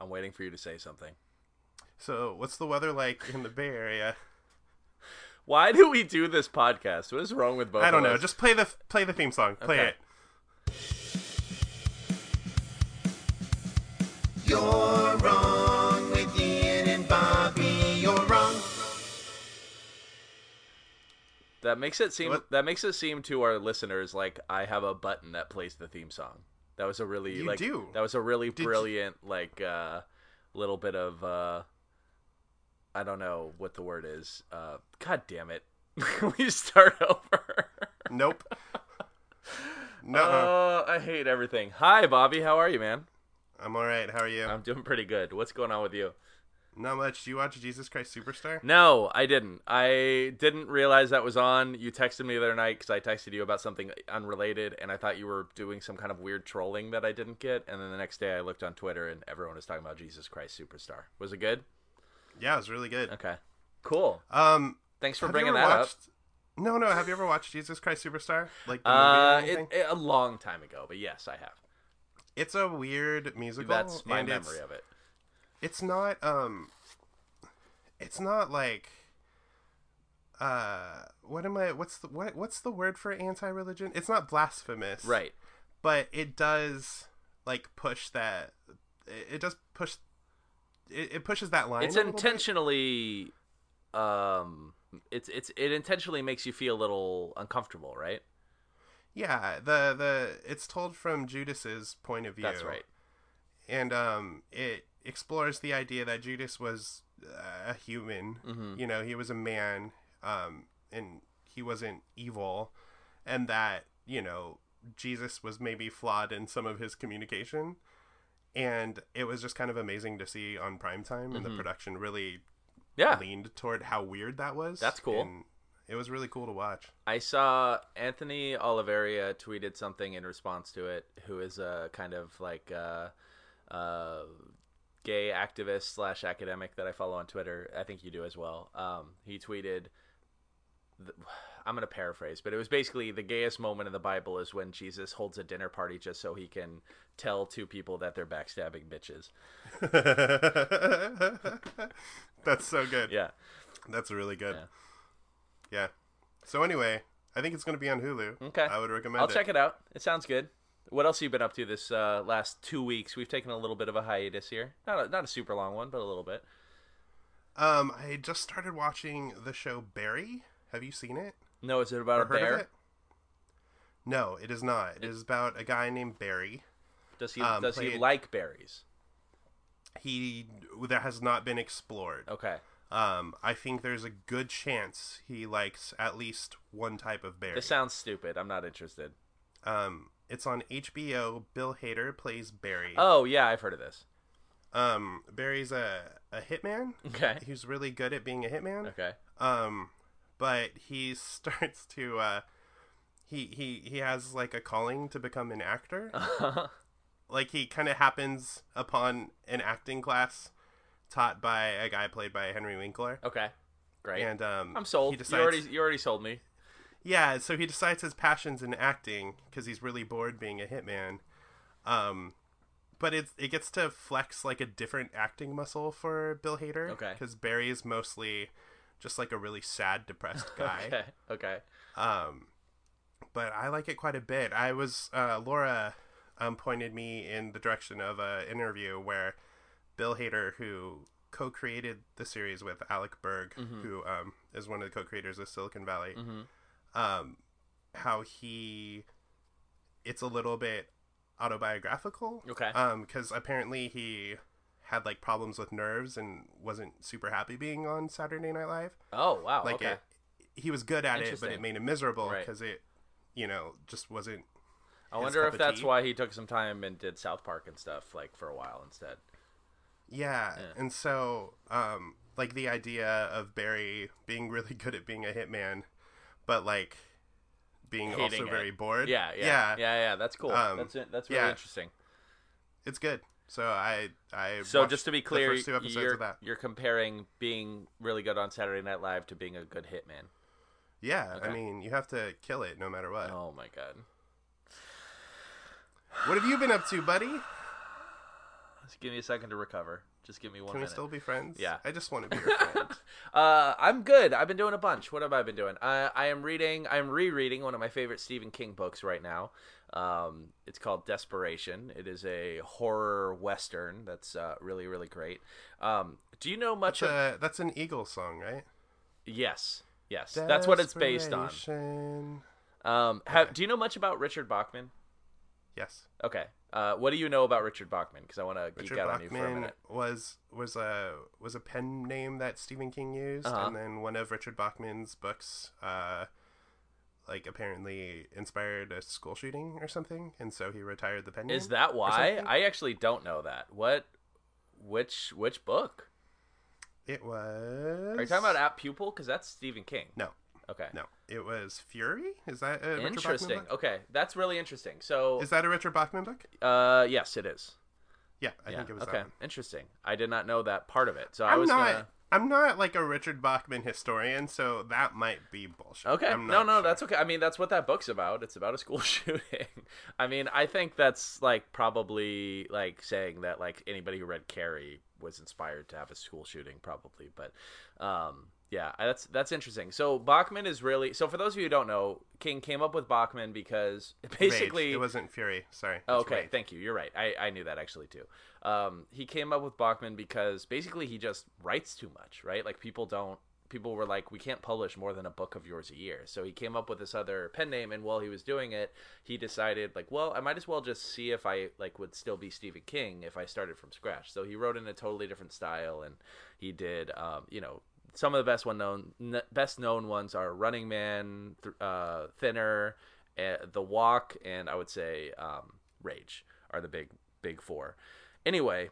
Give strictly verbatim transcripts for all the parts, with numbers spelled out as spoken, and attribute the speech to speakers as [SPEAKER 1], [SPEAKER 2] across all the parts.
[SPEAKER 1] I'm waiting for you to say something.
[SPEAKER 2] So, what's the weather like in the Bay Area?
[SPEAKER 1] Why do we do this podcast? What is wrong with both
[SPEAKER 2] I don't
[SPEAKER 1] of
[SPEAKER 2] know.
[SPEAKER 1] us?
[SPEAKER 2] Just play the play the theme song. Play
[SPEAKER 1] Okay.
[SPEAKER 2] it.
[SPEAKER 3] You're wrong with Ian and Bobby. You're wrong.
[SPEAKER 1] That makes it seem
[SPEAKER 2] What?
[SPEAKER 1] that makes it seem to our listeners like I have a button that plays the theme song. That was a really
[SPEAKER 2] You
[SPEAKER 1] like
[SPEAKER 2] do.
[SPEAKER 1] that was a really
[SPEAKER 2] Did you-
[SPEAKER 1] brilliant like uh little bit of uh I don't know what the word is. Uh God damn it. We start over.
[SPEAKER 2] Nope. No.
[SPEAKER 1] Uh, I hate everything. Hi Bobby, how are you, man?
[SPEAKER 2] I'm all right. How are you?
[SPEAKER 1] I'm doing pretty good. What's going on with you?
[SPEAKER 2] Not much. Do you watch Jesus Christ Superstar?
[SPEAKER 1] No, I didn't. I didn't realize that was on. You texted me the other night because I texted you about something unrelated, and I thought you were doing some kind of weird trolling that I didn't get. And then the next day I looked on Twitter, and everyone was talking about Jesus Christ Superstar. Was it good?
[SPEAKER 2] Yeah, it was really good.
[SPEAKER 1] Okay. Cool.
[SPEAKER 2] Um,
[SPEAKER 1] Thanks for
[SPEAKER 2] have
[SPEAKER 1] bringing
[SPEAKER 2] you
[SPEAKER 1] that
[SPEAKER 2] ever
[SPEAKER 1] up.
[SPEAKER 2] watched... No, no. Have you ever watched Jesus Christ Superstar? Like the movie or
[SPEAKER 1] Uh,
[SPEAKER 2] anything?
[SPEAKER 1] it, it, a long time ago, but yes, I have.
[SPEAKER 2] It's a weird musical.
[SPEAKER 1] That's my
[SPEAKER 2] and
[SPEAKER 1] memory
[SPEAKER 2] it's,
[SPEAKER 1] of it.
[SPEAKER 2] It's not. Um. It's not like. Uh, what am I? What's the what? What's the word for anti-religion? It's not blasphemous,
[SPEAKER 1] Right.
[SPEAKER 2] But it does like push that. It, it does push. It, it pushes that line.
[SPEAKER 1] It's
[SPEAKER 2] a little bit.
[SPEAKER 1] intentionally, um, it's it's it intentionally makes you feel a little uncomfortable, right?
[SPEAKER 2] Yeah, the the it's told from Judas's point of view.
[SPEAKER 1] That's right.
[SPEAKER 2] And um, it explores the idea that Judas was uh, a human.
[SPEAKER 1] Mhm.
[SPEAKER 2] You know, he was a man, um, and he wasn't evil, and that you know Jesus was maybe flawed in some of his communication. And it was just kind of amazing to see on primetime, and the
[SPEAKER 1] Mhm.
[SPEAKER 2] production really
[SPEAKER 1] Yeah.
[SPEAKER 2] leaned toward how weird that was.
[SPEAKER 1] That's cool.
[SPEAKER 2] And it was really cool to watch.
[SPEAKER 1] I saw Anthony Oliveria tweeted something in response to it, who is a kind of like uh, uh, gay activist slash academic that I follow on Twitter. I think you do as well. Um, he tweeted, th- I'm going to paraphrase, but it was basically the gayest moment in the Bible is when Jesus holds a dinner party just so he can tell two people that they're backstabbing bitches.
[SPEAKER 2] That's so good.
[SPEAKER 1] Yeah.
[SPEAKER 2] That's really good.
[SPEAKER 1] Yeah.
[SPEAKER 2] Yeah. So anyway, I think it's going to be on Hulu.
[SPEAKER 1] Okay.
[SPEAKER 2] I would recommend
[SPEAKER 1] I'll
[SPEAKER 2] it.
[SPEAKER 1] check it out. It sounds good. What else have you been up to this uh, last two weeks? We've taken a little bit of a hiatus here. Not a, not a super long one, but a little bit.
[SPEAKER 2] Um, I just started watching the show Barry. Have you seen it?
[SPEAKER 1] No, is it about
[SPEAKER 2] Or
[SPEAKER 1] a
[SPEAKER 2] heard
[SPEAKER 1] bear?
[SPEAKER 2] of it? No, it is not. It is about a guy named Barry.
[SPEAKER 1] Does he
[SPEAKER 2] Um,
[SPEAKER 1] does he
[SPEAKER 2] played-
[SPEAKER 1] like berries?
[SPEAKER 2] He that has not been explored.
[SPEAKER 1] Okay.
[SPEAKER 2] Um, I think there's a good chance he likes at least one type of berry.
[SPEAKER 1] This sounds stupid. I'm not interested.
[SPEAKER 2] Um, it's on H B O. Bill Hader plays Barry.
[SPEAKER 1] Oh, yeah, I've heard of this.
[SPEAKER 2] Um, Barry's a a hitman.
[SPEAKER 1] Okay.
[SPEAKER 2] He's really good at being a hitman.
[SPEAKER 1] Okay.
[SPEAKER 2] Um, but he starts to uh, he he he has like a calling to become an actor. Like he kind of happens upon an acting class taught by a guy played by Henry Winkler.
[SPEAKER 1] Okay. Great.
[SPEAKER 2] And um,
[SPEAKER 1] I'm sold.
[SPEAKER 2] He decides,
[SPEAKER 1] You already you already sold me.
[SPEAKER 2] yeah, so he decides his passion's in acting because he's really bored being a hitman. Um, but it it gets to flex like a different acting muscle for Bill Hader.
[SPEAKER 1] Okay.
[SPEAKER 2] Because Barry is mostly just like a really sad, depressed guy.
[SPEAKER 1] Okay. Okay.
[SPEAKER 2] Um, but I like it quite a bit. I was uh, Laura um, pointed me in the direction of an interview where Bill Hader, who co-created the series with Alec Berg,
[SPEAKER 1] Mhm.
[SPEAKER 2] who um, is one of the co-creators of Silicon Valley,
[SPEAKER 1] Mm-hmm.
[SPEAKER 2] um, how he it's a little bit autobiographical.
[SPEAKER 1] Okay.
[SPEAKER 2] Um, because apparently he had like problems with nerves and wasn't super happy being on Saturday Night Live.
[SPEAKER 1] Oh wow.
[SPEAKER 2] Like
[SPEAKER 1] okay.
[SPEAKER 2] it, he was good at it, but
[SPEAKER 1] Interesting.
[SPEAKER 2] it made him miserable
[SPEAKER 1] Right.
[SPEAKER 2] because it, you know, just wasn't.
[SPEAKER 1] I
[SPEAKER 2] his
[SPEAKER 1] wonder
[SPEAKER 2] cup
[SPEAKER 1] if
[SPEAKER 2] of
[SPEAKER 1] that's
[SPEAKER 2] tea.
[SPEAKER 1] why he took some time and did South Park and stuff like for a while instead.
[SPEAKER 2] Yeah,
[SPEAKER 1] Yeah.
[SPEAKER 2] and so um, like the idea of Barry being really good at being a hitman, but like being
[SPEAKER 1] Hating
[SPEAKER 2] also
[SPEAKER 1] it.
[SPEAKER 2] very bored.
[SPEAKER 1] Yeah. Yeah.
[SPEAKER 2] yeah,
[SPEAKER 1] Yeah. Yeah. That's cool.
[SPEAKER 2] Um,
[SPEAKER 1] that's it. That's really
[SPEAKER 2] yeah.
[SPEAKER 1] interesting.
[SPEAKER 2] It's good. So I, I.
[SPEAKER 1] So
[SPEAKER 2] watched
[SPEAKER 1] just to be
[SPEAKER 2] the
[SPEAKER 1] clear,
[SPEAKER 2] first two episodes
[SPEAKER 1] you're
[SPEAKER 2] of that.
[SPEAKER 1] you're comparing being really good on Saturday Night Live to being a good hitman.
[SPEAKER 2] Yeah,
[SPEAKER 1] Okay.
[SPEAKER 2] I mean, you have to kill it no matter what.
[SPEAKER 1] Oh my god.
[SPEAKER 2] What have you been up to, buddy?
[SPEAKER 1] Just give me a second to recover. Just give me one
[SPEAKER 2] Can we
[SPEAKER 1] minute.
[SPEAKER 2] still be friends?
[SPEAKER 1] Yeah.
[SPEAKER 2] I just want to be your friend.
[SPEAKER 1] uh, I'm good. I've been doing a bunch. What have I been doing? I, I am reading. I'm rereading one of my favorite Stephen King books right now. Um, it's called Desperation. It is a horror western that's uh, really, really great. Um, do you know much
[SPEAKER 2] That's,
[SPEAKER 1] of?
[SPEAKER 2] a, that's an Eagles song, right?
[SPEAKER 1] Yes, yes. That's what it's based on.
[SPEAKER 2] Desperation.
[SPEAKER 1] Um, have,
[SPEAKER 2] Okay.
[SPEAKER 1] Do you know much about Richard Bachman?
[SPEAKER 2] Yes.
[SPEAKER 1] Okay. Uh, what do you know about Richard Bachman? Because I want to geek
[SPEAKER 2] Richard
[SPEAKER 1] out on you for a
[SPEAKER 2] Bachman
[SPEAKER 1] minute.
[SPEAKER 2] was was a was a pen name that Stephen King used,
[SPEAKER 1] Uh-huh.
[SPEAKER 2] and then one of Richard Bachman's books, uh, like apparently inspired a school shooting or something, and so he retired the pen name.
[SPEAKER 1] Is that
[SPEAKER 2] or
[SPEAKER 1] why?
[SPEAKER 2] something.
[SPEAKER 1] I actually don't know that. What? Which which book?
[SPEAKER 2] It was.
[SPEAKER 1] Are you talking about At Pupil? Because that's Stephen King.
[SPEAKER 2] No,
[SPEAKER 1] Okay.
[SPEAKER 2] no. It was Fury. Is that a Richard Bachman
[SPEAKER 1] Interesting.
[SPEAKER 2] book?
[SPEAKER 1] Okay, that's really interesting. So,
[SPEAKER 2] Is that a Richard Bachman book?
[SPEAKER 1] uh, yes, it is.
[SPEAKER 2] Yeah, I
[SPEAKER 1] Yeah.
[SPEAKER 2] think it was
[SPEAKER 1] Okay.
[SPEAKER 2] that one.
[SPEAKER 1] Interesting. I did not know that part of it. So I
[SPEAKER 2] I'm
[SPEAKER 1] was
[SPEAKER 2] not.
[SPEAKER 1] gonna.
[SPEAKER 2] I'm not like a Richard Bachman historian, so that might be bullshit.
[SPEAKER 1] Okay.
[SPEAKER 2] I'm
[SPEAKER 1] No,
[SPEAKER 2] not
[SPEAKER 1] no,
[SPEAKER 2] sure.
[SPEAKER 1] that's okay. I mean, that's what that book's about. It's about a school shooting. I mean, I think that's like probably like saying that like anybody who read Carrie was inspired to have a school shooting, probably. But um, yeah, that's that's interesting. So Bachman is really so. For those of you who don't know, King came up with Bachman because basically
[SPEAKER 2] Rage. It wasn't Fury. Sorry.
[SPEAKER 1] Oh,
[SPEAKER 2] It's
[SPEAKER 1] okay,
[SPEAKER 2] Rage.
[SPEAKER 1] thank you. You're right. I, I knew that actually too. Um, he came up with Bachman because basically he just writes too much, right? Like people don't. People were like, we can't publish more than a book of yours a year. So he came up with this other pen name, and while he was doing it, he decided like, well, I might as well just see if I like would still be Stephen King if I started from scratch. So he wrote in a totally different style, and he did, um, you know. Some of the best one known, n- best known ones are Running Man, th- uh, Thinner, uh, The Walk, and I would say um, Rage are the big big four. Anyway,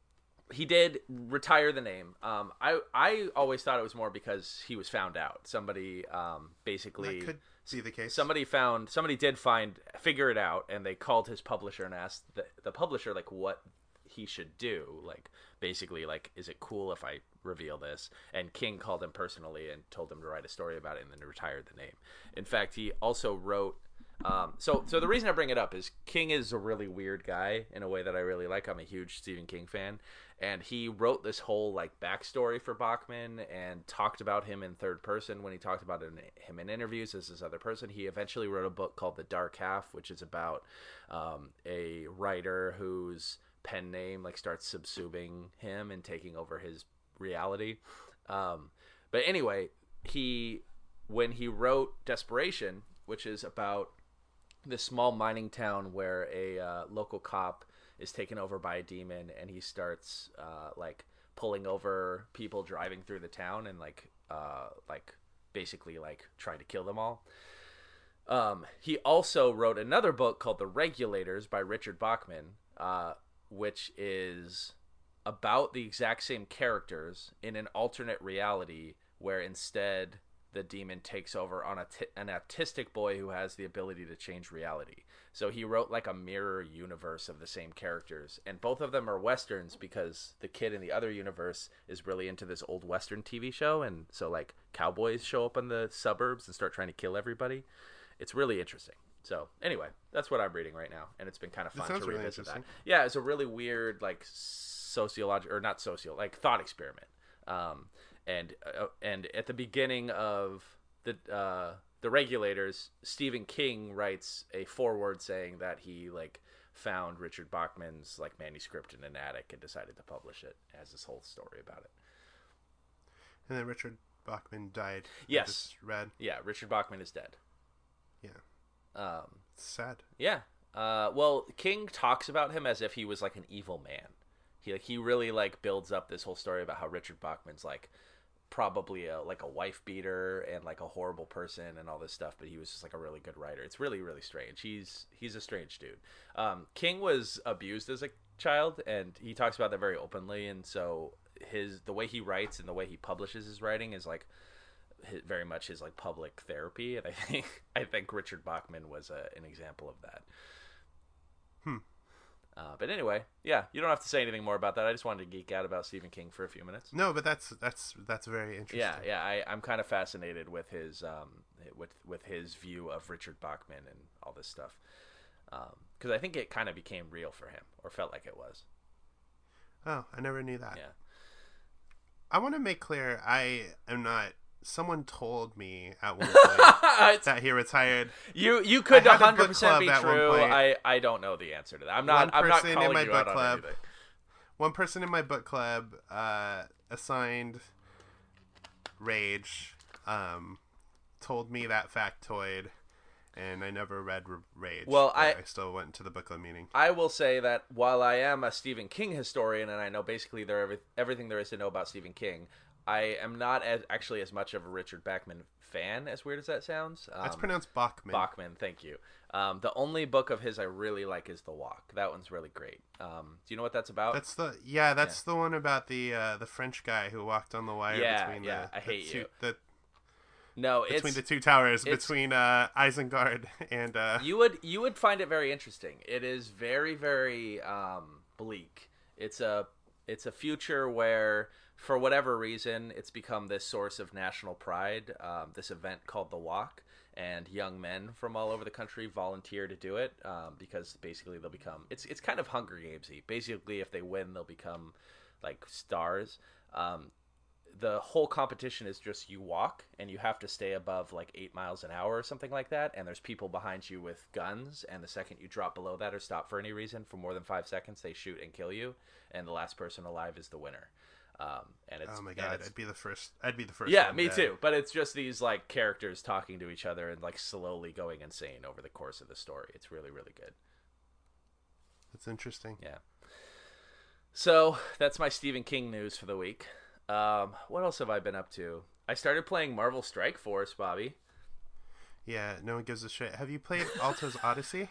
[SPEAKER 1] he did retire the name. Um, I I always thought it was more because he was found out. Somebody um, basically
[SPEAKER 2] That could be the case.
[SPEAKER 1] somebody found somebody did find figure it out, and they called his publisher and asked the, the publisher like what he should do, like basically like, is it cool if I reveal this? And King called him personally and told him to write a story about it, and then retired the name. In fact, he also wrote um, so so the reason I bring it up is King is a really weird guy in a way that I really like. I'm a huge Stephen King fan, and he wrote this whole like backstory for Bachman and talked about him in third person when he talked about him him in interviews as this other person. He eventually wrote a book called The Dark Half, which is about um, a writer whose pen name like starts subsuming him and taking over his reality. Um, but anyway, he when he wrote Desperation, which is about this small mining town where a uh, local cop is taken over by a demon, and he starts uh, like pulling over people driving through the town and like uh, like basically like trying to kill them all. Um, he also wrote another book called The Regulators by Richard Bachman, uh, which is about the exact same characters in an alternate reality where instead the demon takes over on a t- an autistic boy who has the ability to change reality. So he wrote like a mirror universe of the same characters, and both of them are westerns because the kid in the other universe is really into this old western T V show, and so like cowboys show up in the suburbs and start trying to kill everybody. It's really interesting. So anyway, that's what I'm reading right now, and it's been kind of
[SPEAKER 2] That
[SPEAKER 1] fun
[SPEAKER 2] sounds
[SPEAKER 1] to
[SPEAKER 2] really
[SPEAKER 1] revisit that.
[SPEAKER 2] interesting.
[SPEAKER 1] Yeah, it's a really weird like sociological or not socio like thought experiment. Um, and uh, and at the beginning of the uh, the Regulators, Stephen King writes a foreword saying that he like found Richard Bachman's like manuscript in an attic and decided to publish it. It has this whole story about it.
[SPEAKER 2] And then Richard Bachman died. I
[SPEAKER 1] Yes.
[SPEAKER 2] just read.
[SPEAKER 1] Yeah, Richard Bachman is dead.
[SPEAKER 2] Yeah.
[SPEAKER 1] Um,
[SPEAKER 2] It's sad.
[SPEAKER 1] yeah. Uh, well, King talks about him as if he was like an evil man. He like he really like builds up this whole story about how Richard Bachman's like probably a like a wife beater and like a horrible person and all this stuff, but he was just like a really good writer. It's really really strange. He's he's a strange dude. Um, King was abused as a child, and he talks about that very openly. And so his the way he writes and the way he publishes his writing is like his, very much his like public therapy. And I think I think Richard Bachman was a, an example of that.
[SPEAKER 2] Hmm.
[SPEAKER 1] Uh, but anyway, yeah, you don't have to say anything more about that. I just wanted to geek out about Stephen King for a few minutes.
[SPEAKER 2] No, but that's that's that's very interesting.
[SPEAKER 1] Yeah, yeah, I, I'm kind of fascinated with his um, with with his view of Richard Bachman and all this stuff, because um, I think it kind of became real for him, or felt like it was.
[SPEAKER 2] Oh, I never knew that.
[SPEAKER 1] Yeah.
[SPEAKER 2] I want to make clear I am not. Someone told me at one point that he retired.
[SPEAKER 1] You you could
[SPEAKER 2] I had a
[SPEAKER 1] one hundred
[SPEAKER 2] book
[SPEAKER 1] percent be
[SPEAKER 2] club at one
[SPEAKER 1] true.
[SPEAKER 2] point.
[SPEAKER 1] I, I don't know the answer to that. I'm not
[SPEAKER 2] One
[SPEAKER 1] I'm not
[SPEAKER 2] person in
[SPEAKER 1] calling
[SPEAKER 2] my
[SPEAKER 1] you
[SPEAKER 2] book
[SPEAKER 1] out on
[SPEAKER 2] club-
[SPEAKER 1] anything.
[SPEAKER 2] One person in my book club uh, assigned Rage um, told me that factoid, and I never read R- Rage.
[SPEAKER 1] Well,
[SPEAKER 2] but
[SPEAKER 1] I-
[SPEAKER 2] I still went to the book club meeting.
[SPEAKER 1] I will say that while I am a Stephen King historian and I know basically there every, everything there is to know about Stephen King, I am not as, actually as much of a Richard Bachman fan, as weird as that sounds. Um,
[SPEAKER 2] That's pronounced Bachman.
[SPEAKER 1] Bachman, thank you. Um, the only book of his I really like is The Walk. That one's really great. Um, do you know what that's about?
[SPEAKER 2] That's the yeah. That's the one about the uh, the French guy who walked on the wire
[SPEAKER 1] Yeah,
[SPEAKER 2] between
[SPEAKER 1] yeah,
[SPEAKER 2] the,
[SPEAKER 1] I
[SPEAKER 2] the
[SPEAKER 1] hate
[SPEAKER 2] two,
[SPEAKER 1] you.
[SPEAKER 2] the
[SPEAKER 1] no,
[SPEAKER 2] between
[SPEAKER 1] it's
[SPEAKER 2] the two towers
[SPEAKER 1] it's-
[SPEAKER 2] between uh, Isengard and uh,
[SPEAKER 1] you would you would find it very interesting. It is very very um, bleak. It's a it's a future where, for whatever reason, it's become this source of national pride. Um, this event called the Walk, and young men from all over the country volunteer to do it um, because basically they'll become. It's it's kind of Hunger Gamesy. Basically, if they win, they'll become like stars. Um, the whole competition is just you walk and you have to stay above like eight miles an hour or something like that, and there's people behind you with guns, and the second you drop below that or stop for any reason for more than five seconds, they shoot and kill you, and the last person alive is the winner. Um, and it's
[SPEAKER 2] oh my
[SPEAKER 1] and
[SPEAKER 2] god,
[SPEAKER 1] it's-
[SPEAKER 2] I'd be the first. I'd be the first.
[SPEAKER 1] yeah,
[SPEAKER 2] one
[SPEAKER 1] me
[SPEAKER 2] dead.
[SPEAKER 1] too. But it's just these like characters talking to each other and like slowly going insane over the course of the story. It's really really good.
[SPEAKER 2] That's interesting.
[SPEAKER 1] Yeah. So that's my Stephen King news for the week. Um, what else have I been up to? I started playing Marvel Strike Force, Bobby.
[SPEAKER 2] Yeah, no one gives a shit. Have you played Alto's Odyssey?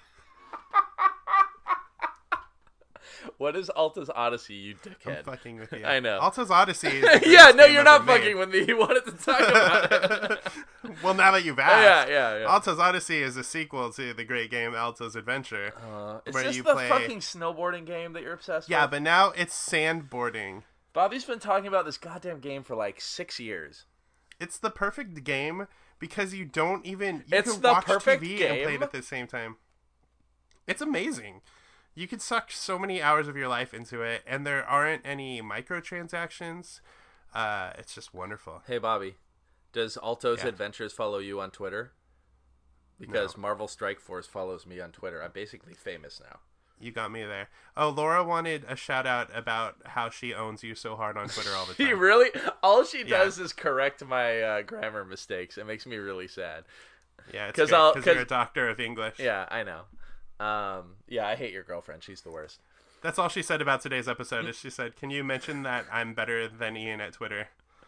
[SPEAKER 1] What is Alta's Odyssey, you
[SPEAKER 2] I'm
[SPEAKER 1] dickhead?
[SPEAKER 2] fucking with you.
[SPEAKER 1] I know.
[SPEAKER 2] Alto's Odyssey is the
[SPEAKER 1] Yeah,
[SPEAKER 2] greatest
[SPEAKER 1] no,
[SPEAKER 2] game
[SPEAKER 1] you're
[SPEAKER 2] ever
[SPEAKER 1] not
[SPEAKER 2] made.
[SPEAKER 1] fucking with me. You wanted to talk about it.
[SPEAKER 2] Well, now that you've
[SPEAKER 1] yeah,
[SPEAKER 2] asked.
[SPEAKER 1] yeah, yeah.
[SPEAKER 2] Alto's Odyssey is a sequel to the great game Alto's Adventure.
[SPEAKER 1] Uh, is
[SPEAKER 2] where
[SPEAKER 1] this
[SPEAKER 2] you
[SPEAKER 1] the
[SPEAKER 2] play-
[SPEAKER 1] fucking snowboarding game that you're obsessed
[SPEAKER 2] Yeah,
[SPEAKER 1] with?
[SPEAKER 2] but now it's sandboarding.
[SPEAKER 1] Bobby's been talking about this goddamn game for like six years.
[SPEAKER 2] It's the perfect game because you don't even you
[SPEAKER 1] It's
[SPEAKER 2] can
[SPEAKER 1] the
[SPEAKER 2] watch
[SPEAKER 1] perfect
[SPEAKER 2] T V and play
[SPEAKER 1] game?
[SPEAKER 2] it at the same time. It's amazing. You could suck so many hours of your life into it, and there aren't any microtransactions. Uh, it's just wonderful.
[SPEAKER 1] Hey, Bobby, does Alto's
[SPEAKER 2] Yeah.
[SPEAKER 1] Adventures follow you on Twitter? Because
[SPEAKER 2] No.
[SPEAKER 1] Marvel Strike Force follows me on Twitter. I'm basically famous now.
[SPEAKER 2] You got me there. Oh, Laura wanted a shout out about how she owns you so hard on Twitter all the
[SPEAKER 1] She
[SPEAKER 2] time.
[SPEAKER 1] really? All she
[SPEAKER 2] Yeah.
[SPEAKER 1] does is correct my uh, grammar mistakes. It makes me really sad.
[SPEAKER 2] Yeah, it's
[SPEAKER 1] 'Cause
[SPEAKER 2] because
[SPEAKER 1] I'll-
[SPEAKER 2] you're
[SPEAKER 1] 'cause-
[SPEAKER 2] a doctor of English.
[SPEAKER 1] Yeah, I know. Um, yeah, I hate your girlfriend. She's the worst.
[SPEAKER 2] That's all she said about today's episode. Is she said, "Can you mention that I'm better than Ian at Twitter?"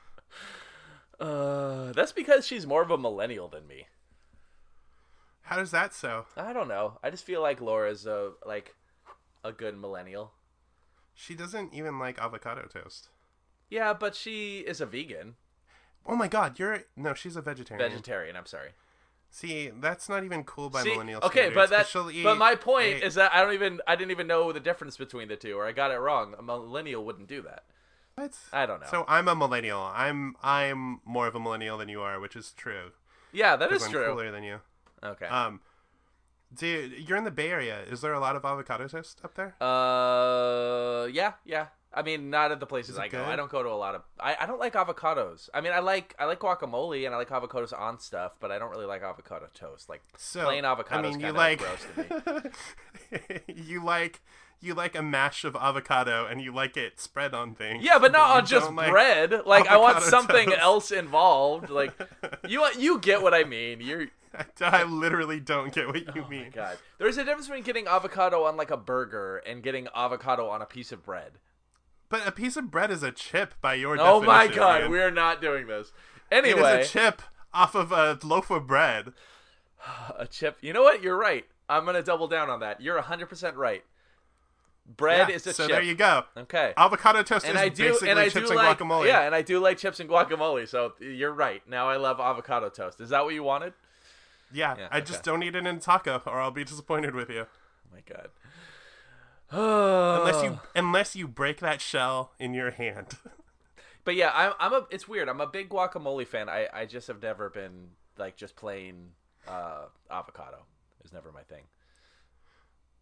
[SPEAKER 1] Uh, that's because she's more of a millennial than me.
[SPEAKER 2] How does that so?
[SPEAKER 1] I don't know. I just feel like Laura's a like a good millennial.
[SPEAKER 2] She doesn't even like avocado toast.
[SPEAKER 1] Yeah, but she is a vegan,
[SPEAKER 2] Oh my god, you're no, she's a vegetarian.
[SPEAKER 1] vegetarian. I'm sorry.
[SPEAKER 2] See, that's not even cool by
[SPEAKER 1] See,
[SPEAKER 2] millennial
[SPEAKER 1] okay,
[SPEAKER 2] standards.
[SPEAKER 1] but
[SPEAKER 2] 'cause
[SPEAKER 1] that,
[SPEAKER 2] she'll eat
[SPEAKER 1] but my point
[SPEAKER 2] a-
[SPEAKER 1] is that I don't even, I didn't even know the difference between the two, or I got it wrong. A millennial wouldn't do that.
[SPEAKER 2] What?
[SPEAKER 1] I don't know.
[SPEAKER 2] So I'm a millennial. I'm I'm more of a millennial than you are, which is true.
[SPEAKER 1] Yeah, that
[SPEAKER 2] 'Cause
[SPEAKER 1] is
[SPEAKER 2] I'm
[SPEAKER 1] true.
[SPEAKER 2] cooler than you.
[SPEAKER 1] Okay.
[SPEAKER 2] Um, dude, you're in the Bay Area. Is there a lot of avocado toast up there?
[SPEAKER 1] Uh, yeah, yeah. I mean, not at the places
[SPEAKER 2] Is it
[SPEAKER 1] I go.
[SPEAKER 2] good?
[SPEAKER 1] I don't go to a lot of. I, I don't like avocados. I mean, I like I like guacamole and I like avocados on stuff, but I don't really like avocado toast. Like
[SPEAKER 2] So
[SPEAKER 1] plain avocados
[SPEAKER 2] I mean, you
[SPEAKER 1] kind of
[SPEAKER 2] like
[SPEAKER 1] gross to me.
[SPEAKER 2] you like you like a mash of avocado and you like it spread on things.
[SPEAKER 1] Yeah, but not
[SPEAKER 2] you
[SPEAKER 1] on just
[SPEAKER 2] don't like
[SPEAKER 1] bread. Like I want
[SPEAKER 2] avocado
[SPEAKER 1] something
[SPEAKER 2] toast.
[SPEAKER 1] else involved. Like you you get what I mean. You're
[SPEAKER 2] I, I literally don't get what you
[SPEAKER 1] oh
[SPEAKER 2] mean.
[SPEAKER 1] my god. There's a difference between getting avocado on like a burger and getting avocado on a piece of bread.
[SPEAKER 2] But a piece of bread is a chip by your
[SPEAKER 1] Oh
[SPEAKER 2] definition.
[SPEAKER 1] my god,
[SPEAKER 2] Ian.
[SPEAKER 1] we're not doing this.
[SPEAKER 2] It
[SPEAKER 1] Anyway,
[SPEAKER 2] is a chip off of a loaf of bread.
[SPEAKER 1] a chip. You know what? You're right. I'm gonna double down on that. You're one hundred percent right. Bread
[SPEAKER 2] Yeah,
[SPEAKER 1] is a
[SPEAKER 2] so
[SPEAKER 1] chip.
[SPEAKER 2] there you go.
[SPEAKER 1] Okay.
[SPEAKER 2] Avocado toast
[SPEAKER 1] And
[SPEAKER 2] is
[SPEAKER 1] I do,
[SPEAKER 2] basically
[SPEAKER 1] and I
[SPEAKER 2] chips
[SPEAKER 1] do
[SPEAKER 2] and
[SPEAKER 1] like,
[SPEAKER 2] guacamole.
[SPEAKER 1] yeah, and I do like chips and guacamole. So you're right. Now I love avocado toast. Is that what you wanted?
[SPEAKER 2] Yeah,
[SPEAKER 1] Yeah,
[SPEAKER 2] I
[SPEAKER 1] okay.
[SPEAKER 2] just don't eat it in a taco, or I'll be disappointed with you.
[SPEAKER 1] Oh my god.
[SPEAKER 2] Unless you, unless you break that shell in your hand.
[SPEAKER 1] But yeah, I'm. I'm a. It's weird. I'm a big guacamole fan. I. I just have never been like just plain uh, avocado. Is never my thing.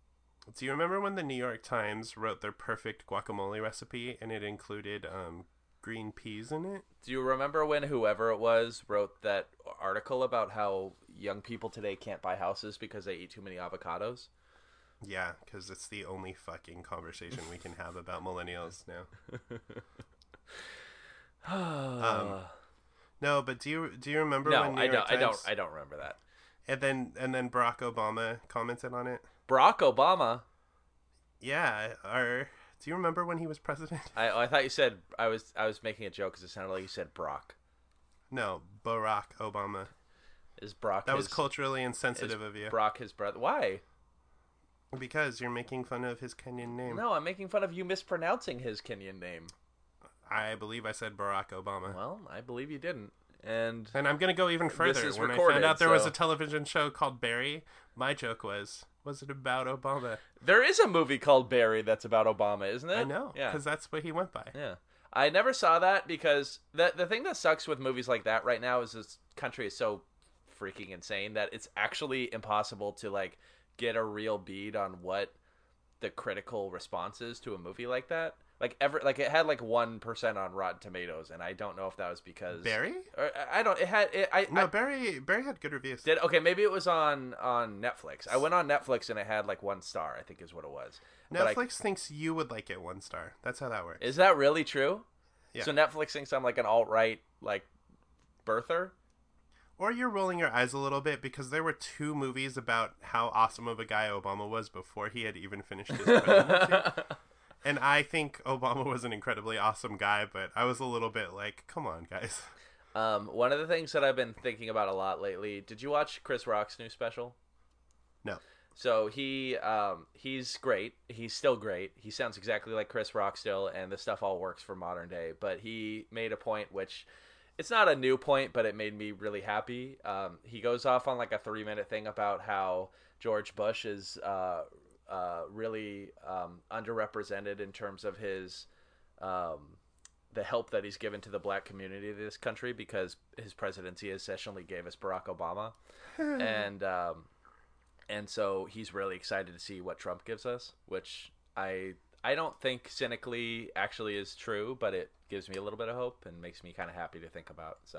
[SPEAKER 2] Do you remember when the New York Times wrote their perfect guacamole recipe and it included um, green peas in it?
[SPEAKER 1] Do you remember when whoever it was wrote that article about how young people today can't buy houses because they eat too many avocados?
[SPEAKER 2] Yeah, because it's the only fucking conversation we can have about millennials now. um, no, but do you do you remember
[SPEAKER 1] no,
[SPEAKER 2] when New
[SPEAKER 1] I
[SPEAKER 2] York
[SPEAKER 1] don't. I don't.
[SPEAKER 2] Times-
[SPEAKER 1] I don't remember that.
[SPEAKER 2] And then and then Barack Obama commented on it.
[SPEAKER 1] Barack Obama.
[SPEAKER 2] Yeah, or do you remember when he was president?
[SPEAKER 1] I I thought you said I was I was making a joke because it sounded like you said Brock.
[SPEAKER 2] No, Barack Obama.
[SPEAKER 1] Is Brock?
[SPEAKER 2] That
[SPEAKER 1] his,
[SPEAKER 2] was culturally insensitive
[SPEAKER 1] is
[SPEAKER 2] of you.
[SPEAKER 1] Brock his brother? Why?
[SPEAKER 2] Because you're making fun of his Kenyan name.
[SPEAKER 1] No, I'm making fun of you mispronouncing his Kenyan name.
[SPEAKER 2] I believe I said Barack Obama.
[SPEAKER 1] Well, I believe you didn't. And
[SPEAKER 2] And I'm going to go even further.
[SPEAKER 1] is
[SPEAKER 2] When I
[SPEAKER 1] recorded,
[SPEAKER 2] found out there was
[SPEAKER 1] so-
[SPEAKER 2] a television show called Barry, my joke was, was it about Obama?
[SPEAKER 1] there is a movie called Barry that's about Obama, isn't it?
[SPEAKER 2] I know,
[SPEAKER 1] Yeah.
[SPEAKER 2] because that's what he went by.
[SPEAKER 1] Yeah. I never saw that because the the thing that sucks with movies like that right now is this country is so freaking insane that it's actually impossible to like get a real bead on what the critical response is to a movie like that. Like ever like it had like one percent on Rotten Tomatoes, and I don't know if that was because
[SPEAKER 2] Barry?
[SPEAKER 1] Or, I don't. It had. It, I
[SPEAKER 2] No,
[SPEAKER 1] I,
[SPEAKER 2] Barry Barry had good reviews.
[SPEAKER 1] did okay. Maybe it was on on Netflix. I went on Netflix and it had like one star. I think is what it was. But I-
[SPEAKER 2] Netflix thinks you would like it one star. That's how that works.
[SPEAKER 1] is that really true?
[SPEAKER 2] Yeah.
[SPEAKER 1] So Netflix thinks I'm like an alt right like birther.
[SPEAKER 2] Or you're rolling your eyes a little bit because there were two movies about how awesome of a guy Obama was before he had even finished his presidency. And I think Obama was an incredibly awesome guy, but I was a little bit like, come on, guys.
[SPEAKER 1] Um, one of the things that I've been thinking about a lot lately. Did you watch Chris Rock's new special?
[SPEAKER 2] No.
[SPEAKER 1] So he um, he's great. He's still great. He sounds exactly like Chris Rock still, and the stuff all works for modern day. But he made a point which it's not a new point, but it made me really happy. Um, he goes off on like a three minute thing about how George Bush is uh, uh, really um, underrepresented in terms of his um, the help that he's given to the black community of this country because his presidency essentially gave us Barack Obama, and um, and so he's really excited to see what Trump gives us, which I I don't think cynically actually is true, but it gives me a little bit of hope and makes me kind of happy to think about. So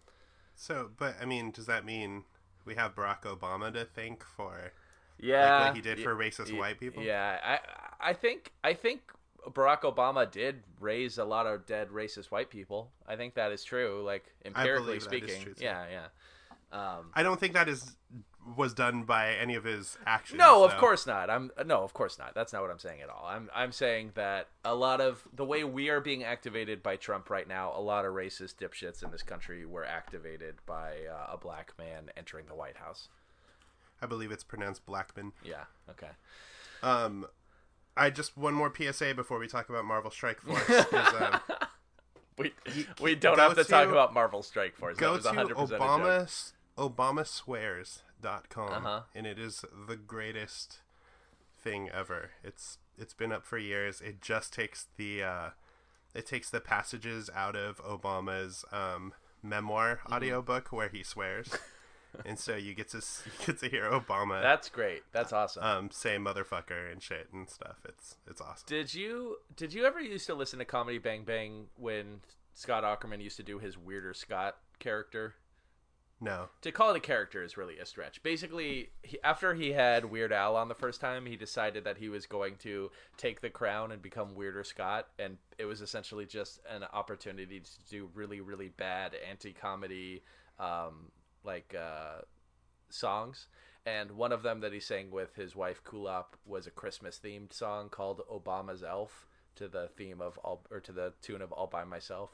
[SPEAKER 2] So, but, I mean, does that mean we have Barack Obama to thank for
[SPEAKER 1] yeah,
[SPEAKER 2] like what he did
[SPEAKER 1] y-
[SPEAKER 2] for racist
[SPEAKER 1] y-
[SPEAKER 2] white people?
[SPEAKER 1] Yeah, I I think I think Barack Obama did raise a lot of dead racist white people. I think that is true, like empirically
[SPEAKER 2] believe that is
[SPEAKER 1] speaking.
[SPEAKER 2] true, too.
[SPEAKER 1] Yeah, yeah. Um,
[SPEAKER 2] I don't think that is was done by any of his actions.
[SPEAKER 1] No, of
[SPEAKER 2] so-
[SPEAKER 1] course not. I'm no, of course not. That's not what I'm saying at all. I'm I'm saying that a lot of the way we are being activated by Trump right now, a lot of racist dipshits in this country were activated by uh, a black man entering the White House.
[SPEAKER 2] I believe it's pronounced Blackman.
[SPEAKER 1] Yeah. Okay.
[SPEAKER 2] Um, I just one more P S A before we talk about Marvel Strike Force. is, um,
[SPEAKER 1] We
[SPEAKER 2] You-
[SPEAKER 1] we don't
[SPEAKER 2] go
[SPEAKER 1] have to, talk
[SPEAKER 2] to-
[SPEAKER 1] about Marvel Strike Force.
[SPEAKER 2] go
[SPEAKER 1] that was
[SPEAKER 2] to
[SPEAKER 1] one hundred percent a joke.
[SPEAKER 2] Obama Obama Swears dot com
[SPEAKER 1] Uh-huh.
[SPEAKER 2] and it is the greatest thing ever. It's it's been up for years. It just takes the uh, it takes the passages out of Obama's um, memoir
[SPEAKER 1] Mm-hmm.
[SPEAKER 2] audiobook where he swears. And so you get to s- you get to hear Obama
[SPEAKER 1] That's great. That's awesome.
[SPEAKER 2] um, say motherfucker and shit and stuff. It's it's awesome.
[SPEAKER 1] Did you did you ever used to listen to Comedy Bang Bang when Scott Aukerman used to do his Weirder Scott character?
[SPEAKER 2] No.
[SPEAKER 1] To call it a character is really a stretch. Basically, he, after he had Weird Al on the first time, he decided that he was going to take the crown and become Weirder Scott, and it was essentially just an opportunity to do really, really bad anti-comedy, um, like uh, songs. And one of them that he sang with his wife Kulop was a Christmas-themed song called "Obama's Elf" to the theme of all, or to the tune of "All by Myself."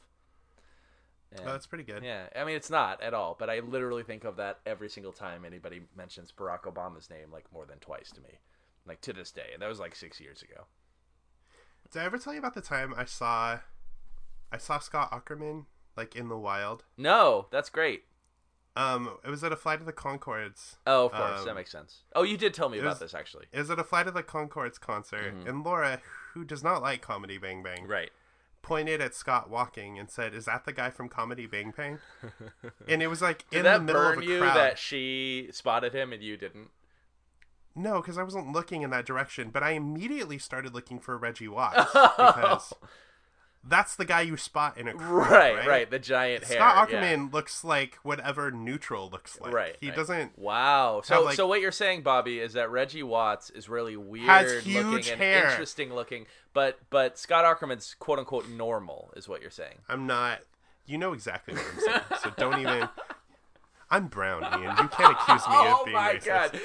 [SPEAKER 1] And,
[SPEAKER 2] Oh, that's pretty good.
[SPEAKER 1] yeah, I mean, it's not at all, but I literally think of that every single time anybody mentions Barack Obama's name, like more than twice to me, like to this day. And that was like six years ago.
[SPEAKER 2] Did I ever tell you about the time I saw I saw Scott Aukerman like in the wild?
[SPEAKER 1] No, that's great.
[SPEAKER 2] Um, it was at a Flight of the Conchords.
[SPEAKER 1] Oh, of course,
[SPEAKER 2] Um,
[SPEAKER 1] that makes sense. Oh, you did tell me
[SPEAKER 2] it
[SPEAKER 1] about
[SPEAKER 2] was-
[SPEAKER 1] this, actually.
[SPEAKER 2] It was at a Flight of the Conchords concert,
[SPEAKER 1] Mhm.
[SPEAKER 2] and Laura, who does not like Comedy Bang Bang,
[SPEAKER 1] Right.
[SPEAKER 2] pointed at Scott walking and said, "Is that the guy from Comedy Bang Bang?" And it was like
[SPEAKER 1] Did
[SPEAKER 2] in
[SPEAKER 1] that
[SPEAKER 2] the middle
[SPEAKER 1] burn
[SPEAKER 2] of a
[SPEAKER 1] you
[SPEAKER 2] crowd.
[SPEAKER 1] that she spotted him and you didn't?
[SPEAKER 2] No, because I wasn't looking in that direction, but I immediately started looking for Reggie Watts because that's the guy you spot in a crowd,
[SPEAKER 1] Right,
[SPEAKER 2] right?
[SPEAKER 1] right, the giant hair.
[SPEAKER 2] Scott
[SPEAKER 1] yeah.
[SPEAKER 2] Ackerman looks like whatever Neutral looks like.
[SPEAKER 1] Right.
[SPEAKER 2] He
[SPEAKER 1] right.
[SPEAKER 2] doesn't.
[SPEAKER 1] Wow. So,
[SPEAKER 2] have, like-
[SPEAKER 1] so what you're saying, Bobby, is that Reggie Watts is really weird
[SPEAKER 2] Has huge
[SPEAKER 1] looking and
[SPEAKER 2] hair.
[SPEAKER 1] interesting looking, but but Scott Ackerman's quote unquote normal, is what you're saying.
[SPEAKER 2] I'm not. You know exactly what I'm saying, so don't even. I'm brown, Ian. You can't accuse me
[SPEAKER 1] oh
[SPEAKER 2] of being
[SPEAKER 1] my
[SPEAKER 2] racist.
[SPEAKER 1] god,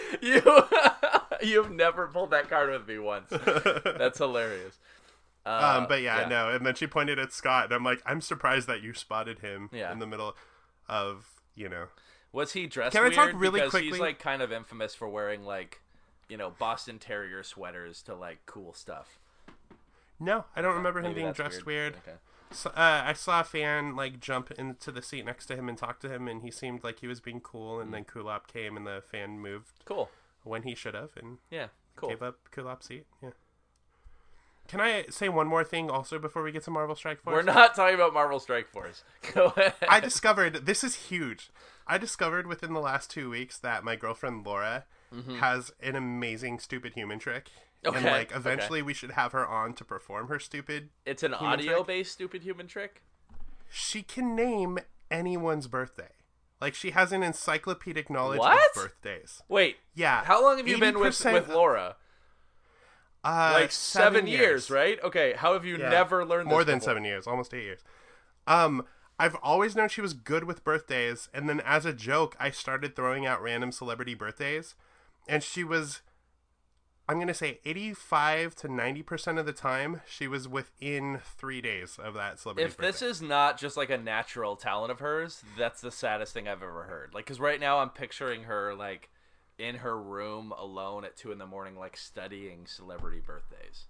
[SPEAKER 1] you you've never pulled that card with me once. That's hilarious. Uh,
[SPEAKER 2] Um, but yeah, no. And then she pointed at Scott, and I'm like, I'm surprised that you spotted him
[SPEAKER 1] Yeah.
[SPEAKER 2] in the middle of, you know.
[SPEAKER 1] Was he dressed
[SPEAKER 2] Can I
[SPEAKER 1] weird?
[SPEAKER 2] talk really
[SPEAKER 1] because
[SPEAKER 2] quickly?
[SPEAKER 1] he's like kind of infamous for wearing like, you know, Boston Terrier sweaters to like cool stuff.
[SPEAKER 2] No, I don't remember him
[SPEAKER 1] Maybe
[SPEAKER 2] being
[SPEAKER 1] that's
[SPEAKER 2] dressed weird.
[SPEAKER 1] Okay.
[SPEAKER 2] So, uh, I saw a fan like jump into the seat next to him and talk to him, and he seemed like he was being cool. And then Kulop came, and the fan moved
[SPEAKER 1] Cool.
[SPEAKER 2] when he should have, and
[SPEAKER 1] Yeah. Cool.
[SPEAKER 2] gave up Kulop's seat. Yeah. Can I say one more thing also before we get to Marvel Strike Force?
[SPEAKER 1] We're not talking about Marvel Strike Force. Go ahead.
[SPEAKER 2] I discovered this is huge. I discovered within the last two weeks that my girlfriend Laura has an amazing stupid human trick. And
[SPEAKER 1] Okay,
[SPEAKER 2] like
[SPEAKER 1] okay.
[SPEAKER 2] eventually we should have her on to perform her stupid.
[SPEAKER 1] It's an
[SPEAKER 2] human trick.
[SPEAKER 1] audio-based stupid human trick.
[SPEAKER 2] She can name anyone's birthday. Like she has an encyclopedic knowledge
[SPEAKER 1] What?
[SPEAKER 2] of birthdays.
[SPEAKER 1] Wait.
[SPEAKER 2] Yeah.
[SPEAKER 1] How long have you been with,
[SPEAKER 2] eighty percent
[SPEAKER 1] with Laura?
[SPEAKER 2] Uh,
[SPEAKER 1] Like seven, years, right? Okay. How have you
[SPEAKER 2] Yeah.
[SPEAKER 1] never learned this
[SPEAKER 2] More than
[SPEAKER 1] before?
[SPEAKER 2] seven years, almost eight years. Um, I've always known she was good with birthdays, and then as a joke, I started throwing out random celebrity birthdays, and she was, I'm gonna say, eighty-five to ninety percent of the time, she was within three days of that celebrity.
[SPEAKER 1] If this
[SPEAKER 2] birthday.
[SPEAKER 1] is not just like a natural talent of hers, that's the saddest thing I've ever heard. Like, because right now I'm picturing her like in her room alone at two in the morning, like studying celebrity birthdays.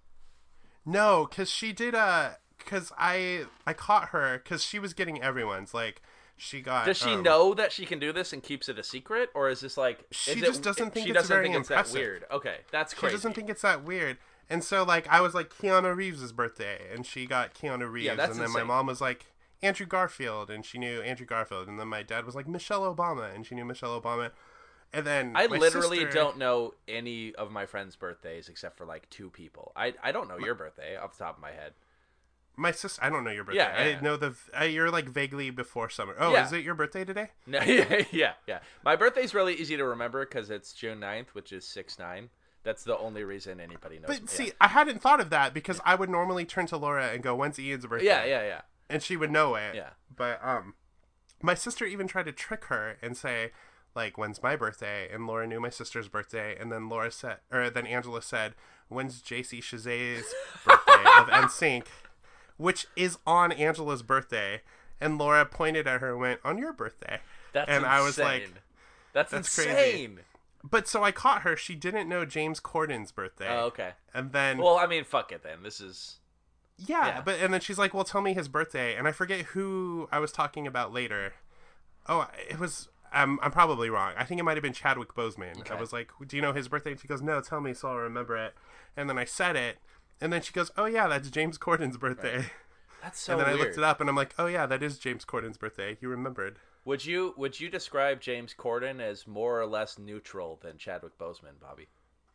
[SPEAKER 2] No, because she did uh because I I caught her because she was getting everyone's like she got.
[SPEAKER 1] Does she
[SPEAKER 2] um,
[SPEAKER 1] know that she can do this and keeps it a secret, or is this like
[SPEAKER 2] She
[SPEAKER 1] is
[SPEAKER 2] just
[SPEAKER 1] it,
[SPEAKER 2] doesn't think
[SPEAKER 1] she
[SPEAKER 2] it's
[SPEAKER 1] doesn't
[SPEAKER 2] very
[SPEAKER 1] think it's
[SPEAKER 2] impressive.
[SPEAKER 1] that weird? Okay, that's
[SPEAKER 2] She
[SPEAKER 1] crazy.
[SPEAKER 2] doesn't think it's that weird. And so, like, I was like, Keanu Reeves' birthday, and she got Keanu Reeves.
[SPEAKER 1] that's
[SPEAKER 2] and then
[SPEAKER 1] insane.
[SPEAKER 2] my mom was like, Andrew Garfield, and she knew Andrew Garfield. And then my dad was like, Michelle Obama, and she knew Michelle Obama. And then
[SPEAKER 1] I
[SPEAKER 2] my
[SPEAKER 1] literally
[SPEAKER 2] sister-
[SPEAKER 1] don't know any of my friends' birthdays except for like two people. I I don't know your birthday off the top of my head.
[SPEAKER 2] My sister, I don't know your birthday.
[SPEAKER 1] Yeah, yeah,
[SPEAKER 2] I
[SPEAKER 1] yeah.
[SPEAKER 2] know the. Uh, you're like vaguely before summer. Oh,
[SPEAKER 1] Yeah.
[SPEAKER 2] is it your birthday today?
[SPEAKER 1] No, yeah, yeah, yeah. My birthday's really easy to remember because it's June ninth, which is six nine. That's the only reason anybody knows.
[SPEAKER 2] But
[SPEAKER 1] me.
[SPEAKER 2] see, I hadn't thought of that because I would normally turn to Laura and go, "When's Ian's birthday?"
[SPEAKER 1] yeah, yeah, yeah.
[SPEAKER 2] and she would know it.
[SPEAKER 1] Yeah.
[SPEAKER 2] But um, my sister even tried to trick her and say, like, "When's my birthday?" And Laura knew my sister's birthday, and then Laura said, or then Angela said, "When's J C Chazet's birthday of N Sync?" Which is on Angela's birthday. And Laura pointed at her and went, "On your birthday."
[SPEAKER 1] That's
[SPEAKER 2] and
[SPEAKER 1] insane.
[SPEAKER 2] I was like,
[SPEAKER 1] that's,
[SPEAKER 2] "That's
[SPEAKER 1] insane.
[SPEAKER 2] crazy." But so I caught her. She didn't know James Corden's birthday.
[SPEAKER 1] Oh, okay.
[SPEAKER 2] And then
[SPEAKER 1] Well, I mean, fuck it then. This is
[SPEAKER 2] yeah,
[SPEAKER 1] yeah.
[SPEAKER 2] but and then she's like, "Well, tell me his birthday." And I forget who I was talking about later. Oh, it was um, I'm probably wrong. I think it might have been Chadwick Boseman.
[SPEAKER 1] Okay.
[SPEAKER 2] I was like, "Do you know his birthday?" And she goes, "No, tell me so I'll remember it." And then I said it, and then she goes, "Oh yeah, that's James Corden's birthday."
[SPEAKER 1] Right. That's so
[SPEAKER 2] and then
[SPEAKER 1] weird.
[SPEAKER 2] I looked it up, and I'm like, "Oh yeah, that is James Corden's birthday." You remembered.
[SPEAKER 1] Would you would you describe James Corden as more or less neutral than Chadwick Boseman, Bobby?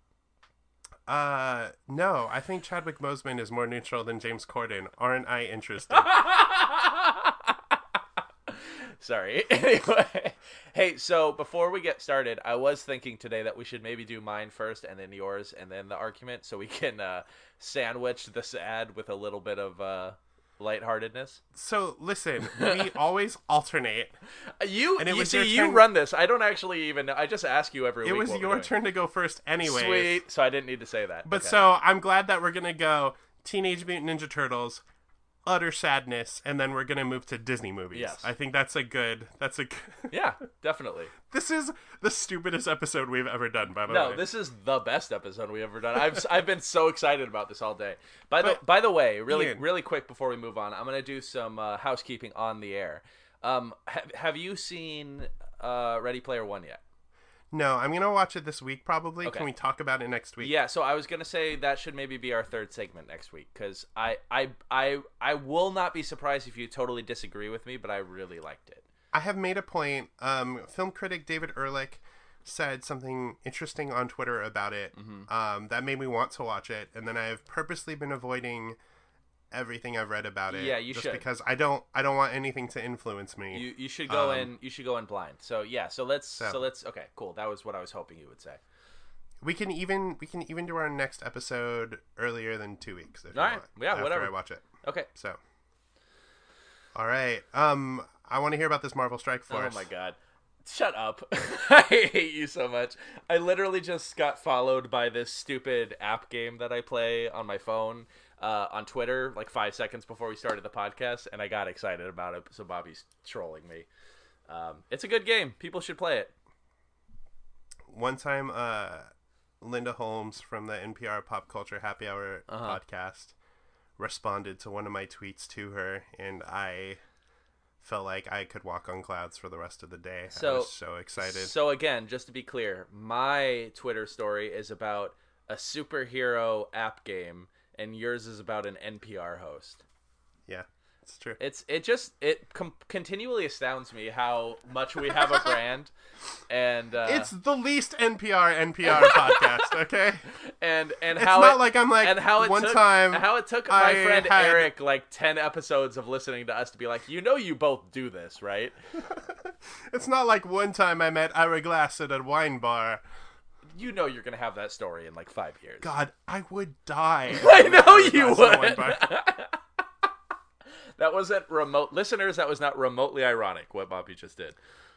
[SPEAKER 2] Uh, no, I think Chadwick Boseman is more neutral than James Corden. Aren't I interested?
[SPEAKER 1] Sorry. Anyway, hey, so before we get started, I was thinking today that we should maybe do mine first and then yours and then the argument so we can uh, sandwich the sad with a little bit of uh, lightheartedness.
[SPEAKER 2] So listen, we always alternate.
[SPEAKER 1] You,
[SPEAKER 2] And it
[SPEAKER 1] you
[SPEAKER 2] was
[SPEAKER 1] see,
[SPEAKER 2] your
[SPEAKER 1] you
[SPEAKER 2] turn-
[SPEAKER 1] run this. I don't actually even. I just ask you every
[SPEAKER 2] It
[SPEAKER 1] week.
[SPEAKER 2] was
[SPEAKER 1] what we're
[SPEAKER 2] your
[SPEAKER 1] doing.
[SPEAKER 2] turn to go first, anyway.
[SPEAKER 1] Sweet. So I didn't need to say that.
[SPEAKER 2] But
[SPEAKER 1] Okay.
[SPEAKER 2] so I'm glad that we're gonna go Teenage Mutant Ninja Turtles, utter sadness, and then we're gonna move to Disney movies.
[SPEAKER 1] Yes.
[SPEAKER 2] I think that's a good. That's a. Good,
[SPEAKER 1] yeah, definitely.
[SPEAKER 2] this is the stupidest episode we've ever done. By the
[SPEAKER 1] No,
[SPEAKER 2] way.
[SPEAKER 1] this is the best episode we ever done. I've I've been so excited about this all day. By the
[SPEAKER 2] But,
[SPEAKER 1] by the way, really
[SPEAKER 2] Ian.
[SPEAKER 1] really quick before we move on, I'm gonna do some uh, housekeeping on the air. Um, have have you seen uh, Ready Player One yet?
[SPEAKER 2] No, I'm gonna watch it this week probably.
[SPEAKER 1] Okay.
[SPEAKER 2] Can we talk about it next week?
[SPEAKER 1] Yeah, so I was gonna say that should maybe be our third segment next week because I, I I I will not be surprised if you totally disagree with me, but I really liked it.
[SPEAKER 2] I have made a point. Um, film critic David Ehrlich said something interesting on Twitter about it
[SPEAKER 1] Mm-hmm.
[SPEAKER 2] um, that made me want to watch it, and then I've purposely been avoiding everything I've read about it.
[SPEAKER 1] Yeah, you
[SPEAKER 2] just
[SPEAKER 1] should.
[SPEAKER 2] because I don't I don't want anything to influence me.
[SPEAKER 1] You you should go
[SPEAKER 2] Um,
[SPEAKER 1] in. You should go in blind. So yeah. So let's. So,
[SPEAKER 2] So-
[SPEAKER 1] let's. Okay. Cool. That was what I was hoping you would say.
[SPEAKER 2] We can even we can even do our next episode earlier than two weeks if you
[SPEAKER 1] All right.
[SPEAKER 2] want.
[SPEAKER 1] Yeah,
[SPEAKER 2] after
[SPEAKER 1] whatever.
[SPEAKER 2] I watch it.
[SPEAKER 1] Okay.
[SPEAKER 2] So, all right. Um, I want to hear about this Marvel Strike Force.
[SPEAKER 1] Oh my god. Shut up. I hate you so much. I literally just got followed by this stupid app game that I play on my phone uh, on Twitter like five seconds before we started the podcast, and I got excited about it, so Bobby's trolling me. Um, it's a good game. People should play it.
[SPEAKER 2] One time, uh, Linda Holmes from the N P R Pop Culture Happy Hour
[SPEAKER 1] Uh-huh.
[SPEAKER 2] podcast responded to one of my tweets to her, and I felt like I could walk on clouds for the rest of the day. I
[SPEAKER 1] So-
[SPEAKER 2] was so excited.
[SPEAKER 1] So again, just to be clear, my Twitter story is about a superhero app game, and yours is about an N P R host.
[SPEAKER 2] Yeah, it's true.
[SPEAKER 1] It's it just it com- continually astounds me how much we have a brand, and uh,
[SPEAKER 2] It's the least N P R N P R podcast, okay?
[SPEAKER 1] and and
[SPEAKER 2] It's
[SPEAKER 1] how
[SPEAKER 2] not
[SPEAKER 1] it,
[SPEAKER 2] like I'm like,
[SPEAKER 1] and how it
[SPEAKER 2] one
[SPEAKER 1] took,
[SPEAKER 2] time
[SPEAKER 1] how it took my
[SPEAKER 2] I
[SPEAKER 1] friend
[SPEAKER 2] had-
[SPEAKER 1] Eric like ten episodes of listening to us to be like, you know, you both do this, right?
[SPEAKER 2] It's not like one time I met Ira Glass at a wine bar.
[SPEAKER 1] You know, you're gonna have that story in like five years.
[SPEAKER 2] God, I would die. if
[SPEAKER 1] I
[SPEAKER 2] met
[SPEAKER 1] know
[SPEAKER 2] Ira
[SPEAKER 1] you
[SPEAKER 2] Glass at a wine
[SPEAKER 1] would.
[SPEAKER 2] bar.
[SPEAKER 1] That wasn't remote listeners. That was not remotely ironic. What Bobby just did.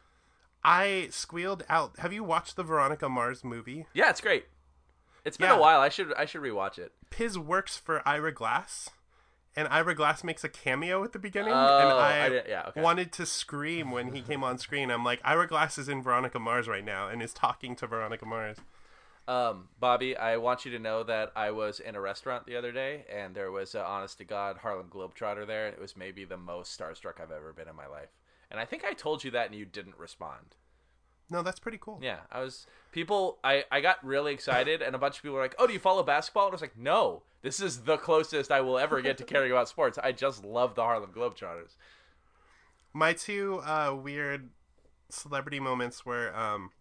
[SPEAKER 2] I squealed out. Have you watched the Veronica Mars movie?
[SPEAKER 1] Yeah, it's great. It's been
[SPEAKER 2] Yeah.
[SPEAKER 1] a while. I should I should rewatch it.
[SPEAKER 2] Piz works for Ira Glass, and Ira Glass makes a cameo at the beginning,
[SPEAKER 1] Oh,
[SPEAKER 2] and
[SPEAKER 1] I
[SPEAKER 2] I,
[SPEAKER 1] didn't- yeah, okay.
[SPEAKER 2] wanted to scream when he came on screen. I'm like, Ira Glass is in Veronica Mars right now and is talking to Veronica Mars.
[SPEAKER 1] Um, Bobby, I want you to know that I was in a restaurant the other day, and there was a honest to God Harlem Globetrotter there, and it was maybe the most starstruck I've ever been in my life. And I think I told you that, and you didn't respond.
[SPEAKER 2] No, that's pretty cool.
[SPEAKER 1] Yeah, I was people. I I got really excited, and a bunch of people were like, "Oh, do you follow basketball?" And I was like, "No, this is the closest I will ever get to caring about sports. I just love the Harlem Globetrotters."
[SPEAKER 2] My two uh, weird celebrity moments were um,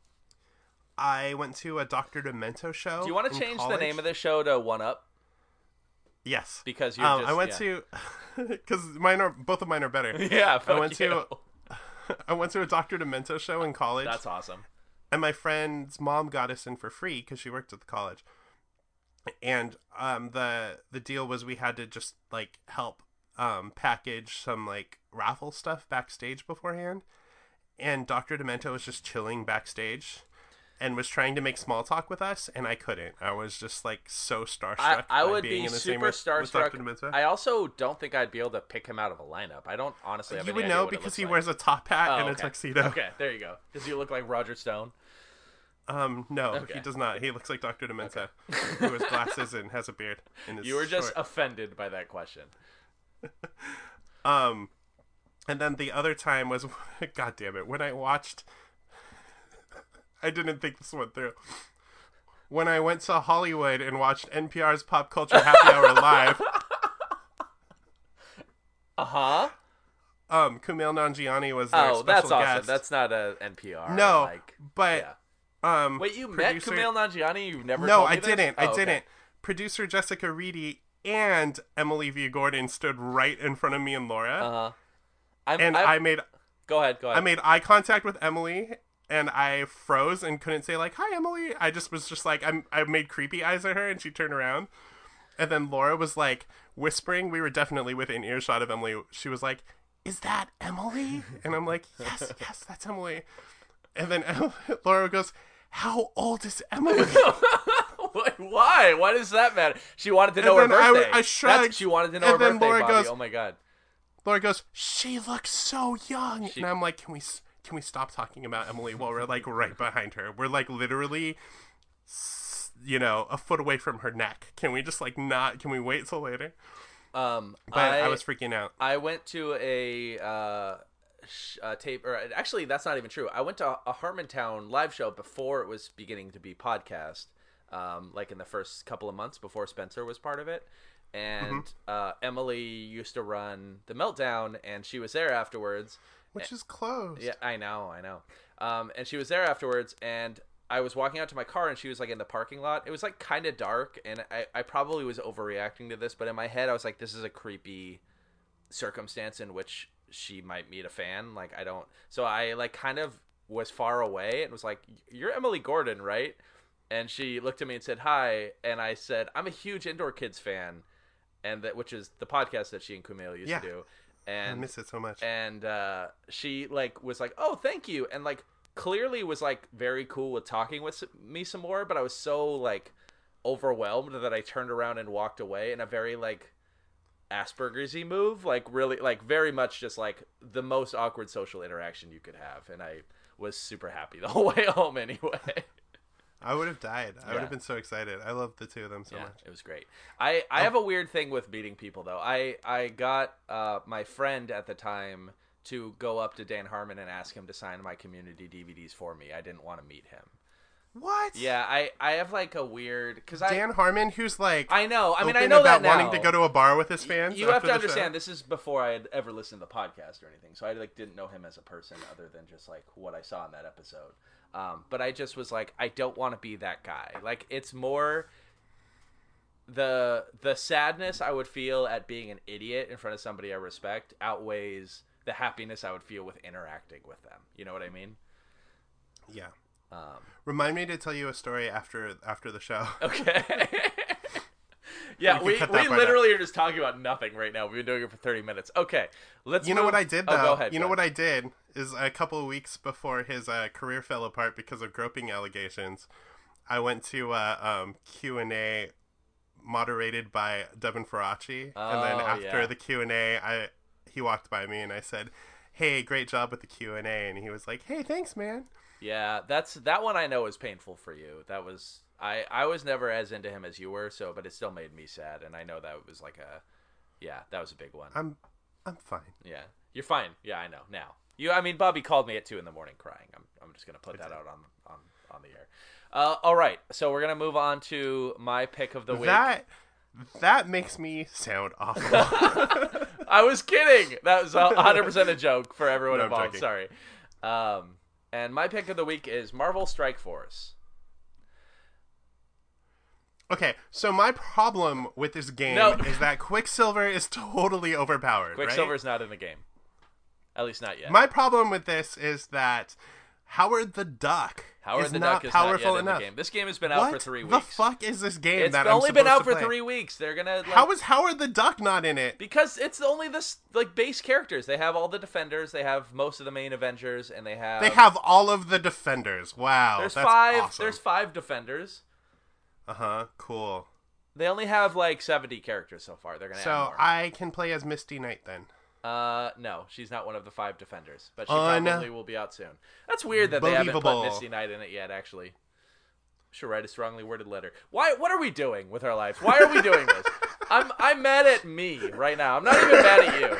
[SPEAKER 2] I went to a Doctor Demento show.
[SPEAKER 1] Do you want
[SPEAKER 2] in
[SPEAKER 1] to change
[SPEAKER 2] college.
[SPEAKER 1] the name of this show to One Up?
[SPEAKER 2] Yes,
[SPEAKER 1] Because you're
[SPEAKER 2] um,
[SPEAKER 1] just
[SPEAKER 2] I went
[SPEAKER 1] yeah.
[SPEAKER 2] to because mine are both of mine are better.
[SPEAKER 1] Yeah, fuck
[SPEAKER 2] I went
[SPEAKER 1] you.
[SPEAKER 2] to I went to a Doctor Demento show in college.
[SPEAKER 1] That's awesome.
[SPEAKER 2] And my friend's mom got us in for free because she worked at the college. And um, the the deal was we had to just like help um, package some like raffle stuff backstage beforehand. And Doctor Demento was just chilling backstage and was trying to make small talk with us, and I couldn't. I was just like so starstruck.
[SPEAKER 1] I, I
[SPEAKER 2] by
[SPEAKER 1] would
[SPEAKER 2] being
[SPEAKER 1] be
[SPEAKER 2] in the same
[SPEAKER 1] super
[SPEAKER 2] room with Doctor
[SPEAKER 1] starstruck.
[SPEAKER 2] Demento.
[SPEAKER 1] I also don't think I'd be able to pick him out of a lineup. I don't honestly have
[SPEAKER 2] You
[SPEAKER 1] any
[SPEAKER 2] would
[SPEAKER 1] idea
[SPEAKER 2] know
[SPEAKER 1] what it
[SPEAKER 2] because
[SPEAKER 1] looks
[SPEAKER 2] he
[SPEAKER 1] like.
[SPEAKER 2] wears a top hat
[SPEAKER 1] Oh,
[SPEAKER 2] and a
[SPEAKER 1] okay.
[SPEAKER 2] tuxedo.
[SPEAKER 1] Okay, there you go. Does he look like Roger Stone?
[SPEAKER 2] Um, no,
[SPEAKER 1] Okay.
[SPEAKER 2] he does not. He looks like Doctor Demento, who wears glasses and has a beard. And is
[SPEAKER 1] You were just
[SPEAKER 2] short.
[SPEAKER 1] offended by that question.
[SPEAKER 2] Um, and then the other time was, God damn it, when I watched, I didn't think this went through. When I went to Hollywood and watched N P R's Pop Culture Happy Hour live,
[SPEAKER 1] Uh huh.
[SPEAKER 2] um, Kumail Nanjiani was their
[SPEAKER 1] Oh,
[SPEAKER 2] special
[SPEAKER 1] that's awesome.
[SPEAKER 2] guest.
[SPEAKER 1] That's not a N P R.
[SPEAKER 2] no,
[SPEAKER 1] like,
[SPEAKER 2] but
[SPEAKER 1] yeah.
[SPEAKER 2] um,
[SPEAKER 1] Wait, you
[SPEAKER 2] producer-
[SPEAKER 1] met Kumail Nanjiani? You've never?
[SPEAKER 2] No,
[SPEAKER 1] told me
[SPEAKER 2] I
[SPEAKER 1] this?
[SPEAKER 2] didn't.
[SPEAKER 1] Oh,
[SPEAKER 2] I
[SPEAKER 1] okay.
[SPEAKER 2] didn't. Producer Jessica Reedy and Emily V. Gordon stood right in front of me and Laura,
[SPEAKER 1] Uh huh. I'm,
[SPEAKER 2] and
[SPEAKER 1] I'm,
[SPEAKER 2] I made
[SPEAKER 1] go ahead. Go ahead.
[SPEAKER 2] I made eye contact with Emily, and I froze and couldn't say like "Hi, Emily." I just was just like I'm. I made creepy eyes at her, and she turned around, and then Laura was like whispering. We were definitely within earshot of Emily. She was like, "Is that Emily?" And I'm like, "Yes, yes, that's Emily." And then Em- Laura goes, "How old is Emily?"
[SPEAKER 1] Wait, why? Why does that matter? She wanted to
[SPEAKER 2] And
[SPEAKER 1] know her
[SPEAKER 2] then I w-
[SPEAKER 1] birthday.
[SPEAKER 2] I shrugged,
[SPEAKER 1] That's, she wanted to know
[SPEAKER 2] and
[SPEAKER 1] her
[SPEAKER 2] then
[SPEAKER 1] birthday,
[SPEAKER 2] Laura
[SPEAKER 1] Bobby.
[SPEAKER 2] goes-
[SPEAKER 1] Oh my god.
[SPEAKER 2] Laura goes, "She looks so young,"
[SPEAKER 1] She-
[SPEAKER 2] and I'm like, "Can we s- can we stop talking about Emily while we're like right behind her? We're like literally, s- you know, a foot away from her neck. Can we just like not? Can we wait till later?"
[SPEAKER 1] Um,
[SPEAKER 2] But
[SPEAKER 1] I,
[SPEAKER 2] I, was freaking out.
[SPEAKER 1] I went to a uh, sh- uh, tape, or actually, that's not even true. I went to a Harmontown live show before it was beginning to be podcast, um, like in the first couple of months before Spencer was part of it. And uh, Emily used to run the Meltdown, and she was there afterwards.
[SPEAKER 2] Which is closed.
[SPEAKER 1] Yeah, I know, I know. Um, and she was there afterwards, and I was walking out to my car, and she was like in the parking lot. It was like kind of dark, and I, I probably was overreacting to this, but in my head I was like, this is a creepy circumstance in which she might meet a fan. Like, I don't, so I like kind of was far away and was like, you're Emily Gordon, right? And she looked at me and said hi, and I said, I'm a huge Indoor Kids fan, and that, which is the podcast that she and Kumail used
[SPEAKER 2] Yeah.
[SPEAKER 1] to do. And
[SPEAKER 2] I miss it so much.
[SPEAKER 1] And uh, she like was like, oh, thank you, and like clearly was like very cool with talking with me some more, but I was so like overwhelmed that I turned around and walked away in a very like Asperger's-y move, like really like very much just like the most awkward social interaction you could have, and I was super happy the whole way home anyway.
[SPEAKER 2] I would have died. I
[SPEAKER 1] Yeah.
[SPEAKER 2] would have been so excited. I love the two of them so
[SPEAKER 1] Yeah,
[SPEAKER 2] much.
[SPEAKER 1] it was great. I, I have a weird thing with meeting people, though. I, I got uh, my friend at the time to go up to Dan Harmon and ask him to sign my Community D V Ds for me. I didn't want to meet him.
[SPEAKER 2] What?
[SPEAKER 1] Yeah, I, I have like a weird... Cause I,
[SPEAKER 2] Dan Harmon, who's like...
[SPEAKER 1] I know. I mean, I
[SPEAKER 2] open
[SPEAKER 1] know
[SPEAKER 2] about
[SPEAKER 1] that now.
[SPEAKER 2] wanting to go to a bar with his fans.
[SPEAKER 1] You have
[SPEAKER 2] after
[SPEAKER 1] to
[SPEAKER 2] the
[SPEAKER 1] understand,
[SPEAKER 2] show?
[SPEAKER 1] this is before I had ever listened to the podcast or anything, so I like didn't know him as a person other than just like what I saw in that episode. Um, but I just was like, I don't want to be that guy. Like, it's more the the sadness I would feel at being an idiot in front of somebody I respect outweighs the happiness I would feel with interacting with them. You know what I mean?
[SPEAKER 2] Yeah.
[SPEAKER 1] Um,
[SPEAKER 2] Remind me to tell you a story after after the show.
[SPEAKER 1] okay. Yeah,
[SPEAKER 2] can
[SPEAKER 1] we,
[SPEAKER 2] cut
[SPEAKER 1] we
[SPEAKER 2] that part
[SPEAKER 1] literally are just talking about nothing right now. We've been doing it for thirty minutes. Okay, let's
[SPEAKER 2] You know
[SPEAKER 1] move-
[SPEAKER 2] what I did, though?
[SPEAKER 1] Oh, go ahead.
[SPEAKER 2] you
[SPEAKER 1] go
[SPEAKER 2] know what
[SPEAKER 1] ahead.
[SPEAKER 2] I did is a couple of weeks before his uh, career fell apart because of groping allegations, I went to uh, um, Q and A moderated by Devin Faraci. and then
[SPEAKER 1] Oh,
[SPEAKER 2] after
[SPEAKER 1] yeah.
[SPEAKER 2] the Q and A, I, he walked by me and I said, hey, great job with the Q and A. And he was like, hey, thanks, man.
[SPEAKER 1] Yeah, that's that one I know is painful for you. That was I I was never as into him as you were, so but it still made me sad, and I know that was like a yeah, that was a big one.
[SPEAKER 2] I'm I'm fine.
[SPEAKER 1] Yeah. You're fine. Yeah, I know. Now. You I mean Bobby called me at two in the morning crying. I'm I'm just gonna put that out on on, on the air. Uh all right, so we're gonna move on to my pick of the week.
[SPEAKER 2] That that makes me sound awful.
[SPEAKER 1] I was kidding. That was one hundred percent a joke for everyone
[SPEAKER 2] No, I'm
[SPEAKER 1] involved.
[SPEAKER 2] joking.
[SPEAKER 1] Sorry. Um and my pick of the week is Marvel Strike Force.
[SPEAKER 2] Okay, so my problem with this game
[SPEAKER 1] No.
[SPEAKER 2] is that Quicksilver is totally overpowered.
[SPEAKER 1] Quicksilver's not in the game. At least not yet.
[SPEAKER 2] Right? My problem with this is that Howard the Duck
[SPEAKER 1] Howard
[SPEAKER 2] is
[SPEAKER 1] the
[SPEAKER 2] not
[SPEAKER 1] Duck is
[SPEAKER 2] powerful
[SPEAKER 1] not yet in
[SPEAKER 2] enough.
[SPEAKER 1] the game. This game has been out
[SPEAKER 2] What
[SPEAKER 1] for three
[SPEAKER 2] the
[SPEAKER 1] weeks.
[SPEAKER 2] fuck is this game
[SPEAKER 1] It's
[SPEAKER 2] that I'm
[SPEAKER 1] only been
[SPEAKER 2] supposed
[SPEAKER 1] out
[SPEAKER 2] to
[SPEAKER 1] for
[SPEAKER 2] play?
[SPEAKER 1] three weeks. They're gonna like,
[SPEAKER 2] How is Howard the Duck not in it?
[SPEAKER 1] because it's only this like base characters. They have all the Defenders. They have most of the main Avengers, and they have
[SPEAKER 2] They have all of the Defenders. Wow,
[SPEAKER 1] there's
[SPEAKER 2] that's
[SPEAKER 1] five.
[SPEAKER 2] awesome.
[SPEAKER 1] There's five Defenders.
[SPEAKER 2] Uh huh. Cool.
[SPEAKER 1] They only have like seventy characters so far. They're gonna add
[SPEAKER 2] So
[SPEAKER 1] more.
[SPEAKER 2] I can play as Misty Knight then.
[SPEAKER 1] Uh, no, she's not one of the five Defenders, but she
[SPEAKER 2] Un-
[SPEAKER 1] probably will be out soon. That's weird that they haven't put
[SPEAKER 2] Believable.
[SPEAKER 1] Misty Knight in it yet. Actually, should write a strongly worded letter. Why? What are we doing with our lives? Why are we doing this? I'm I'm mad at me right now. I'm not even mad at you.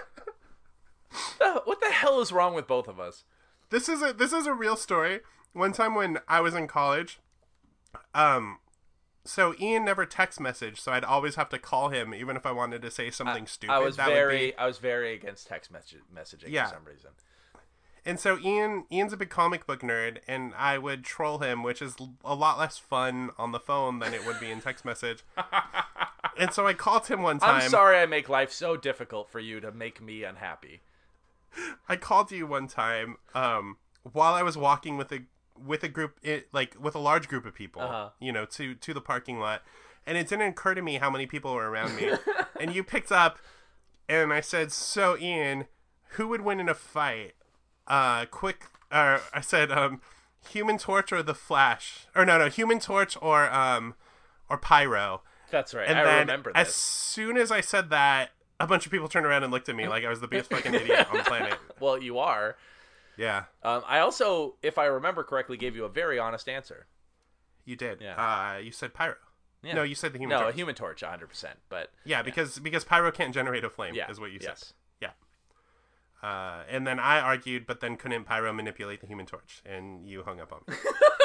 [SPEAKER 1] Uh, What the hell is wrong with both of us?
[SPEAKER 2] This is a this is a real story. One time when I was in college, um, so Ian never text messaged, so I'd always have to call him even if I wanted to say something stupid.
[SPEAKER 1] I was
[SPEAKER 2] That would
[SPEAKER 1] very
[SPEAKER 2] be-
[SPEAKER 1] I was very against text message, messaging
[SPEAKER 2] Yeah.
[SPEAKER 1] for some reason.
[SPEAKER 2] And so Ian Ian's a big comic book nerd, and I would troll him, which is l- a lot less fun on the phone than it would be in text message. And so I called him one time.
[SPEAKER 1] I'm sorry I make life so difficult for you to make me unhappy.
[SPEAKER 2] I called you one time um, while I was walking with a with a group, it, like with a large group of people,
[SPEAKER 1] Uh-huh.
[SPEAKER 2] you know, to to the parking lot, and it didn't occur to me how many people were around me. And you picked up, and I said, "So Ian, who would win in a fight? Uh, quick." Or I said, um, "Human Torch or the Flash?" Or no, no, Human Torch or um, or Pyro.
[SPEAKER 1] That's right.
[SPEAKER 2] And
[SPEAKER 1] I
[SPEAKER 2] then
[SPEAKER 1] remember
[SPEAKER 2] as
[SPEAKER 1] this.
[SPEAKER 2] soon as I said that, a bunch of people turned around and looked at me like I was the biggest fucking idiot on the planet.
[SPEAKER 1] Well, you are.
[SPEAKER 2] Yeah,
[SPEAKER 1] Um, I also, if I remember correctly, gave you a very honest answer.
[SPEAKER 2] you did.
[SPEAKER 1] Yeah.
[SPEAKER 2] Uh, you said Pyro.
[SPEAKER 1] Yeah.
[SPEAKER 2] No, you said the Human
[SPEAKER 1] No,
[SPEAKER 2] Torch.
[SPEAKER 1] a Human Torch, one hundred percent. But
[SPEAKER 2] Yeah, because because Pyro can't generate a flame,
[SPEAKER 1] yeah,
[SPEAKER 2] is what you
[SPEAKER 1] yes.
[SPEAKER 2] said. Yeah. Uh, and then I argued, but then couldn't Pyro manipulate the Human Torch, and you hung up on me.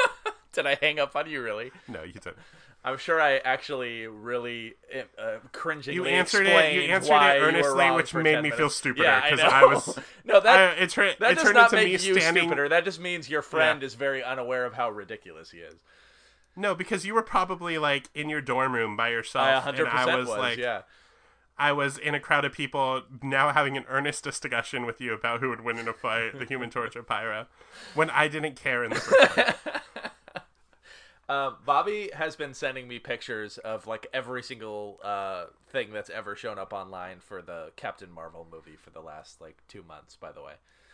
[SPEAKER 1] Did I hang up on you, really?
[SPEAKER 2] No, you didn't.
[SPEAKER 1] I'm sure I actually really uh, cringingly
[SPEAKER 2] You answered it.
[SPEAKER 1] explained
[SPEAKER 2] You answered
[SPEAKER 1] why
[SPEAKER 2] it
[SPEAKER 1] you were
[SPEAKER 2] earnestly,
[SPEAKER 1] wrong
[SPEAKER 2] which
[SPEAKER 1] for
[SPEAKER 2] made
[SPEAKER 1] ten
[SPEAKER 2] me feel
[SPEAKER 1] minutes.
[SPEAKER 2] stupider
[SPEAKER 1] Yeah, I
[SPEAKER 2] because
[SPEAKER 1] know.
[SPEAKER 2] I, was.
[SPEAKER 1] no, that
[SPEAKER 2] I, it, tra-
[SPEAKER 1] that
[SPEAKER 2] it
[SPEAKER 1] does
[SPEAKER 2] turned
[SPEAKER 1] not
[SPEAKER 2] into
[SPEAKER 1] make
[SPEAKER 2] me
[SPEAKER 1] you
[SPEAKER 2] standing.
[SPEAKER 1] stupider. That just means your friend
[SPEAKER 2] Yeah.
[SPEAKER 1] is very unaware of how ridiculous he is.
[SPEAKER 2] No, because you were probably like in your dorm room by yourself,
[SPEAKER 1] I one hundred
[SPEAKER 2] and
[SPEAKER 1] percent
[SPEAKER 2] I was,
[SPEAKER 1] was,
[SPEAKER 2] like,
[SPEAKER 1] yeah.
[SPEAKER 2] I was in a crowd of people now having an earnest discussion with you about who would win in a fight, the Human Torch or Pyro, when I didn't care in the first place.
[SPEAKER 1] Um, Bobby has been sending me pictures of like every single uh, thing that's ever shown up online for the Captain Marvel movie for the last like two months. By the way,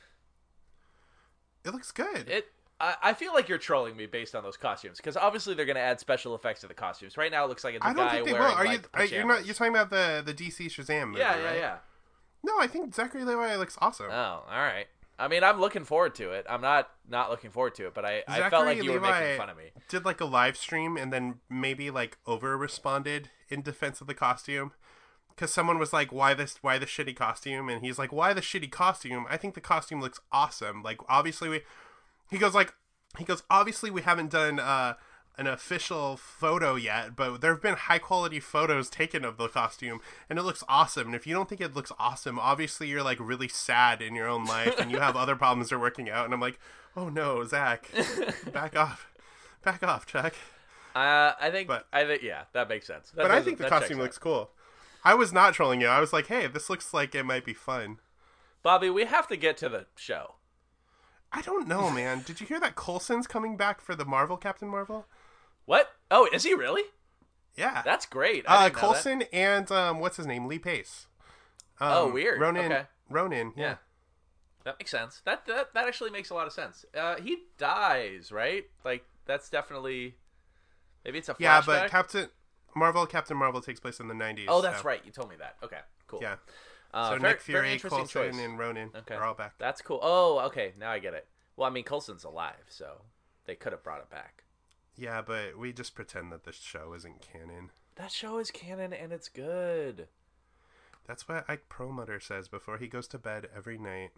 [SPEAKER 2] It looks good.
[SPEAKER 1] it I, I feel like you're trolling me based on those costumes because obviously they're going to add special effects to the costumes. Right now, it looks like it's a
[SPEAKER 2] I don't
[SPEAKER 1] guy
[SPEAKER 2] think they
[SPEAKER 1] wearing
[SPEAKER 2] will. Are you?
[SPEAKER 1] like
[SPEAKER 2] Are, you're not.
[SPEAKER 1] pajamas.
[SPEAKER 2] You're talking about the the D C Shazam movie,
[SPEAKER 1] Yeah, yeah,
[SPEAKER 2] right?
[SPEAKER 1] yeah.
[SPEAKER 2] No, I think Zachary Levi looks awesome.
[SPEAKER 1] Oh, all right. I mean, I'm looking forward to it. I'm not not looking forward to it, but I, I felt like you were
[SPEAKER 2] Levi
[SPEAKER 1] making fun of me.
[SPEAKER 2] Did like a live stream and then maybe like over responded in defense of the costume. Because someone was like, "Why this? Why the shitty costume?" And he's like, "Why the shitty costume? I think the costume looks awesome. Like, obviously we." He goes like, he goes. Obviously, we haven't done uh, an official photo yet, but there have been high quality photos taken of the costume, and it looks awesome. And if you don't think it looks awesome, obviously you're like really sad in your own life, and you have other problems that are working out. And I'm like, "Oh no, Zach, back off, back off, Chuck."
[SPEAKER 1] Uh, I think,
[SPEAKER 2] But-
[SPEAKER 1] I think, yeah, that makes sense. That
[SPEAKER 2] But I
[SPEAKER 1] doesn't-
[SPEAKER 2] think the
[SPEAKER 1] that
[SPEAKER 2] costume
[SPEAKER 1] checks
[SPEAKER 2] looks
[SPEAKER 1] out.
[SPEAKER 2] cool. I was not trolling you. I was like, "Hey, this looks like it might be fun."
[SPEAKER 1] Bobby, we have to get to the show.
[SPEAKER 2] I don't know, man. Did you hear that Coulson's coming back for the Marvel Captain Marvel?
[SPEAKER 1] What? Oh, is he really?
[SPEAKER 2] Yeah.
[SPEAKER 1] That's great. I
[SPEAKER 2] uh,
[SPEAKER 1] didn't know that.
[SPEAKER 2] Coulson and um, what's his name? Lee Pace. Um,
[SPEAKER 1] Oh, weird.
[SPEAKER 2] Ronan.
[SPEAKER 1] Okay.
[SPEAKER 2] Ronan. Yeah.
[SPEAKER 1] Yeah. That makes sense. That that that actually makes a lot of sense. Uh, he dies, right? Like that's definitely maybe it's a flashback.
[SPEAKER 2] Yeah, but Captain Marvel Captain Marvel takes place in the nineties.
[SPEAKER 1] oh, that's
[SPEAKER 2] so,
[SPEAKER 1] right. You told me that. Okay, cool.
[SPEAKER 2] Yeah.
[SPEAKER 1] Uh,
[SPEAKER 2] So
[SPEAKER 1] very,
[SPEAKER 2] Nick
[SPEAKER 1] very
[SPEAKER 2] Fury,
[SPEAKER 1] interesting
[SPEAKER 2] Coulson,
[SPEAKER 1] choice.
[SPEAKER 2] and Ronan
[SPEAKER 1] Okay,
[SPEAKER 2] are all back.
[SPEAKER 1] That's cool. Oh, okay. Now I get it. Well, I mean, Coulson's alive, so they could have brought it back.
[SPEAKER 2] Yeah, but we just pretend that this show isn't canon.
[SPEAKER 1] That show is canon and it's good.
[SPEAKER 2] That's what Ike Perlmutter says before he goes to bed every night.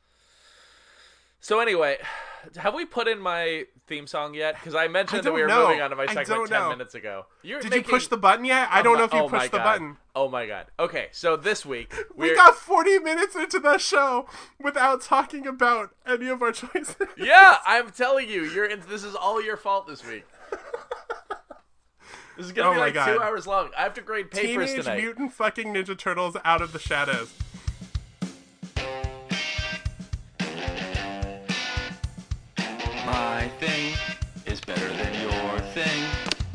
[SPEAKER 1] So anyway, have we put in my theme song yet? Because I mentioned
[SPEAKER 2] I
[SPEAKER 1] that we were
[SPEAKER 2] don't know.
[SPEAKER 1] moving on to my
[SPEAKER 2] I
[SPEAKER 1] segment
[SPEAKER 2] don't
[SPEAKER 1] ten
[SPEAKER 2] know.
[SPEAKER 1] minutes ago. You're
[SPEAKER 2] Did
[SPEAKER 1] making...
[SPEAKER 2] you push the button yet? I
[SPEAKER 1] Oh
[SPEAKER 2] don't
[SPEAKER 1] my-
[SPEAKER 2] know if you
[SPEAKER 1] oh my
[SPEAKER 2] pushed the
[SPEAKER 1] God.
[SPEAKER 2] button.
[SPEAKER 1] Oh my god. Okay, so this week
[SPEAKER 2] We
[SPEAKER 1] we're...
[SPEAKER 2] got forty minutes into the show without talking about any of our choices.
[SPEAKER 1] Yeah, I'm telling you, you're in... this is all your fault this week. This is gonna
[SPEAKER 2] Oh
[SPEAKER 1] be
[SPEAKER 2] my
[SPEAKER 1] like
[SPEAKER 2] God.
[SPEAKER 1] two hours long. I have to grade papers
[SPEAKER 2] Teenage
[SPEAKER 1] tonight.
[SPEAKER 2] Mutant fucking Ninja Turtles out of the shadows.
[SPEAKER 3] My thing is better than your thing.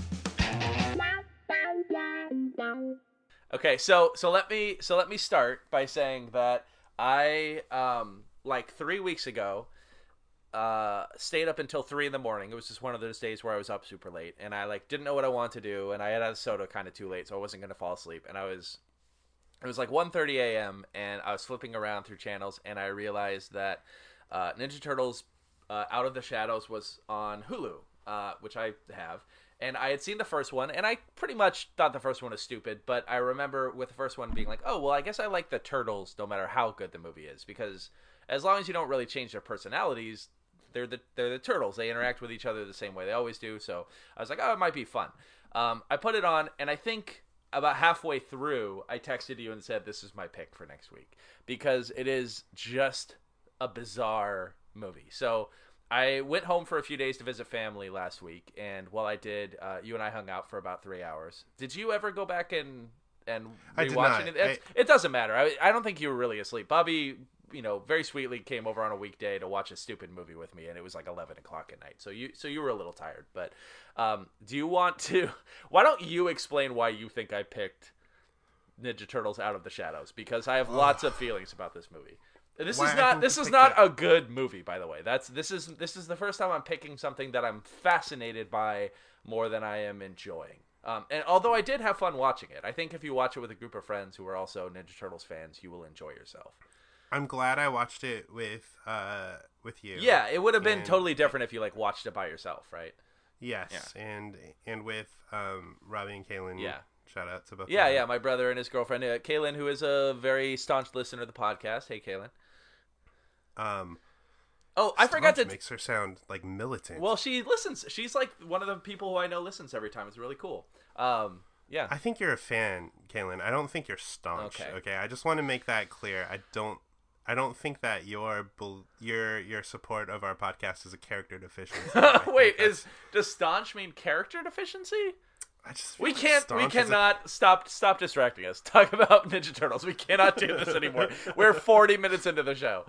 [SPEAKER 1] Okay, so so let me so let me start by saying that I um like three weeks ago uh stayed up until three in the morning. It was just one of those days where I was up super late and I like didn't know what I wanted to do and I had had a soda kind of too late, so I wasn't gonna fall asleep. And I was it was like one thirty a.m. and I was flipping around through channels and I realized that uh, Ninja Turtles uh, Out of the Shadows was on Hulu, uh, which I have. And I had seen the first one, and I pretty much thought the first one was stupid, but I remember with the first one being like, oh, well, I guess I like the Turtles no matter how good the movie is, because as long as you don't really change their personalities, they're the they're the Turtles. They interact with each other the same way they always do, so I was like, oh, it might be fun. Um, I put it on, and I think about halfway through, I texted you and said, this is my pick for next week, because it is just a bizarre movie. So I went home for a few days to visit family last week, and while I did, uh, you and I hung out for about three hours. Did you ever go back and and
[SPEAKER 2] I did
[SPEAKER 1] rewatch
[SPEAKER 2] not.
[SPEAKER 1] anything? It, it doesn't matter. I, I don't think you were really asleep. Bobby, you know, very sweetly came over on a weekday to watch a stupid movie with me, and it was like eleven o'clock at night. So you so you were a little tired. But um, do you want to? Why don't you explain why you think I picked Ninja Turtles Out of the Shadows? Because I have lots of feelings about this movie. This
[SPEAKER 2] Why
[SPEAKER 1] is
[SPEAKER 2] I
[SPEAKER 1] not
[SPEAKER 2] think
[SPEAKER 1] this
[SPEAKER 2] you
[SPEAKER 1] is
[SPEAKER 2] picked
[SPEAKER 1] not
[SPEAKER 2] it.
[SPEAKER 1] a good movie, by the way. That's this is this is the first time I'm picking something that I'm fascinated by more than I am enjoying. Um, and although I did have fun watching it, I think if you watch it with a group of friends who are also Ninja Turtles fans, you will enjoy yourself.
[SPEAKER 2] I'm glad I watched it with uh with you.
[SPEAKER 1] Yeah, it would have been
[SPEAKER 2] And-
[SPEAKER 1] totally different if you like watched it by yourself, right?
[SPEAKER 2] Yes, and and with um Robbie and Kaylin.
[SPEAKER 1] Yeah.
[SPEAKER 2] Shout out to both.
[SPEAKER 1] Yeah,
[SPEAKER 2] of them.
[SPEAKER 1] yeah. My brother and his girlfriend, uh, Kaylin, who is a very staunch listener of the podcast. Hey, Kaylin.
[SPEAKER 2] Um,
[SPEAKER 1] Oh, I forgot
[SPEAKER 2] Staunch
[SPEAKER 1] to.
[SPEAKER 2] makes her sound like militant.
[SPEAKER 1] Well, she listens. She's like one of the people who I know listens every time. It's really cool. Um, yeah.
[SPEAKER 2] I think you're a fan, Kaylin. I don't think you're staunch.
[SPEAKER 1] Okay.
[SPEAKER 2] Okay. I just want to make that clear. I don't. I don't think that your bel- your your support of our podcast is a character deficiency. I think
[SPEAKER 1] Wait,
[SPEAKER 2] that's-
[SPEAKER 1] is does staunch mean character deficiency?
[SPEAKER 2] I just feel
[SPEAKER 1] We
[SPEAKER 2] like
[SPEAKER 1] can't. We
[SPEAKER 2] staunch is a-
[SPEAKER 1] cannot stop. Stop distracting us. Talk about Ninja Turtles. We cannot do this anymore. We're forty minutes into the show.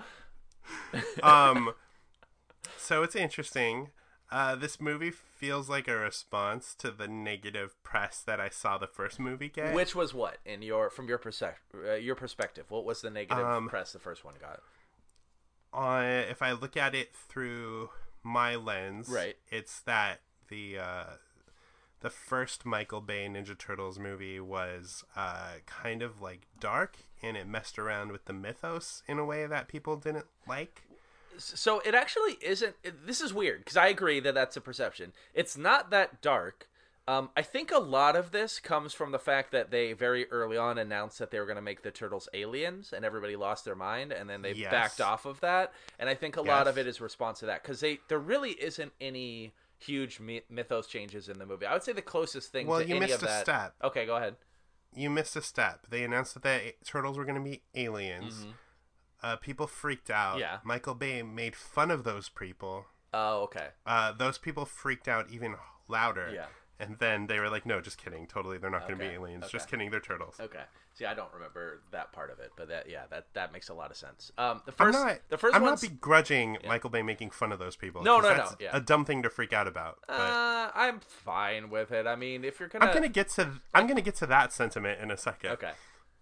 [SPEAKER 2] um. So it's interesting. Uh, this movie feels like a response to the negative press that I saw the first movie get.
[SPEAKER 1] Which was what in your from your perspective? Uh, your perspective. What was the negative
[SPEAKER 2] Um,
[SPEAKER 1] press the first one got?
[SPEAKER 2] On if I look at it through my lens,
[SPEAKER 1] Right.
[SPEAKER 2] it's that the uh, the first Michael Bay Ninja Turtles movie was uh, kind of like dark, and it messed around with the mythos in a way that people didn't like.
[SPEAKER 1] So it actually isn't. It, this is weird because I agree that that's a perception. It's not that dark. Um, I think a lot of this comes from the fact that they very early on announced that they were going to make the Turtles aliens, and everybody lost their mind, and then they
[SPEAKER 2] Yes.
[SPEAKER 1] backed off of that. And I think a lot of
[SPEAKER 2] Yes.
[SPEAKER 1] it is response to that because they there really isn't any huge my- mythos changes in the movie. I would say the closest thing
[SPEAKER 2] Well,
[SPEAKER 1] to
[SPEAKER 2] you
[SPEAKER 1] any
[SPEAKER 2] missed
[SPEAKER 1] of
[SPEAKER 2] a
[SPEAKER 1] that.
[SPEAKER 2] step.
[SPEAKER 1] Okay, go ahead.
[SPEAKER 2] You missed a step. They announced that the turtles were going to be aliens. Uh, people freaked out.
[SPEAKER 1] Mm-hmm. Yeah.
[SPEAKER 2] Michael Bay made fun of those people.
[SPEAKER 1] Oh, okay.
[SPEAKER 2] Uh, those people freaked out even louder.
[SPEAKER 1] Yeah.
[SPEAKER 2] And then they were like, no, just kidding. Totally, they're not going to
[SPEAKER 1] Okay,
[SPEAKER 2] be aliens.
[SPEAKER 1] okay.
[SPEAKER 2] Just kidding, they're turtles.
[SPEAKER 1] Okay. See, I don't remember that part of it, but that yeah, that that makes a lot of sense. Um, the
[SPEAKER 2] I'm
[SPEAKER 1] first
[SPEAKER 2] not,
[SPEAKER 1] the 1st
[SPEAKER 2] I'm
[SPEAKER 1] one's
[SPEAKER 2] not begrudging Michael Bay making fun of those people.
[SPEAKER 1] No,
[SPEAKER 2] 'cause
[SPEAKER 1] no, no,
[SPEAKER 2] that's
[SPEAKER 1] yeah.
[SPEAKER 2] a dumb thing to freak out about. But
[SPEAKER 1] Uh, I'm fine with it. I mean, if you're gonna,
[SPEAKER 2] I'm gonna get to I'm gonna get to that sentiment in a second.
[SPEAKER 1] okay,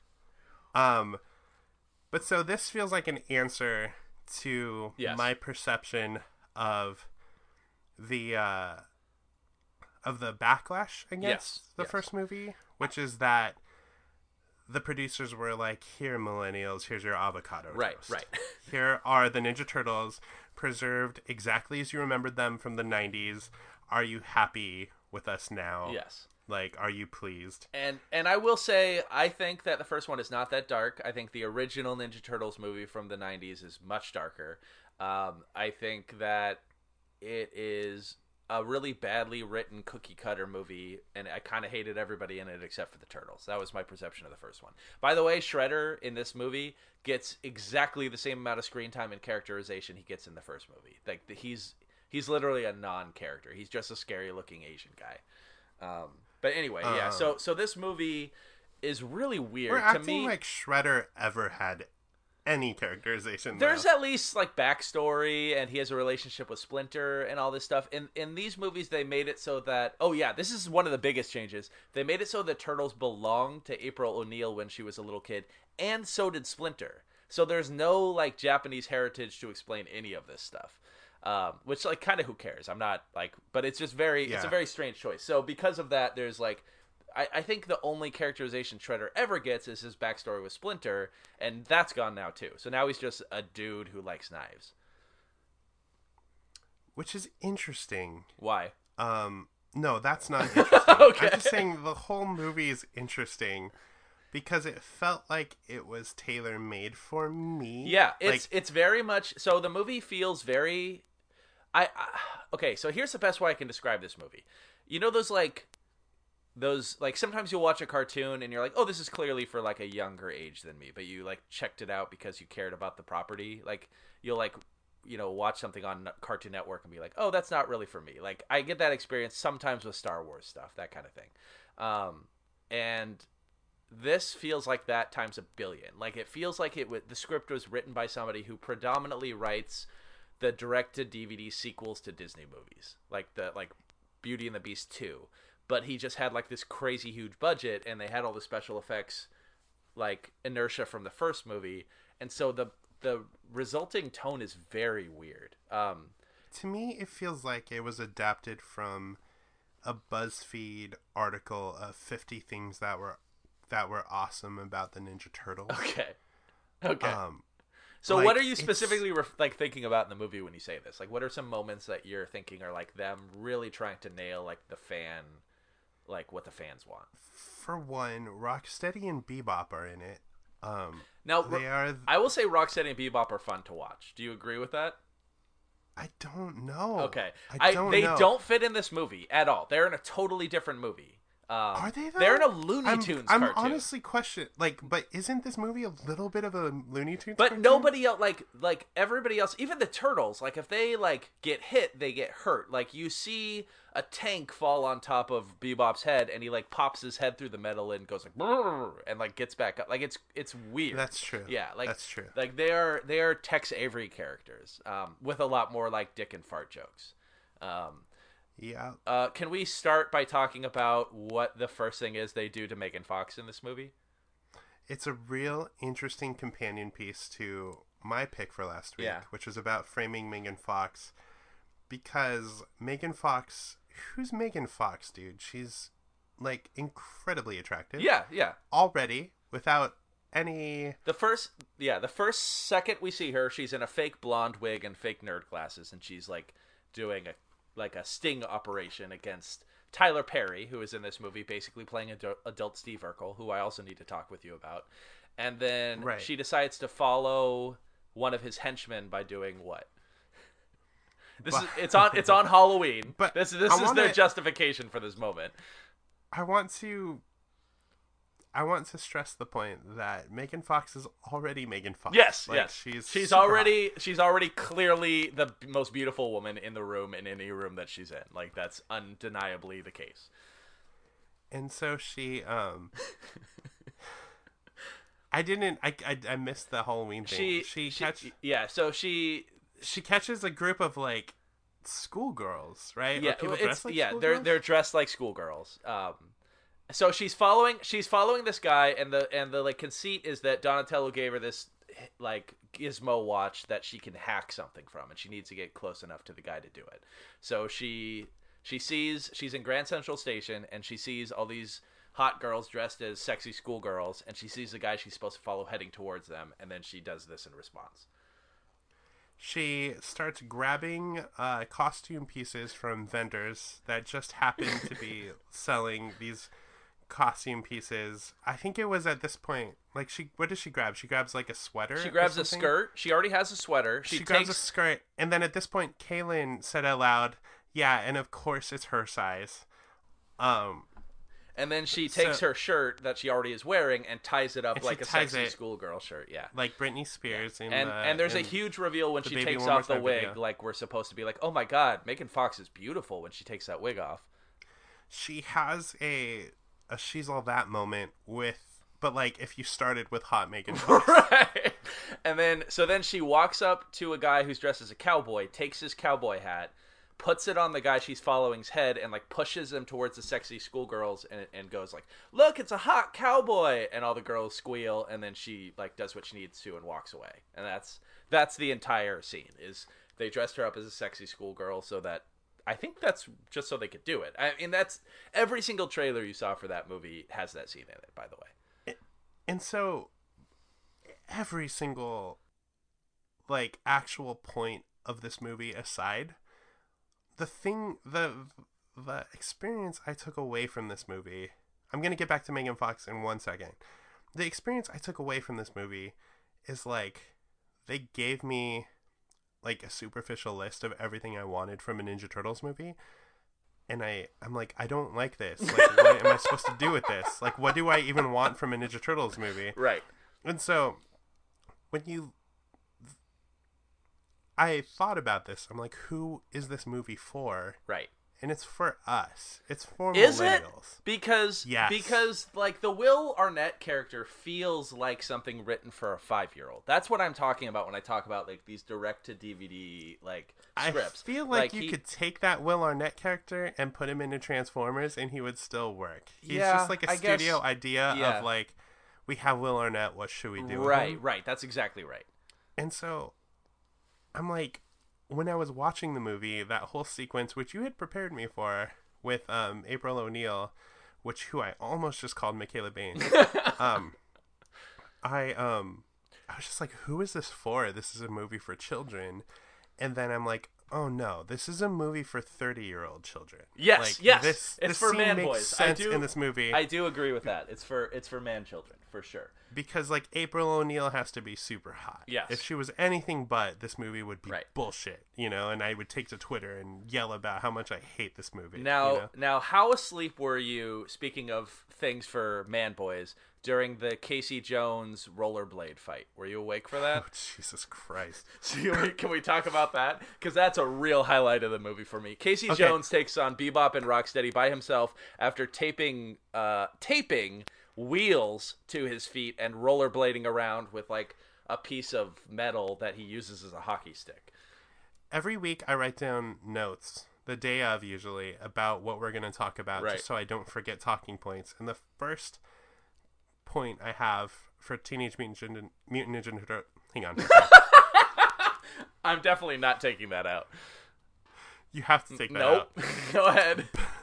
[SPEAKER 2] Um, but so this feels like an answer to
[SPEAKER 1] Yes.
[SPEAKER 2] my perception of the uh, of the backlash against
[SPEAKER 1] Yes,
[SPEAKER 2] the
[SPEAKER 1] yes.
[SPEAKER 2] first movie, which is that the producers were like, "Here, millennials, here's your avocado
[SPEAKER 1] right,
[SPEAKER 2] toast.
[SPEAKER 1] right,
[SPEAKER 2] Here are the Ninja Turtles, preserved exactly as you remembered them from the nineties. Are you happy with us now?
[SPEAKER 1] yes."
[SPEAKER 2] Like, are you pleased?
[SPEAKER 1] And and I will say, I think that the first one is not that dark. I think the original Ninja Turtles movie from the nineties is much darker. Um, I think that it is a really badly written cookie cutter movie, and I kind of hated everybody in it except for the turtles. That was my perception of the first one. By the way, Shredder in this movie gets exactly the same amount of screen time and characterization he gets in the first movie. Like the, he's he's literally a non-character. He's just a scary looking Asian guy. Um, but anyway, yeah.
[SPEAKER 2] Um,
[SPEAKER 1] So so this movie is really weird
[SPEAKER 2] We're
[SPEAKER 1] to
[SPEAKER 2] acting
[SPEAKER 1] me.
[SPEAKER 2] like Shredder ever had any characterization.
[SPEAKER 1] There's
[SPEAKER 2] though.
[SPEAKER 1] at least like backstory, and he has a relationship with Splinter and all this stuff. In in these movies, they made it so that oh yeah, this is one of the biggest changes. They made it so the turtles belonged to April O'Neil when she was a little kid, and so did Splinter. So there's no like Japanese heritage to explain any of this stuff. Um, which like kind of who cares? I'm not like, but it's just very it's a
[SPEAKER 2] Yeah.
[SPEAKER 1] very strange choice. So because of that, there's like. I, I think the only characterization Shredder ever gets is his backstory with Splinter, and that's gone now too. So now he's just a dude who likes knives.
[SPEAKER 2] Which is interesting.
[SPEAKER 1] Why?
[SPEAKER 2] Um, no, that's not interesting.
[SPEAKER 1] Okay.
[SPEAKER 2] I'm just saying the whole movie is interesting because it felt like it was tailor made for me.
[SPEAKER 1] Yeah, it's
[SPEAKER 2] like,
[SPEAKER 1] it's very much so. The movie feels very. I, I okay. So here's the best way I can describe this movie. You know those like. Those like sometimes you'll watch a cartoon and you're like, oh, this is clearly for like a younger age than me, but you like checked it out because you cared about the property. Like you'll like you know watch something on Cartoon Network and be like, oh, that's not really for me. Like I get that experience sometimes with Star Wars stuff, that kind of thing. Um, and this feels like that times a billion. Like it feels like it w- the script was written by somebody who predominantly writes the direct to D V D sequels to Disney movies, like the like Beauty and the Beast two. But he just had like this crazy huge budget, and they had all the special effects, like inertia from the first movie, and so the the resulting tone is very weird. Um,
[SPEAKER 2] to me, it feels like it was adapted from a BuzzFeed article of fifty things that were that were awesome about the Ninja Turtles.
[SPEAKER 1] okay, okay.
[SPEAKER 2] Um,
[SPEAKER 1] so
[SPEAKER 2] like,
[SPEAKER 1] what are you
[SPEAKER 2] it's-
[SPEAKER 1] specifically ref- like thinking about in the movie when you say this? Like, what are some moments that you're thinking are like them really trying to nail like the fan, like what the fans want?
[SPEAKER 2] for one, Rocksteady and Bebop are in it. Um,
[SPEAKER 1] Now,
[SPEAKER 2] they are.
[SPEAKER 1] I will say Rocksteady and Bebop are fun to watch. Do you agree with that?
[SPEAKER 2] I don't know.
[SPEAKER 1] Okay,
[SPEAKER 2] I
[SPEAKER 1] I,
[SPEAKER 2] don't
[SPEAKER 1] they
[SPEAKER 2] know.
[SPEAKER 1] don't fit in this movie at all. They're in a totally different movie. Um,
[SPEAKER 2] Are they though?
[SPEAKER 1] They're in a Looney
[SPEAKER 2] I'm,
[SPEAKER 1] Tunes
[SPEAKER 2] I'm
[SPEAKER 1] cartoon.
[SPEAKER 2] honestly question like, but isn't this movie a little bit of a Looney Tunes?
[SPEAKER 1] But
[SPEAKER 2] cartoon?
[SPEAKER 1] nobody else, like like everybody else, even the turtles, like if they like get hit, they get hurt. Like you see a tank fall on top of Bebop's head, and he like pops his head through the metal and goes like "Brrr," and like gets back up. Like it's it's weird.
[SPEAKER 2] That's true.
[SPEAKER 1] Yeah, like
[SPEAKER 2] that's true.
[SPEAKER 1] Like they are they are Tex Avery characters, um, with a lot more like dick and fart jokes. Um,
[SPEAKER 2] Yeah.
[SPEAKER 1] uh, can we start by talking about what the first thing is they do to Megan Fox in this movie?
[SPEAKER 2] It's a real interesting companion piece to my pick for last week,
[SPEAKER 1] Yeah.
[SPEAKER 2] which was about framing Megan Fox. Because Megan Fox, who's Megan Fox, dude? She's like incredibly attractive.
[SPEAKER 1] Yeah, yeah.
[SPEAKER 2] Already, without any.
[SPEAKER 1] The first, yeah, the first second we see her, she's in a fake blonde wig and fake nerd glasses, and she's like doing a like a sting operation against Tyler Perry, who is in this movie, basically playing adult, adult Steve Urkel, who I also need to talk with you about. And then
[SPEAKER 2] Right.
[SPEAKER 1] she decides to follow one of his henchmen by doing what? This
[SPEAKER 2] But-
[SPEAKER 1] is it's on it's on Halloween.
[SPEAKER 2] But
[SPEAKER 1] this this
[SPEAKER 2] I
[SPEAKER 1] is
[SPEAKER 2] wanna-
[SPEAKER 1] their justification for this moment.
[SPEAKER 2] I want to. I want to stress the point that Megan Fox is already Megan Fox.
[SPEAKER 1] Yes,
[SPEAKER 2] Like,
[SPEAKER 1] yes.
[SPEAKER 2] She's
[SPEAKER 1] she's
[SPEAKER 2] super
[SPEAKER 1] already she's already clearly the most beautiful woman in the room in any room that she's in. Like that's undeniably the case.
[SPEAKER 2] hot. And so she. um I didn't. I, I I missed the Halloween thing.
[SPEAKER 1] She
[SPEAKER 2] she
[SPEAKER 1] she
[SPEAKER 2] catch.
[SPEAKER 1] yeah. So she
[SPEAKER 2] She catches a group of like schoolgirls, right?
[SPEAKER 1] yeah
[SPEAKER 2] Or people
[SPEAKER 1] it's,
[SPEAKER 2] dressed like
[SPEAKER 1] yeah they're
[SPEAKER 2] schoolgirls?
[SPEAKER 1] they're dressed like schoolgirls. Um, so she's following she's following this guy, and the and the like conceit is that Donatello gave her this like gizmo watch that she can hack something from, and she needs to get close enough to the guy to do it. So she she sees she's in Grand Central Station, and she sees all these hot girls dressed as sexy schoolgirls, and she sees the guy she's supposed to follow heading towards them, and then she does this in response.
[SPEAKER 2] She starts grabbing uh, costume pieces from vendors that just happen to be selling these costume pieces. I think it was at this point, like she, what does she grab? She grabs like a sweater.
[SPEAKER 1] She
[SPEAKER 2] or
[SPEAKER 1] grabs a
[SPEAKER 2] something?
[SPEAKER 1] skirt. She already has a sweater. She,
[SPEAKER 2] She,
[SPEAKER 1] takes
[SPEAKER 2] grabs a skirt, and then at this point, Kaylin said out loud, "Yeah, and of course it's her size." Um,
[SPEAKER 1] And then she takes
[SPEAKER 2] So-
[SPEAKER 1] her shirt that she already is wearing and ties it up
[SPEAKER 2] And she
[SPEAKER 1] like a
[SPEAKER 2] ties
[SPEAKER 1] sexy
[SPEAKER 2] it-
[SPEAKER 1] schoolgirl shirt. Yeah.
[SPEAKER 2] like Britney Spears in
[SPEAKER 1] And
[SPEAKER 2] the,
[SPEAKER 1] and there's a
[SPEAKER 2] in-
[SPEAKER 1] huge reveal when
[SPEAKER 2] the
[SPEAKER 1] she
[SPEAKER 2] Baby
[SPEAKER 1] takes
[SPEAKER 2] One More
[SPEAKER 1] off the
[SPEAKER 2] Time
[SPEAKER 1] wig.
[SPEAKER 2] video.
[SPEAKER 1] Like we're supposed to be like, oh my god, Megan Fox is beautiful when she takes that wig off.
[SPEAKER 2] She has a a she's all that moment with, but like if you started with hot Megan Fox.
[SPEAKER 1] Right. And then so then she walks up to a guy who's dressed as a cowboy, takes his cowboy hat, puts it on the guy she's following's head, and like pushes him towards the sexy schoolgirls, and and goes like, "Look, it's a hot cowboy!" And all the girls squeal, and then she like does what she needs to and walks away. And that's that's the entire scene. Is they dressed her up as a sexy schoolgirl so that I think that's just so they could do it. I mean, that's every single trailer you saw for that movie has that scene in it. By the way.
[SPEAKER 2] And so every single like actual point of this movie aside, the thing the the experience I took away from this movie, I'm going to get back to Megan Fox in one second. The experience I took away from this movie is like they gave me like a superficial list of everything I wanted from a Ninja Turtles movie. And I, I'm like, I don't like this. Like, what am I supposed to do with this? Like, what do I even want from a Ninja Turtles movie?
[SPEAKER 1] Right.
[SPEAKER 2] And so, when you, I thought about this. I'm like, who is this movie for?
[SPEAKER 1] Right.
[SPEAKER 2] And it's for us. It's for
[SPEAKER 1] Is it?
[SPEAKER 2] millennials.
[SPEAKER 1] Because
[SPEAKER 2] Yes.
[SPEAKER 1] because like the Will Arnett character feels like something written for a five-year-old. That's what I'm talking about when I talk about like these direct to D V D like scripts.
[SPEAKER 2] I feel like, you
[SPEAKER 1] he-
[SPEAKER 2] could take that Will Arnett character and put him into Transformers, and he would still work. He's
[SPEAKER 1] Yeah,
[SPEAKER 2] just like a
[SPEAKER 1] I guess-
[SPEAKER 2] studio idea
[SPEAKER 1] yeah.
[SPEAKER 2] of like, we have Will Arnett. What should we do? with
[SPEAKER 1] Right,
[SPEAKER 2] him?
[SPEAKER 1] right. That's exactly right.
[SPEAKER 2] And so, I'm like, when I was watching the movie, that whole sequence, which you had prepared me for, with um, April O'Neil, which who I almost just called Michaela Bain. um, I um, I was just like, who is this for? This is a movie for children. And then I'm like, oh no, this is a movie for thirty-year-old children.
[SPEAKER 1] Yes,
[SPEAKER 2] like,
[SPEAKER 1] yes,
[SPEAKER 2] this,
[SPEAKER 1] it's
[SPEAKER 2] this
[SPEAKER 1] for
[SPEAKER 2] scene
[SPEAKER 1] man
[SPEAKER 2] makes
[SPEAKER 1] boys. I
[SPEAKER 2] sense
[SPEAKER 1] do
[SPEAKER 2] in this movie.
[SPEAKER 1] I do agree with that. It's for it's for man children for sure.
[SPEAKER 2] Because like April O'Neil has to be super hot.
[SPEAKER 1] Yes.
[SPEAKER 2] If she was anything but, this movie would be
[SPEAKER 1] Right.
[SPEAKER 2] bullshit, you know. And I would take to Twitter and yell about how much I hate this movie.
[SPEAKER 1] Now,
[SPEAKER 2] you know?
[SPEAKER 1] now, how asleep were you? Speaking of things for man boys, during the Casey Jones rollerblade fight, were you awake for that?
[SPEAKER 2] Oh, Jesus Christ!
[SPEAKER 1] So can we, can we talk about that? Because that's a real highlight of the movie for me. Casey
[SPEAKER 2] Okay.
[SPEAKER 1] Jones takes on Bebop and Rocksteady by himself after taping, uh, taping wheels to his feet and rollerblading around with like a piece of metal that he uses as a hockey stick.
[SPEAKER 2] Every week I write down notes, the day of usually, about what we're going to talk about,
[SPEAKER 1] Right.
[SPEAKER 2] just so I don't forget talking points. And the first point I have for Teenage Mutant Ninja, Mutant Ninja Turtle... Hang on.
[SPEAKER 1] I'm definitely not taking that out.
[SPEAKER 2] You have to take that
[SPEAKER 1] Nope.
[SPEAKER 2] out.
[SPEAKER 1] Go ahead.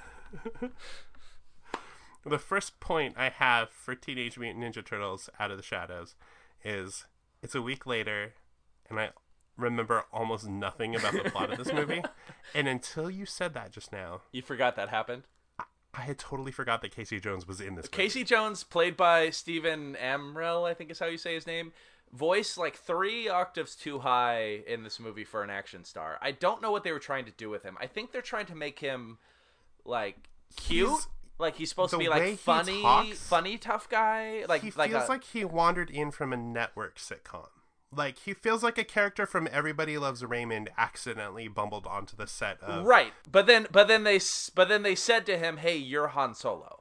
[SPEAKER 2] The first point I have for Teenage Mutant Ninja Turtles Out of the Shadows is it's a week later, and I remember almost nothing about the plot of this movie. And until you said that just now,
[SPEAKER 1] You forgot that happened?
[SPEAKER 2] I had totally forgot that Casey Jones was in this movie.
[SPEAKER 1] Casey Jones, played by Stephen Amell, I think is how you say his name, voice like three octaves too high in this movie for an action star. I don't know what they were trying to do with him. I think they're trying to make him like cute.
[SPEAKER 2] He's-
[SPEAKER 1] like he's supposed to
[SPEAKER 2] the
[SPEAKER 1] be
[SPEAKER 2] way
[SPEAKER 1] like
[SPEAKER 2] he
[SPEAKER 1] funny,
[SPEAKER 2] talks,
[SPEAKER 1] funny tough guy. Like
[SPEAKER 2] he
[SPEAKER 1] like
[SPEAKER 2] feels
[SPEAKER 1] a,
[SPEAKER 2] like he wandered in from a network sitcom. Like, he feels like a character from Everybody Loves Raymond accidentally bumbled onto the set of...
[SPEAKER 1] right. But then but then they s- but then they said to him, "Hey, you're Han Solo."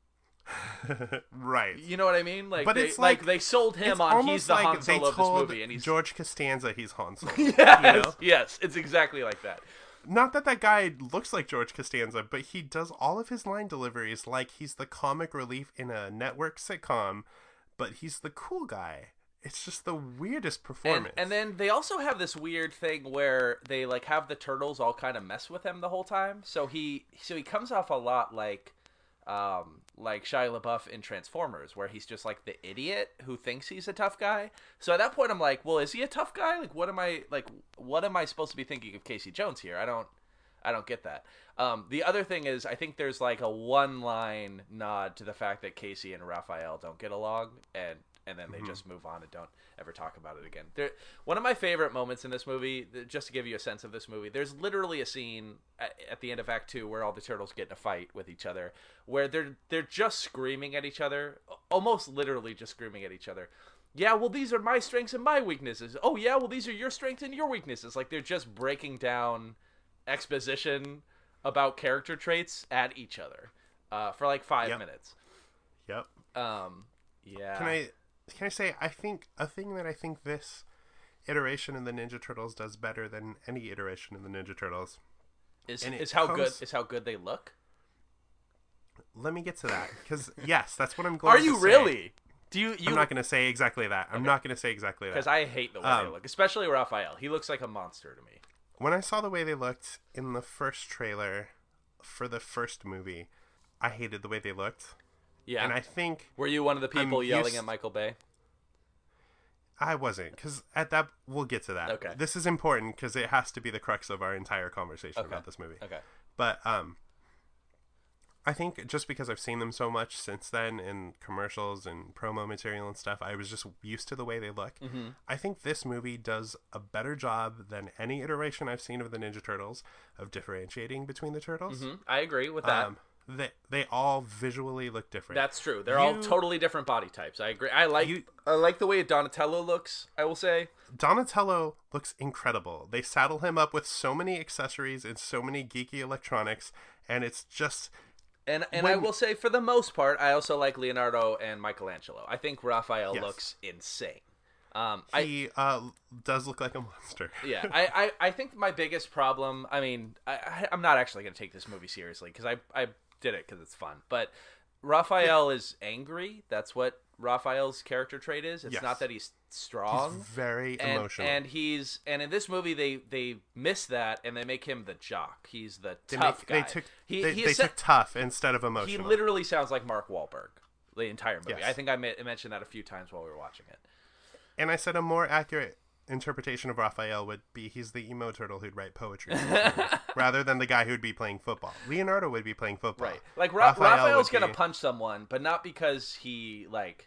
[SPEAKER 2] Right.
[SPEAKER 1] You know what I mean? Like,
[SPEAKER 2] But
[SPEAKER 1] they,
[SPEAKER 2] it's like-
[SPEAKER 1] they sold him
[SPEAKER 2] It's
[SPEAKER 1] on
[SPEAKER 2] almost
[SPEAKER 1] he's the
[SPEAKER 2] like
[SPEAKER 1] Han
[SPEAKER 2] they
[SPEAKER 1] Solo of this
[SPEAKER 2] told
[SPEAKER 1] movie, and he's
[SPEAKER 2] George Costanza he's Han Solo.
[SPEAKER 1] yes,
[SPEAKER 2] You know?
[SPEAKER 1] yes, it's exactly like that.
[SPEAKER 2] Not that that guy looks like George Costanza, but he does all of his line deliveries like he's the comic relief in a network sitcom, but he's the cool guy. It's just the weirdest
[SPEAKER 1] And,
[SPEAKER 2] performance.
[SPEAKER 1] and then they also have this weird thing where they like have the turtles all kind of mess with him the whole time. So he so he comes off a lot like um like Shia LaBeouf in Transformers, where he's just like the idiot who thinks he's a tough guy. So at that point I'm like, well, is he a tough guy? Like what am I like what am I supposed to be thinking of Casey Jones here? I don't I don't get that. Um, the other thing is, I think there's like a one-line nod to the fact that Casey and Raphael don't get along, and and then they
[SPEAKER 2] Mm-hmm.
[SPEAKER 1] just move on and don't ever talk about it again. There, one of my favorite moments in this movie, just to give you a sense of this movie, there's literally a scene at, at the end of Act Two where all the turtles get in a fight with each other, where they're they're just screaming at each other, almost literally just screaming at each other. Yeah, well, these are my strengths and my weaknesses. Oh, yeah, well, these are your strengths and your weaknesses. Like, they're just breaking down exposition about character traits at each other uh, for like five
[SPEAKER 2] Yep.
[SPEAKER 1] minutes.
[SPEAKER 2] Yep.
[SPEAKER 1] Um, yeah.
[SPEAKER 2] Can I can I say I think a thing that I think this iteration in the Ninja Turtles does better than any iteration in the Ninja Turtles.
[SPEAKER 1] Is
[SPEAKER 2] and it
[SPEAKER 1] is how good
[SPEAKER 2] comes-
[SPEAKER 1] is how good they look?
[SPEAKER 2] Let me get to that because yes, that's what I'm going.
[SPEAKER 1] Are
[SPEAKER 2] to
[SPEAKER 1] you
[SPEAKER 2] say.
[SPEAKER 1] really? Do you? you
[SPEAKER 2] I'm not going to say exactly that. I'm not going to say exactly that.
[SPEAKER 1] Because I hate the way
[SPEAKER 2] Um,
[SPEAKER 1] they look, especially Raphael. He looks like a monster to me.
[SPEAKER 2] When I saw the way they looked in the first trailer for the first movie, I hated the way they looked.
[SPEAKER 1] Yeah.
[SPEAKER 2] And I think
[SPEAKER 1] Were you one of the people
[SPEAKER 2] I'm
[SPEAKER 1] yelling
[SPEAKER 2] used-
[SPEAKER 1] at Michael Bay?
[SPEAKER 2] I wasn't, because at that, we'll get to that.
[SPEAKER 1] Okay.
[SPEAKER 2] This is important because it has to be the crux of our entire conversation
[SPEAKER 1] Okay.
[SPEAKER 2] about this movie.
[SPEAKER 1] Okay.
[SPEAKER 2] But um, I think just because I've seen them so much since then in commercials and promo material and stuff, I was just used to the way they look.
[SPEAKER 1] Mm-hmm.
[SPEAKER 2] I think this movie does a better job than any iteration I've seen of the Ninja Turtles of differentiating between the turtles.
[SPEAKER 1] hmm I agree with that.
[SPEAKER 2] Um, they they all visually look different.
[SPEAKER 1] That's true. They're all
[SPEAKER 2] You-
[SPEAKER 1] totally different body types. I agree. I like
[SPEAKER 2] You-
[SPEAKER 1] I like the way Donatello looks, I will say.
[SPEAKER 2] Donatello looks incredible. They saddle him up with so many accessories and so many geeky electronics, and it's just
[SPEAKER 1] And and I
[SPEAKER 2] When-
[SPEAKER 1] will say, for the most part, I also like Leonardo and Michelangelo. I think Raphael
[SPEAKER 2] Yes.
[SPEAKER 1] looks insane. Um, I
[SPEAKER 2] he uh, does look like a monster.
[SPEAKER 1] yeah, I, I, I think my biggest problem. I mean, I, I I'm not actually going to take this movie seriously because I I did it because it's fun. But Raphael is angry. That's what Raphael's character trait is. It's
[SPEAKER 2] Yes.
[SPEAKER 1] not that he's strong.
[SPEAKER 2] He's very
[SPEAKER 1] and,
[SPEAKER 2] emotional.
[SPEAKER 1] and he's and in this movie they they miss that and they make him the jock. He's the
[SPEAKER 2] they,
[SPEAKER 1] tough
[SPEAKER 2] make,
[SPEAKER 1] guy.
[SPEAKER 2] they took
[SPEAKER 1] he
[SPEAKER 2] they,
[SPEAKER 1] he,
[SPEAKER 2] they
[SPEAKER 1] essen-
[SPEAKER 2] took tough instead of
[SPEAKER 1] he
[SPEAKER 2] emotional.
[SPEAKER 1] literally sounds like Mark Wahlberg the entire movie.
[SPEAKER 2] Yes.
[SPEAKER 1] I think I ma- mentioned that a few times while we were watching it.
[SPEAKER 2] And I said a more accurate interpretation of Raphael would be he's the emo turtle who'd write poetry rather than the guy who'd be playing football. Leonardo would be playing football.
[SPEAKER 1] Right. Like Ra-
[SPEAKER 2] Raphael
[SPEAKER 1] Raphael's
[SPEAKER 2] would
[SPEAKER 1] going to
[SPEAKER 2] be-
[SPEAKER 1] punch someone, but not because he like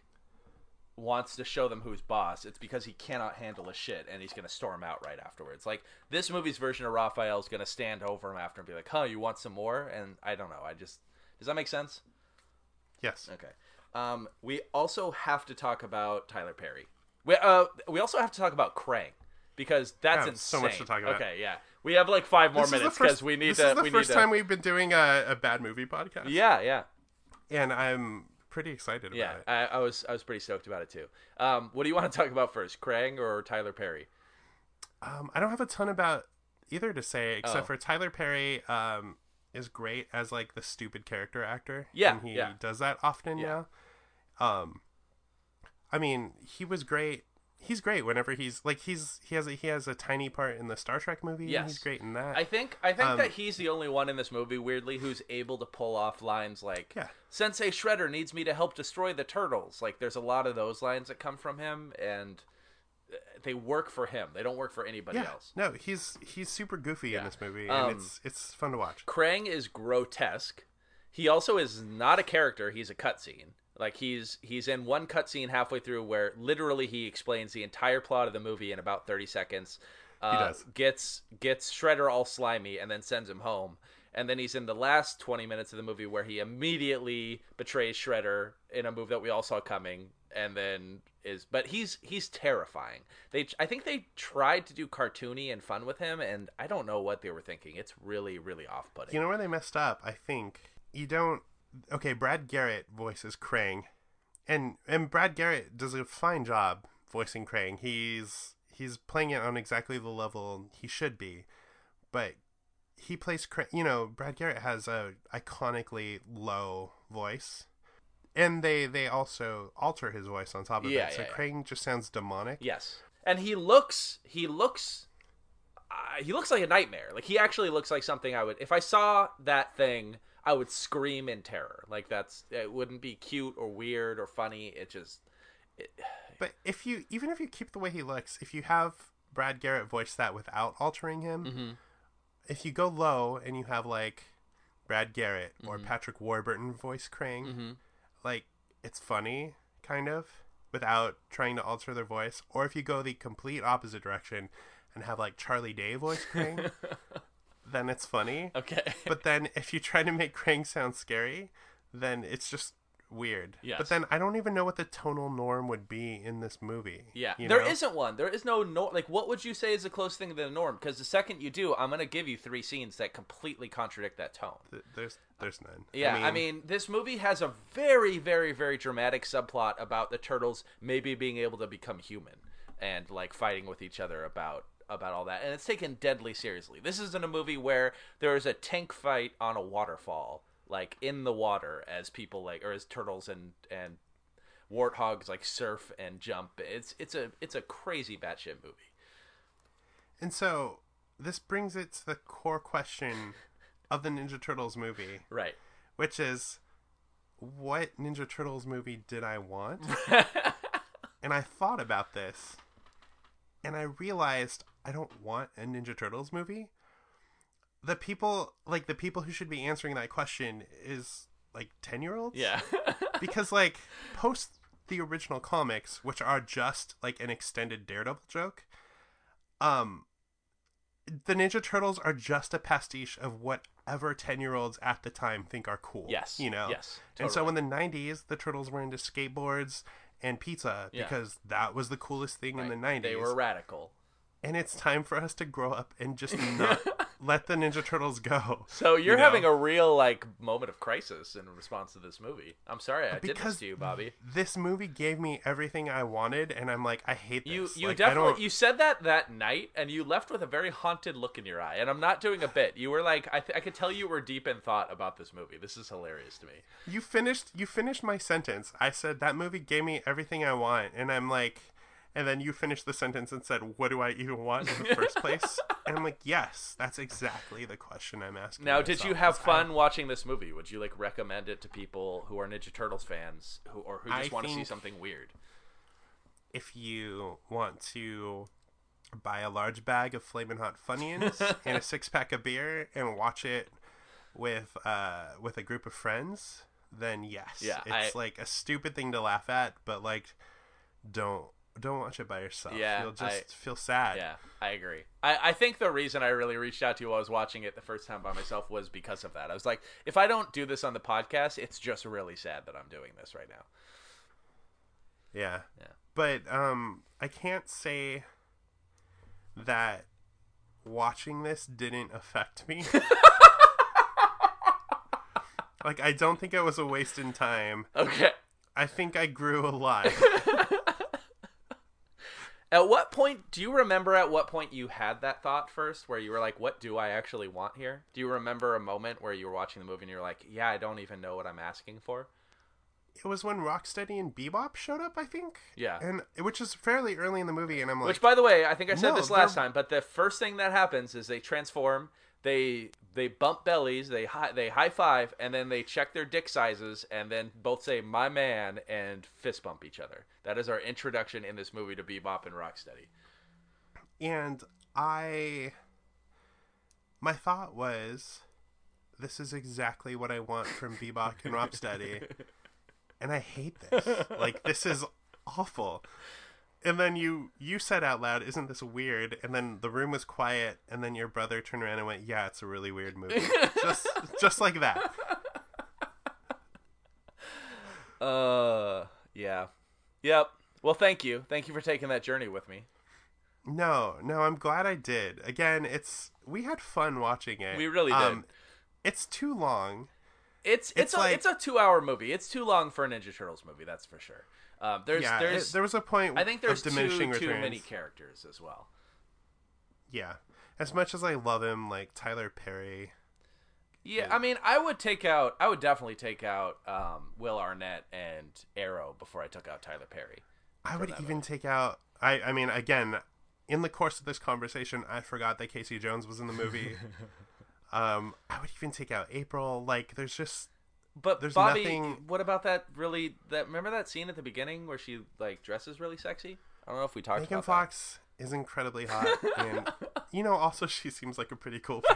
[SPEAKER 1] wants to show them who's boss. It's because he cannot handle a shit and he's going to storm out right afterwards. Like this movie's version of Raphael is going to stand over him after and be like, "Huh, you want some more?" And I don't know. I just Does that make sense?
[SPEAKER 2] Yes.
[SPEAKER 1] Okay. Um, we also have to talk about Tyler Perry. We uh we also have to talk about Krang because that's
[SPEAKER 2] Yeah,
[SPEAKER 1] insane.
[SPEAKER 2] so much to talk about.
[SPEAKER 1] Okay, yeah. We have like five more
[SPEAKER 2] This is the
[SPEAKER 1] minutes
[SPEAKER 2] first-
[SPEAKER 1] because we need
[SPEAKER 2] this
[SPEAKER 1] to.
[SPEAKER 2] is the
[SPEAKER 1] we
[SPEAKER 2] first
[SPEAKER 1] need to...
[SPEAKER 2] time we've been doing a, a bad movie podcast.
[SPEAKER 1] Yeah, yeah.
[SPEAKER 2] And I'm pretty excited about
[SPEAKER 1] Yeah,
[SPEAKER 2] it.
[SPEAKER 1] I, I was I was pretty stoked about it too. Um, what do you want to talk about first, Krang or Tyler Perry?
[SPEAKER 2] Um, I don't have a ton about either to say, except
[SPEAKER 1] Oh.
[SPEAKER 2] for Tyler Perry um, is great as like the stupid character actor.
[SPEAKER 1] Yeah,
[SPEAKER 2] and he
[SPEAKER 1] yeah.
[SPEAKER 2] does that often
[SPEAKER 1] Yeah.
[SPEAKER 2] now. Um, I mean, he was great. He's great whenever he's like he's he has a, he has a tiny part in the Star Trek movie.
[SPEAKER 1] Yes.
[SPEAKER 2] and he's great in that.
[SPEAKER 1] I think I think
[SPEAKER 2] Um,
[SPEAKER 1] that he's the only one in this movie, weirdly, who's able to pull off lines like
[SPEAKER 2] Yeah.
[SPEAKER 1] "Sensei Shredder needs me to help destroy the turtles." Like, there's a lot of those lines that come from him, and they work for him. They don't work for anybody
[SPEAKER 2] yeah,
[SPEAKER 1] else.
[SPEAKER 2] no, he's he's super goofy
[SPEAKER 1] Yeah.
[SPEAKER 2] in this movie,
[SPEAKER 1] Um,
[SPEAKER 2] and it's it's fun to watch.
[SPEAKER 1] Krang is grotesque. He also is not a character. He's a cutscene. Like he's he's in one cutscene halfway through where literally he explains the entire plot of the movie in about thirty seconds. Uh,
[SPEAKER 2] does.
[SPEAKER 1] Gets gets Shredder all slimy and then sends him home. And then he's in the last twenty minutes of the movie where he immediately betrays Shredder in a move that we all saw coming. And then is but he's he's terrifying. They I think they tried to do cartoony and fun with him, and I don't know what they were thinking. It's really really off putting.
[SPEAKER 2] You know where they messed up? I think you don't. Okay, Brad Garrett voices Krang, and and Brad Garrett does a fine job voicing Krang. He's he's playing it on exactly the level he should be, but he plays Krang. You know, Brad Garrett has a iconically low voice, and they they also alter his voice on top of
[SPEAKER 1] Yeah,
[SPEAKER 2] it. So
[SPEAKER 1] yeah, yeah.
[SPEAKER 2] Krang just sounds demonic.
[SPEAKER 1] Yes, and he looks he looks uh, he looks like a nightmare. Like he actually looks like something I would if I saw that thing, I would scream in terror. Like that's it wouldn't be cute or weird or funny. It just it,
[SPEAKER 2] But if you even if you keep the way he looks, if you have Brad Garrett voice that without altering him,
[SPEAKER 1] mm-hmm.
[SPEAKER 2] if you go low and you have like Brad Garrett or
[SPEAKER 1] Mm-hmm.
[SPEAKER 2] Patrick Warburton voice Krang,
[SPEAKER 1] Mm-hmm.
[SPEAKER 2] like it's funny kind of without trying to alter their voice. Or if you go the complete opposite direction and have like Charlie Day voice Krang, then it's funny.
[SPEAKER 1] okay.
[SPEAKER 2] But then if you try to make Krang sound scary, then it's just weird.
[SPEAKER 1] Yes.
[SPEAKER 2] But then I don't even know what the tonal norm would be in this movie.
[SPEAKER 1] Yeah,
[SPEAKER 2] you
[SPEAKER 1] there
[SPEAKER 2] know?
[SPEAKER 1] not one. There is no norm. Like, what would you say is the closest thing to the norm? Because the second you do, I'm gonna give you three scenes that completely contradict that tone.
[SPEAKER 2] Th- There's there's none.
[SPEAKER 1] Yeah, I mean, this movie has a very, very, very dramatic subplot about the turtles maybe being able to become human and like fighting with each other about about all that, and it's taken deadly seriously. This isn't a movie where there is a tank fight on a waterfall, like in the water, as people like, or as turtles and and warthogs like surf and jump. It's it's a it's a crazy batshit movie.
[SPEAKER 2] And so this brings it to the core question of the Ninja Turtles movie,
[SPEAKER 1] Right.
[SPEAKER 2] which is, what Ninja Turtles movie did I want? And I thought about this, and I realized I don't want a Ninja Turtles movie. The people, like the people who should be answering that question is like ten-year-olds.
[SPEAKER 1] Yeah.
[SPEAKER 2] Because like post the original comics, which are just like an extended Daredevil joke, um the Ninja Turtles are just a pastiche of whatever ten-year-olds at the time think are cool.
[SPEAKER 1] Yes.
[SPEAKER 2] You know?
[SPEAKER 1] Yes.
[SPEAKER 2] And so
[SPEAKER 1] totally.
[SPEAKER 2] in the nineties, the Turtles were into skateboards and pizza
[SPEAKER 1] Yeah.
[SPEAKER 2] because that was the coolest thing in the
[SPEAKER 1] Right.
[SPEAKER 2] nineties.
[SPEAKER 1] They were radical.
[SPEAKER 2] And it's time for us to grow up and just not let the Ninja Turtles go.
[SPEAKER 1] So you're
[SPEAKER 2] you know?
[SPEAKER 1] having a real like moment of crisis in response to this movie. I'm sorry I did this
[SPEAKER 2] Because
[SPEAKER 1] to you, Bobby.
[SPEAKER 2] This movie gave me everything I wanted, and I'm like, I hate this.
[SPEAKER 1] You you
[SPEAKER 2] Like, I
[SPEAKER 1] definitely
[SPEAKER 2] don't-
[SPEAKER 1] you said that that night, and you left with a very haunted look in your eye. And I'm not doing a bit. You were like, I th- I could tell you were deep in thought about this movie. This is hilarious to me.
[SPEAKER 2] You finished. You finished my sentence. I said that movie gave me everything I want, and I'm like, and then you finished the sentence and said, "What do I even want in the first place?" And I'm like, "Yes, that's exactly the question I'm asking."
[SPEAKER 1] Now, did you
[SPEAKER 2] myself,
[SPEAKER 1] have
[SPEAKER 2] is I-
[SPEAKER 1] fun watching this movie? Would you like recommend it to people who are Ninja Turtles fans, who or who just
[SPEAKER 2] I
[SPEAKER 1] want to see
[SPEAKER 2] think-
[SPEAKER 1] something weird?
[SPEAKER 2] If you want to buy a large bag of Flamin' Hot Funyuns and a six pack of beer and watch it with uh with a group of friends, then yes,
[SPEAKER 1] Yeah,
[SPEAKER 2] it's
[SPEAKER 1] I-
[SPEAKER 2] like a stupid thing to laugh at, but like don't don't watch it by yourself.
[SPEAKER 1] Yeah,
[SPEAKER 2] You'll just
[SPEAKER 1] I-
[SPEAKER 2] feel sad.
[SPEAKER 1] Yeah, I agree. I, I think the reason I really reached out to you while I was watching it the first time by myself was because of that. I was like, if I don't do this on the podcast, it's just really sad that I'm doing this right now.
[SPEAKER 2] Yeah.
[SPEAKER 1] Yeah.
[SPEAKER 2] But um I can't say that watching this didn't affect me. Like, I don't think it was a waste in time.
[SPEAKER 1] Okay.
[SPEAKER 2] I think I grew a lot.
[SPEAKER 1] At what point, do you remember at what point you had that thought first, where you were like, what do I actually want here? Do you remember a moment where you were watching the movie and you're like, yeah, I don't even know what I'm asking for?
[SPEAKER 2] It was when Rocksteady and Bebop showed up, I think.
[SPEAKER 1] Yeah.
[SPEAKER 2] And which is fairly early in the movie, and I'm like,
[SPEAKER 1] Which, by the way, I think I said
[SPEAKER 2] No,
[SPEAKER 1] this last
[SPEAKER 2] they're-
[SPEAKER 1] time, but the first thing that happens is they transform, they they bump bellies, they high, they high five, and then they check their dick sizes, and then both say "my man" and fist bump each other. That is our introduction in this movie to Bebop and Rocksteady.
[SPEAKER 2] and I, my thought was, this is exactly what I want from Bebop and Rocksteady, and I hate this. Like, this is awful. And then you you said out loud, "Isn't this weird?" And then the room was quiet, and then your brother turned around and went, "Yeah, it's a really weird movie." just just like that.
[SPEAKER 1] Uh, yeah, yep. Well, thank you, thank you for taking that journey with me.
[SPEAKER 2] No, no, I'm glad I did. Again, it's we had fun watching it.
[SPEAKER 1] We really did.
[SPEAKER 2] Um, it's too long.
[SPEAKER 1] It's it's,
[SPEAKER 2] It's
[SPEAKER 1] a
[SPEAKER 2] like-
[SPEAKER 1] it's a two hour movie. It's too long for a Ninja Turtles movie, that's for sure. Um, there's
[SPEAKER 2] yeah,
[SPEAKER 1] there's
[SPEAKER 2] it- there was a point.
[SPEAKER 1] I think there's
[SPEAKER 2] of diminishing
[SPEAKER 1] too too
[SPEAKER 2] returns.
[SPEAKER 1] many characters as well.
[SPEAKER 2] Yeah, as much as I love him, like Tyler Perry.
[SPEAKER 1] Yeah, I mean, I would take out, I would definitely take out um, Will Arnett and Arrow before I took out Tyler Perry.
[SPEAKER 2] I would
[SPEAKER 1] that
[SPEAKER 2] even take out. I I mean, again, in the course of this conversation, I forgot that Casey Jones was in the movie. um, I would even take out April. Like, there's just
[SPEAKER 1] But
[SPEAKER 2] There's
[SPEAKER 1] Bobby,
[SPEAKER 2] nothing-
[SPEAKER 1] what about that really? That remember that scene at the beginning where she like dresses really sexy? I don't know if we talked
[SPEAKER 2] Megan
[SPEAKER 1] about
[SPEAKER 2] Fox is incredibly hot, and you know, also she seems like a pretty cool person.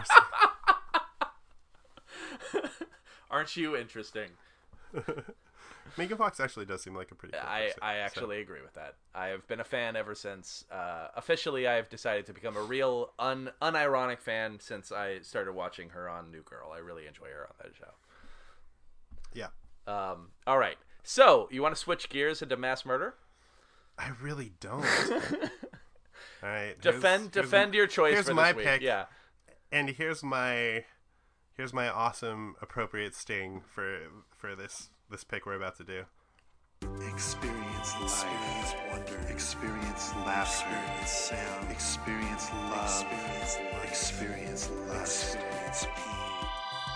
[SPEAKER 1] that. Aren't you interesting?
[SPEAKER 2] Megan Fox actually does seem like a pretty cool
[SPEAKER 1] I,
[SPEAKER 2] person.
[SPEAKER 1] I
[SPEAKER 2] so-
[SPEAKER 1] actually agree with that. I have been a fan ever since. Uh, officially, I have decided to become a real un unironic fan since I started watching her on New Girl. I really enjoy her on that show.
[SPEAKER 2] yeah,
[SPEAKER 1] Um, all right, so you want to switch gears into mass murder?
[SPEAKER 2] I really don't. All right, here's-
[SPEAKER 1] Defend
[SPEAKER 2] here's-
[SPEAKER 1] defend your choice
[SPEAKER 2] here's
[SPEAKER 1] for
[SPEAKER 2] my
[SPEAKER 1] this week.
[SPEAKER 2] pick.
[SPEAKER 1] Yeah.
[SPEAKER 2] And here's my here's my awesome appropriate sting for for this this pick we're about to do.
[SPEAKER 4] Experience life. Experience wonder. Experience laughter. Experience sound. Experience love. Experience life. Experience lust. Experience pain.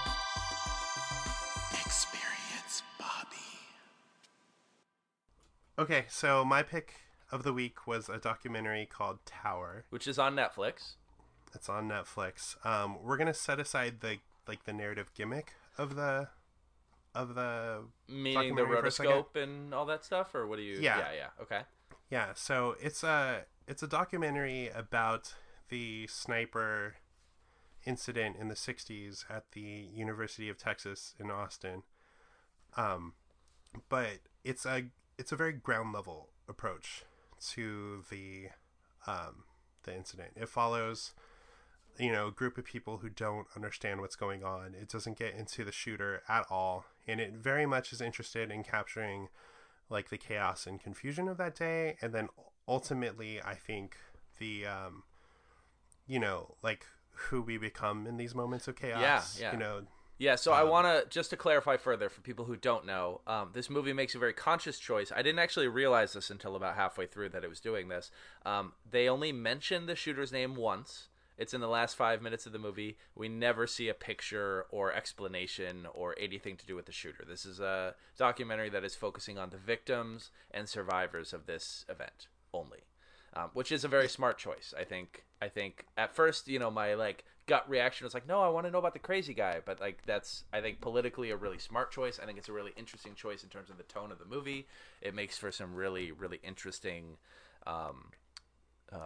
[SPEAKER 4] Experience Bobby.
[SPEAKER 2] Okay, so my pick of the week was a documentary called Tower.
[SPEAKER 1] Which is on Netflix.
[SPEAKER 2] It's on Netflix. Um, we're gonna set aside the like the narrative gimmick of the of the
[SPEAKER 1] Meaning the
[SPEAKER 2] documentary for a second.
[SPEAKER 1] rotoscope and all that stuff, or what do you?
[SPEAKER 2] Yeah.
[SPEAKER 1] yeah, yeah. Okay.
[SPEAKER 2] Yeah, so it's a it's a documentary about the sniper incident in the sixties at the University of Texas in Austin. Um, but it's a it's a very ground level approach to the um, the incident. It follows, you know, a group of people who don't understand what's going on. It doesn't get into the shooter at all, and it very much is interested in capturing like the chaos and confusion of that day, and then ultimately I think the um you know, like who we become in these moments of chaos.
[SPEAKER 1] Yeah, yeah.
[SPEAKER 2] You know,
[SPEAKER 1] Yeah, so I
[SPEAKER 2] Um,
[SPEAKER 1] want to, just to clarify further for people who don't know, um, this movie makes a very conscious choice. I didn't actually realize this until about halfway through that it was doing this. Um, they only mention the shooter's name once. It's in the last five minutes of the movie. We never see a picture or explanation or anything to do with the shooter. This is a documentary that is focusing on the victims and survivors of this event only. Um, which is a very smart choice. I think. I think at first, you know, my like gut reaction was like, no, I want to know about the crazy guy. But like, that's I think politically a really smart choice. I think it's a really interesting choice in terms of the tone of the movie. It makes for some really, really interesting um, uh,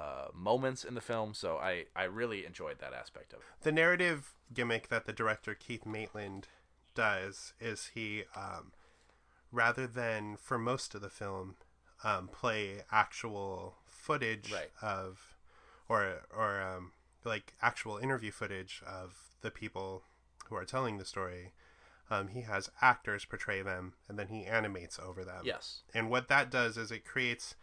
[SPEAKER 1] moments in the film. So I, I really enjoyed that aspect of it.
[SPEAKER 2] The narrative gimmick that the director Keith Maitland does is he, um, rather than for most of the film, um, play actual footage
[SPEAKER 1] Right.
[SPEAKER 2] of, or or um, like actual interview footage of the people who are telling the story. Um, he has actors portray them, and then he animates over them.
[SPEAKER 1] Yes.
[SPEAKER 2] And what that does is it creates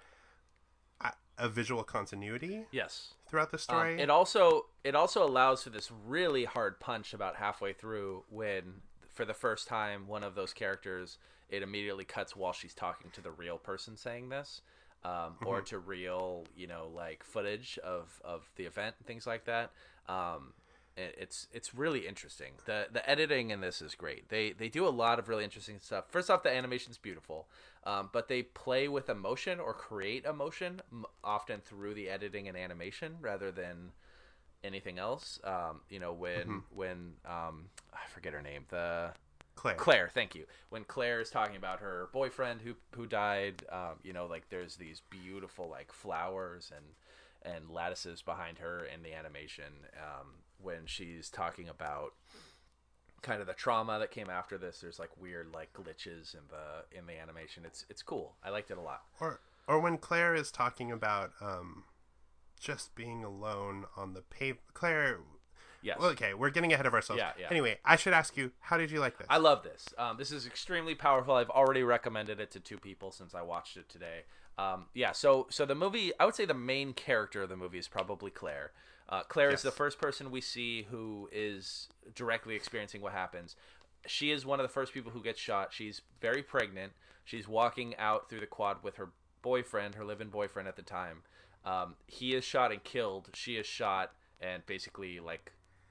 [SPEAKER 2] a, a visual continuity
[SPEAKER 1] Yes.
[SPEAKER 2] throughout the story.
[SPEAKER 1] Um, it also it also allows for this really hard punch about halfway through when, for the first time, one of those characters, it immediately cuts while she's talking to the real person saying this, um, mm-hmm. or to real, you know, like footage of, of the event and things like that. Um, it, it's it's really interesting. the The editing in this is great. They they do a lot of really interesting stuff. First off, the animation's beautiful, um, but they play with emotion or create emotion often through the editing and animation rather than anything else. Um, you know, when mm-hmm. when um, I forget her name, the
[SPEAKER 2] Claire.
[SPEAKER 1] Claire, thank you. When Claire is talking about her boyfriend who who died, um, you know, like there's these beautiful like flowers and and lattices behind her in the animation. Um, when she's talking about kind of the trauma that came after this, there's like weird like glitches in the in the animation. It's it's cool. I liked it a lot.
[SPEAKER 2] Or or when Claire is talking about um, just being alone on the pave. Claire.
[SPEAKER 1] Yes.
[SPEAKER 2] Well, okay, we're getting ahead of ourselves.
[SPEAKER 1] Yeah, yeah.
[SPEAKER 2] Anyway, I should ask you, how did you like this?
[SPEAKER 1] I love this. Um, this is extremely powerful. I've already recommended it to two people since I watched it today. Um, yeah, so so the movie, I would say the main character of the movie is probably Claire. Uh, Claire
[SPEAKER 2] Yes.
[SPEAKER 1] is the first person we see who is directly experiencing what happens. She is one of the first people who gets shot. She's very pregnant. She's walking out through the quad with her boyfriend, her live-in boyfriend at the time. Um, he is shot and killed. She is shot and basically like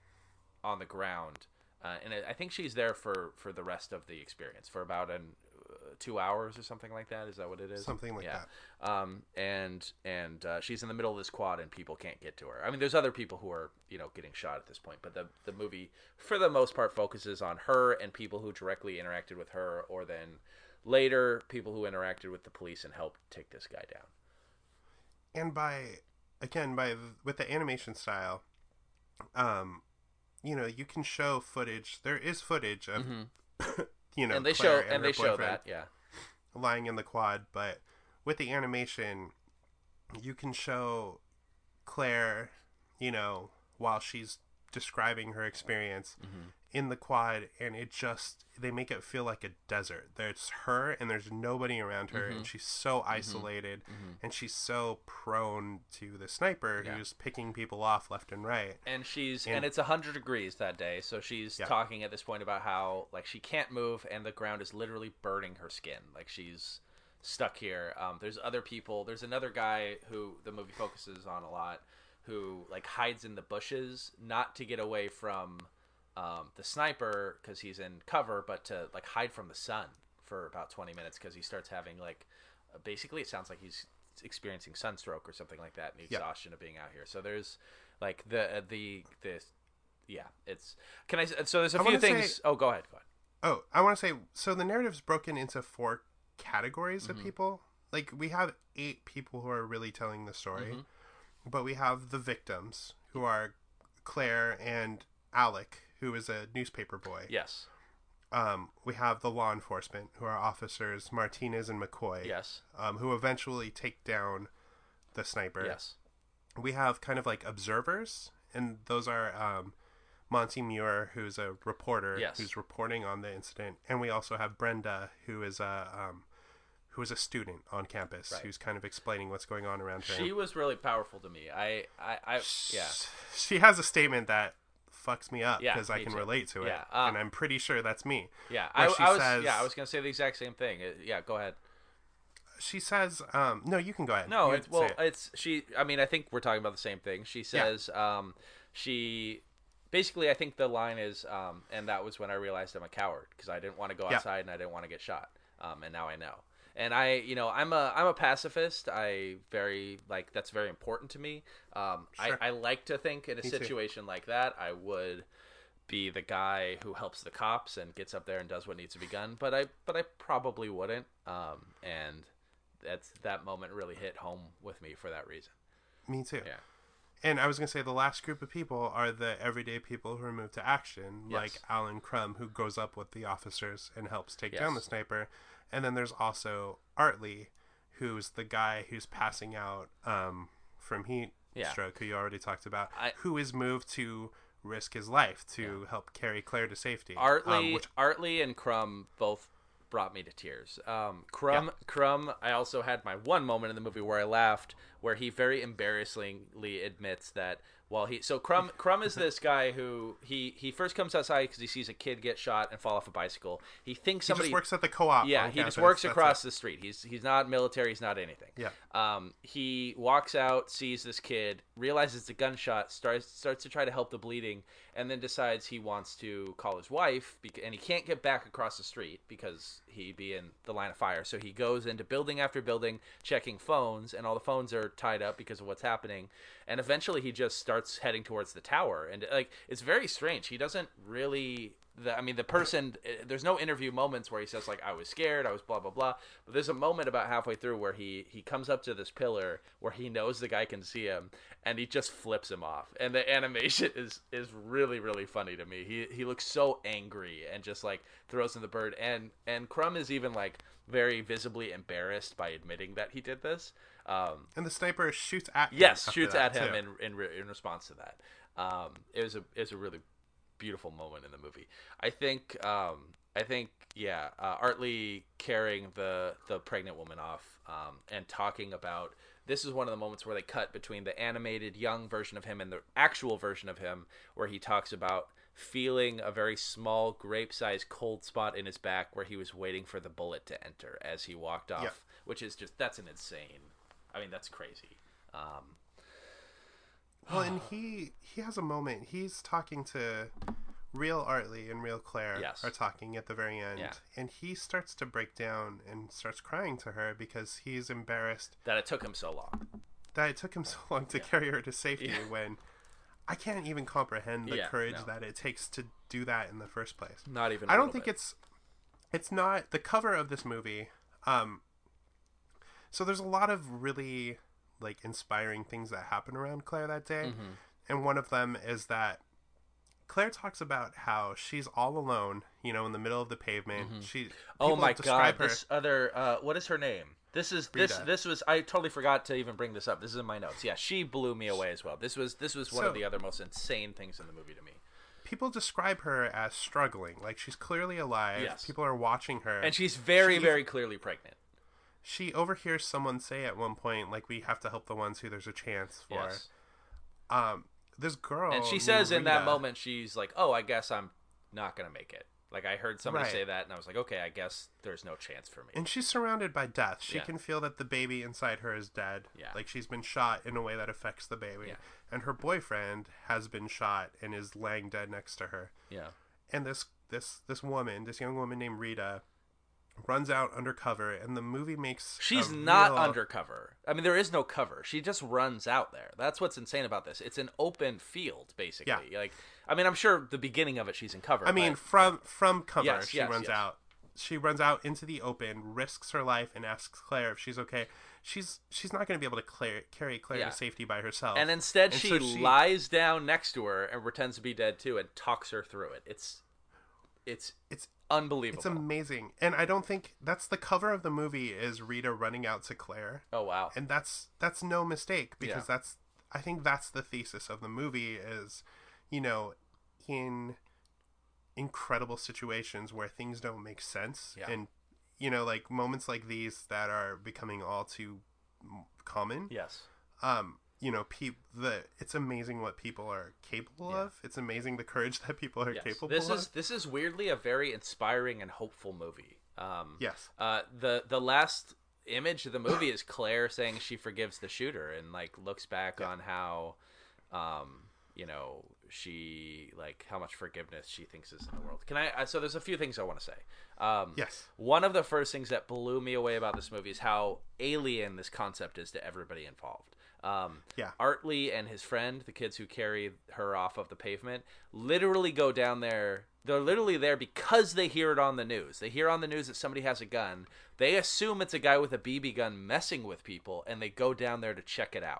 [SPEAKER 1] on the ground, uh, and I think she's there for, for the rest of the experience for about an uh, two hours or something like that. Is that what it is?
[SPEAKER 2] Something like
[SPEAKER 1] yeah.
[SPEAKER 2] that.
[SPEAKER 1] Um, and and uh, she's in the middle of this quad, and people can't get to her. I mean, there's other people who are you know getting shot at this point, but the the movie for the most part focuses on her and people who directly interacted with her, or then later people who interacted with the police and helped take this guy down.
[SPEAKER 2] And by again by with the animation style, um. you know, you can show footage. There is footage of, mm-hmm. you know,
[SPEAKER 1] and they
[SPEAKER 2] Claire
[SPEAKER 1] show
[SPEAKER 2] and,
[SPEAKER 1] and
[SPEAKER 2] her
[SPEAKER 1] they show
[SPEAKER 2] boyfriend
[SPEAKER 1] that, yeah,
[SPEAKER 2] lying in the quad. But with the animation, you can show Claire, you know, while she's describing her experience mm-hmm. in the quad, and it just they make it feel like a desert. There's her, and there's nobody around her, mm-hmm. and she's so isolated, mm-hmm. and she's so prone to the sniper
[SPEAKER 1] yeah.
[SPEAKER 2] who's picking people off left and right.
[SPEAKER 1] And she's
[SPEAKER 2] and,
[SPEAKER 1] and it's a hundred degrees that day, so she's
[SPEAKER 2] yeah.
[SPEAKER 1] talking at this point about how like she can't move, and the ground is literally burning her skin, like she's stuck here. Um, there's other people. There's another guy who the movie focuses on a lot, who like hides in the bushes, not to get away from um, the sniper because he's in cover, but to like hide from the sun for about twenty minutes because he starts having like uh, basically it sounds like he's experiencing sunstroke or something like that, and the exhaustion yeah. of being out here. So there's like the uh, the this yeah it's can I so there's a
[SPEAKER 2] I
[SPEAKER 1] few things.
[SPEAKER 2] Say,
[SPEAKER 1] oh, go ahead, go ahead.
[SPEAKER 2] Oh, I want to say so the narrative's broken into four categories mm-hmm. of people. Like we have eight people who are really telling the story. Mm-hmm. But we have the victims, who are Claire and Alec, who is a newspaper boy.
[SPEAKER 1] Yes.
[SPEAKER 2] Um, we have the law enforcement, who are officers Martinez and McCoy.
[SPEAKER 1] Yes.
[SPEAKER 2] Um, who eventually take down the sniper.
[SPEAKER 1] Yes.
[SPEAKER 2] We have kind of like observers, and those are um, Monty Muir, who's a reporter,
[SPEAKER 1] yes.
[SPEAKER 2] who's reporting on the incident. And we also have Brenda, who is a... Um, who is a student on campus, right. who's kind of explaining what's going on around her.
[SPEAKER 1] She was really powerful to me. I, I, I yeah.
[SPEAKER 2] She has a statement that fucks me up because
[SPEAKER 1] yeah,
[SPEAKER 2] I can
[SPEAKER 1] too.
[SPEAKER 2] relate to it,
[SPEAKER 1] yeah. uh,
[SPEAKER 2] and I'm pretty sure that's me.
[SPEAKER 1] Yeah, I, I was.
[SPEAKER 2] Says,
[SPEAKER 1] yeah, I was gonna say the exact same thing. Yeah, go ahead.
[SPEAKER 2] She says, um, "No, you can go ahead."
[SPEAKER 1] No,
[SPEAKER 2] you
[SPEAKER 1] it's well,
[SPEAKER 2] it.
[SPEAKER 1] it's she. I mean, I think we're talking about the same thing. She says, yeah. um, she. Basically, I think the line is, um, and that was when I realized I'm a coward because I didn't want to go outside yeah. and I didn't want to get shot, um, and now I know. And I, you know, I'm a I'm a pacifist. I very like that's very important to me. Um,
[SPEAKER 2] sure.
[SPEAKER 1] I, I like to think in a
[SPEAKER 2] me
[SPEAKER 1] situation
[SPEAKER 2] too.
[SPEAKER 1] like that, I would be the guy who helps the cops and gets up there and does what needs to be done. But I but I probably wouldn't. Um, and that's that moment really hit home with me for that reason.
[SPEAKER 2] Me too.
[SPEAKER 1] Yeah.
[SPEAKER 2] And I was going to say the last group of people are the everyday people who are moved to action,
[SPEAKER 1] Yes.
[SPEAKER 2] like Alan Crum, who goes up with the officers and helps take
[SPEAKER 1] Yes.
[SPEAKER 2] down the sniper. And then there's also Artley, who's the guy who's passing out um, from heat
[SPEAKER 1] Yeah.
[SPEAKER 2] stroke, who you already talked about,
[SPEAKER 1] I-
[SPEAKER 2] who is moved to risk his life to help carry Claire to safety.
[SPEAKER 1] Artley,
[SPEAKER 2] um, which
[SPEAKER 1] Artley and Crumb both brought me to tears. Um, Crumb,
[SPEAKER 2] Yeah.
[SPEAKER 1] Crumb. I also had my one moment in the movie where I laughed, where he very embarrassingly admits that while he so Crumb Crumb is this guy who he he first comes outside because he sees a kid get shot and fall off a bicycle. He thinks
[SPEAKER 2] he
[SPEAKER 1] somebody
[SPEAKER 2] just works at the co-op.
[SPEAKER 1] yeah,
[SPEAKER 2] on
[SPEAKER 1] he just
[SPEAKER 2] campus.
[SPEAKER 1] works
[SPEAKER 2] That's
[SPEAKER 1] across
[SPEAKER 2] it.
[SPEAKER 1] the street. He's he's not military. He's not anything.
[SPEAKER 2] Yeah.
[SPEAKER 1] Um, he walks out, sees this kid, realizes it's a gunshot, starts starts to try to help the bleeding, and then decides he wants to call his wife, bec- and he can't get back across the street because he'd be in the line of fire. So he goes into building after building, checking phones, and all the phones are tied up because of what's happening. And eventually, he just starts heading towards the tower, and like it's very strange. He doesn't really. The, I mean, the person. There's no interview moments where he says like, "I was scared, I was blah blah blah." But there's a moment about halfway through where he he comes up to this pillar where he knows the guy can see him, and he just flips him off. And the animation is is really really funny to me. He he looks so angry and just like throws in the bird. And and Crumb is even like very visibly embarrassed by admitting that he did this. Um,
[SPEAKER 2] And the sniper shoots at him
[SPEAKER 1] yes,
[SPEAKER 2] after
[SPEAKER 1] shoots
[SPEAKER 2] that,
[SPEAKER 1] at him
[SPEAKER 2] too.
[SPEAKER 1] in in re- in response to that. Um, it was a it was a really beautiful moment in the movie. I think um, I think yeah, uh, Artley carrying the the pregnant woman off um, and talking about this is one of the moments where they cut between the animated young version of him and the actual version of him, where he talks about feeling a very small grape-sized cold spot in his back where he was waiting for the bullet to enter as he walked off,
[SPEAKER 2] Yeah.
[SPEAKER 1] which is just that's an insane. I mean, that's crazy. Um,
[SPEAKER 2] Well, and he he has a moment. He's talking to real Artley and real Claire
[SPEAKER 1] Yes.
[SPEAKER 2] are talking at the very end,
[SPEAKER 1] Yeah.
[SPEAKER 2] and he starts to break down and starts crying to her because he's embarrassed
[SPEAKER 1] that it took him so long.
[SPEAKER 2] that it took him so long to carry her to safety.
[SPEAKER 1] Yeah.
[SPEAKER 2] When I can't even comprehend the
[SPEAKER 1] Yeah,
[SPEAKER 2] courage
[SPEAKER 1] no.
[SPEAKER 2] that it takes to do that in the first place.
[SPEAKER 1] Not even. I
[SPEAKER 2] I don't think it's it's not the cover of this movie. Um, so there's a lot of really like inspiring things that happen around Claire that day,
[SPEAKER 1] Mm-hmm.
[SPEAKER 2] and one of them is that Claire talks about how she's all alone, you know, in the middle of the pavement. She
[SPEAKER 1] Oh
[SPEAKER 2] people
[SPEAKER 1] my
[SPEAKER 2] describe
[SPEAKER 1] god!
[SPEAKER 2] her-
[SPEAKER 1] This other. Uh, what is her name? This is this.
[SPEAKER 2] Rita.
[SPEAKER 1] This was. I totally forgot to even bring this up. This is in my notes. Yeah, she blew me away as well. This was. This was one of
[SPEAKER 2] So-
[SPEAKER 1] the other most insane things in the movie to me.
[SPEAKER 2] people describe her as struggling, like she's clearly alive.
[SPEAKER 1] Yes.
[SPEAKER 2] People are watching her,
[SPEAKER 1] And she's very,
[SPEAKER 2] She-
[SPEAKER 1] very clearly pregnant.
[SPEAKER 2] she overhears someone say at one point, like, "We have to help the ones who there's a chance for."
[SPEAKER 1] Yes.
[SPEAKER 2] Um, this girl,
[SPEAKER 1] And she
[SPEAKER 2] named
[SPEAKER 1] says in that
[SPEAKER 2] Rita-
[SPEAKER 1] moment, she's like, "Oh, I guess I'm not gonna make it." Like I heard somebody
[SPEAKER 2] Right.
[SPEAKER 1] say that, and I was like, "Okay, I guess there's no chance for me."
[SPEAKER 2] and she's surrounded by death. She
[SPEAKER 1] Yeah.
[SPEAKER 2] can feel that the baby inside her is dead.
[SPEAKER 1] Yeah.
[SPEAKER 2] Like she's been shot in a way that affects the baby.
[SPEAKER 1] Yeah.
[SPEAKER 2] And her boyfriend has been shot and is laying dead next to her.
[SPEAKER 1] Yeah.
[SPEAKER 2] And this this this woman, this young woman named Rita, runs out undercover, and the movie makes
[SPEAKER 1] She's
[SPEAKER 2] a
[SPEAKER 1] not
[SPEAKER 2] real-
[SPEAKER 1] undercover. I mean, there is no cover. She just runs out there. That's what's insane about this. It's an open field, basically.
[SPEAKER 2] Yeah.
[SPEAKER 1] Like, I mean, I'm sure the beginning of it she's in cover.
[SPEAKER 2] I mean,
[SPEAKER 1] but-
[SPEAKER 2] from from cover,
[SPEAKER 1] Yes,
[SPEAKER 2] she
[SPEAKER 1] yes,
[SPEAKER 2] runs
[SPEAKER 1] yes.
[SPEAKER 2] out. She runs out into the open, risks her life, and asks Claire if she's okay. She's she's not going to be able to Claire, carry Claire
[SPEAKER 1] Yeah.
[SPEAKER 2] to safety by herself.
[SPEAKER 1] and instead
[SPEAKER 2] And
[SPEAKER 1] she,
[SPEAKER 2] so she-
[SPEAKER 1] lies down next to her and pretends to be dead too, and talks her through it. It's, it's
[SPEAKER 2] It's
[SPEAKER 1] unbelievable.
[SPEAKER 2] it's amazing, and I don't think that's the cover of the movie is Rita running out to Claire,
[SPEAKER 1] oh wow.
[SPEAKER 2] and that's that's no mistake because
[SPEAKER 1] Yeah.
[SPEAKER 2] that's I think that's the thesis of the movie is, you know, in incredible situations where things don't make sense,
[SPEAKER 1] Yeah.
[SPEAKER 2] and you know, like moments like these that are becoming all too m- common.
[SPEAKER 1] Yes.
[SPEAKER 2] Um, you know, pe- the it's amazing what people are capable
[SPEAKER 1] Yeah.
[SPEAKER 2] of. It's amazing the courage that people are
[SPEAKER 1] Yes.
[SPEAKER 2] capable
[SPEAKER 1] This
[SPEAKER 2] of.
[SPEAKER 1] is this is weirdly a very inspiring and hopeful movie. Um,
[SPEAKER 2] Yes.
[SPEAKER 1] Uh, the the last image of the movie is Claire saying she forgives the shooter and like looks back on how, um, you know, she like how much forgiveness she thinks is in the world. Can I? Uh, so there's a few things I want to say. Um,
[SPEAKER 2] Yes.
[SPEAKER 1] One of the first things that blew me away about this movie is how alien this concept is to everybody involved. Um,
[SPEAKER 2] Yeah.
[SPEAKER 1] Artley and his friend, the kids who carry her off of the pavement, literally go down there. They're literally there because they hear it on the news. They hear on the news that somebody has a gun. They assume it's a guy with a B B gun messing with people, and they go down there to check it out.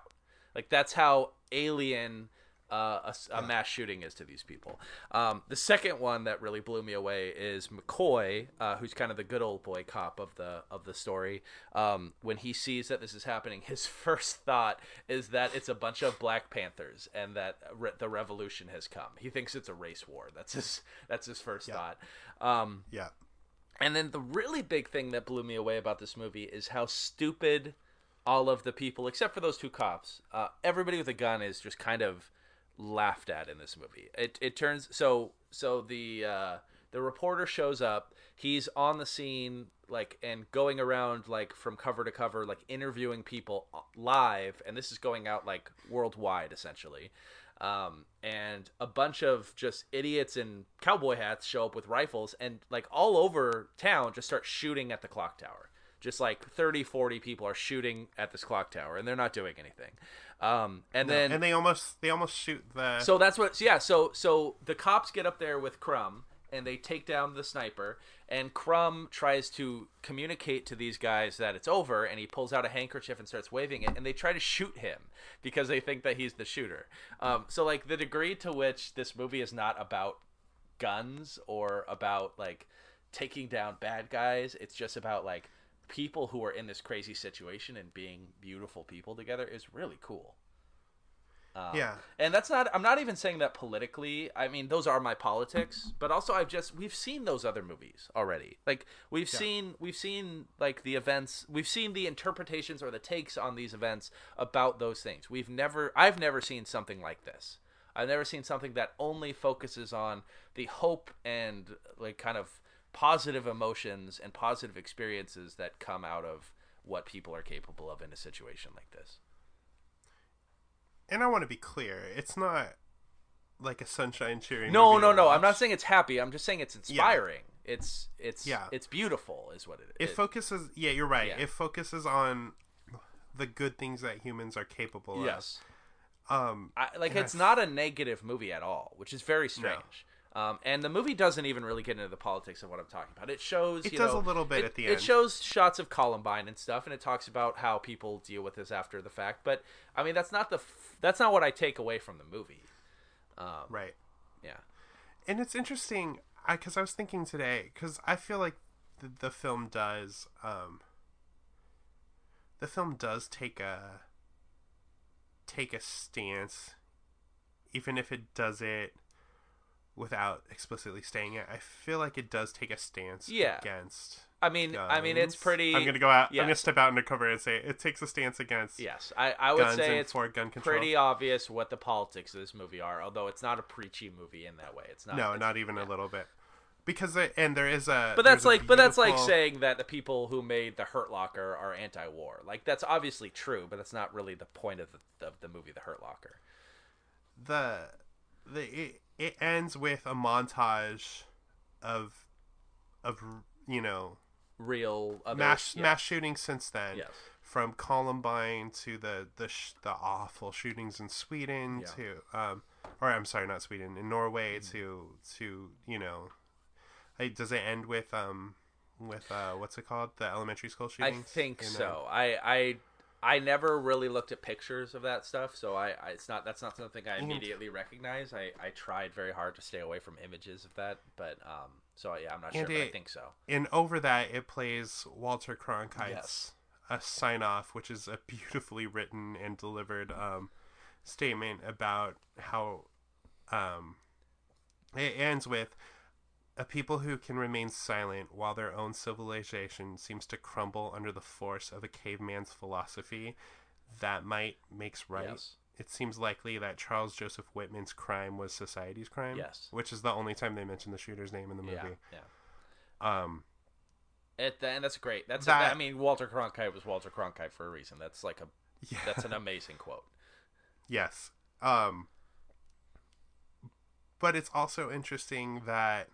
[SPEAKER 1] Like that's how alien uh, a, a yeah. mass shooting is to these people. Um, the second one that really blew me away is McCoy, uh, who's kind of the good old boy cop of the of the story. Um, when he sees that this is happening, his first thought is that it's a bunch of Black Panthers and that re- the revolution has come. He thinks it's a race war. That's his that's his first yeah. thought. Um,
[SPEAKER 2] yeah.
[SPEAKER 1] And then the really big thing that blew me away about this movie is how stupid all of the people, except for those two cops, uh, everybody with a gun is just kind of laughed at in this movie. It it turns so so the uh, the reporter shows up. He's on the scene like and going around like from cover to cover, like interviewing people live, and this is going out like worldwide essentially. Um, and a bunch of just idiots in cowboy hats show up with rifles and like all over town just start shooting at the clock tower. Just like thirty, forty people are shooting at this clock tower and they're not doing anything. Um, and
[SPEAKER 2] no,
[SPEAKER 1] then,
[SPEAKER 2] and they almost, they almost shoot the,
[SPEAKER 1] so that's what, yeah. So, so the cops get up there with Crumb and they take down the sniper, and Crumb tries to communicate to these guys that it's over, and he pulls out a handkerchief and starts waving it, and they try to shoot him because they think that he's the shooter. Um, so like the degree to which this movie is not about guns or about like taking down bad guys, it's just about like people who are in this crazy situation and being beautiful people together is really cool. Um,
[SPEAKER 2] yeah,
[SPEAKER 1] and that's not. I'm not even saying that politically. I mean, those are my politics, but also I've just we've seen those other movies already. Like we've yeah. seen we've seen like the events. We've seen the interpretations or the takes on these events about those things. We've never. I've never seen something like this. I've never seen something that only focuses on the hope and like kind of positive emotions and positive experiences that come out of what people are capable of in a situation like this.
[SPEAKER 2] And I want to be clear, it's not like a sunshine cheering.
[SPEAKER 1] No,
[SPEAKER 2] movie
[SPEAKER 1] no,
[SPEAKER 2] to
[SPEAKER 1] no.
[SPEAKER 2] watch.
[SPEAKER 1] I'm not saying it's happy. I'm just saying it's inspiring. Yeah. It's it's
[SPEAKER 2] yeah.
[SPEAKER 1] it's beautiful, is what it
[SPEAKER 2] is. It, it focuses. Yeah, you're right.
[SPEAKER 1] Yeah.
[SPEAKER 2] It focuses on the good things that humans are capable
[SPEAKER 1] yes.
[SPEAKER 2] of. Um,
[SPEAKER 1] I, like it's I, not a negative movie at all, which is very strange. No. Um, and the movie doesn't even really get into the politics of what I'm talking about. It shows,
[SPEAKER 2] it
[SPEAKER 1] you
[SPEAKER 2] does
[SPEAKER 1] know,
[SPEAKER 2] a little bit
[SPEAKER 1] it,
[SPEAKER 2] at the end.
[SPEAKER 1] It shows shots of Columbine and stuff, and it talks about how people deal with this after the fact. But I mean, that's not the f- that's not what I take away from the movie. Um,
[SPEAKER 2] right.
[SPEAKER 1] Yeah.
[SPEAKER 2] And it's interesting because I, I was thinking today because I feel like the, the film does um, the film does take a take a stance, even if it does it without explicitly saying it. I feel like it does take a stance
[SPEAKER 1] yeah.
[SPEAKER 2] against
[SPEAKER 1] I mean
[SPEAKER 2] guns.
[SPEAKER 1] I mean it's pretty
[SPEAKER 2] I'm gonna go out
[SPEAKER 1] yes.
[SPEAKER 2] I'm gonna step out into cover and say it takes a stance against
[SPEAKER 1] yes I, I would say it's
[SPEAKER 2] for gun control.
[SPEAKER 1] Pretty obvious what the politics of this movie are, although it's not a preachy movie in that way. It's not
[SPEAKER 2] no
[SPEAKER 1] it's,
[SPEAKER 2] not even
[SPEAKER 1] yeah.
[SPEAKER 2] a little bit, because it, and there is a
[SPEAKER 1] but that's
[SPEAKER 2] like
[SPEAKER 1] beautiful... but that's like
[SPEAKER 2] beautiful...
[SPEAKER 1] saying that the people who made the Hurt Locker are anti-war. Like that's obviously true, but that's not really the point of the, of the movie The Hurt Locker.
[SPEAKER 2] The the it, it ends with a montage of of you know
[SPEAKER 1] real other,
[SPEAKER 2] mass
[SPEAKER 1] yeah.
[SPEAKER 2] mass shootings since then.
[SPEAKER 1] Yes.
[SPEAKER 2] From Columbine to the the sh- the awful shootings in Sweden
[SPEAKER 1] yeah.
[SPEAKER 2] to um or I'm sorry, not Sweden, in Norway mm-hmm. to to you know, hey, does it end with um with uh what's it called, the elementary school shootings?
[SPEAKER 1] I think
[SPEAKER 2] in,
[SPEAKER 1] so.
[SPEAKER 2] Uh,
[SPEAKER 1] I I I never really looked at pictures of that stuff, so I, I it's not that's not something I immediately recognize. I, I tried very hard to stay away from images of that, but um so yeah, I'm not sure,
[SPEAKER 2] it,
[SPEAKER 1] but I think so.
[SPEAKER 2] And over that, it plays Walter Cronkite's
[SPEAKER 1] yes.
[SPEAKER 2] a sign off, which is a beautifully written and delivered um statement about how um it ends with a people who can remain silent while their own civilization seems to crumble under the force of a caveman's philosophy that might makes right.
[SPEAKER 1] Yes.
[SPEAKER 2] It seems likely that Charles Joseph Whitman's crime was society's crime.
[SPEAKER 1] Yes.
[SPEAKER 2] Which is the only time they mention the shooter's name in the movie.
[SPEAKER 1] Yeah. yeah.
[SPEAKER 2] Um,
[SPEAKER 1] it, and that's great. That's
[SPEAKER 2] that,
[SPEAKER 1] a, I mean, Walter Cronkite was Walter Cronkite for a reason. That's like a
[SPEAKER 2] yeah.
[SPEAKER 1] that's an amazing quote.
[SPEAKER 2] Yes. Um, but it's also interesting that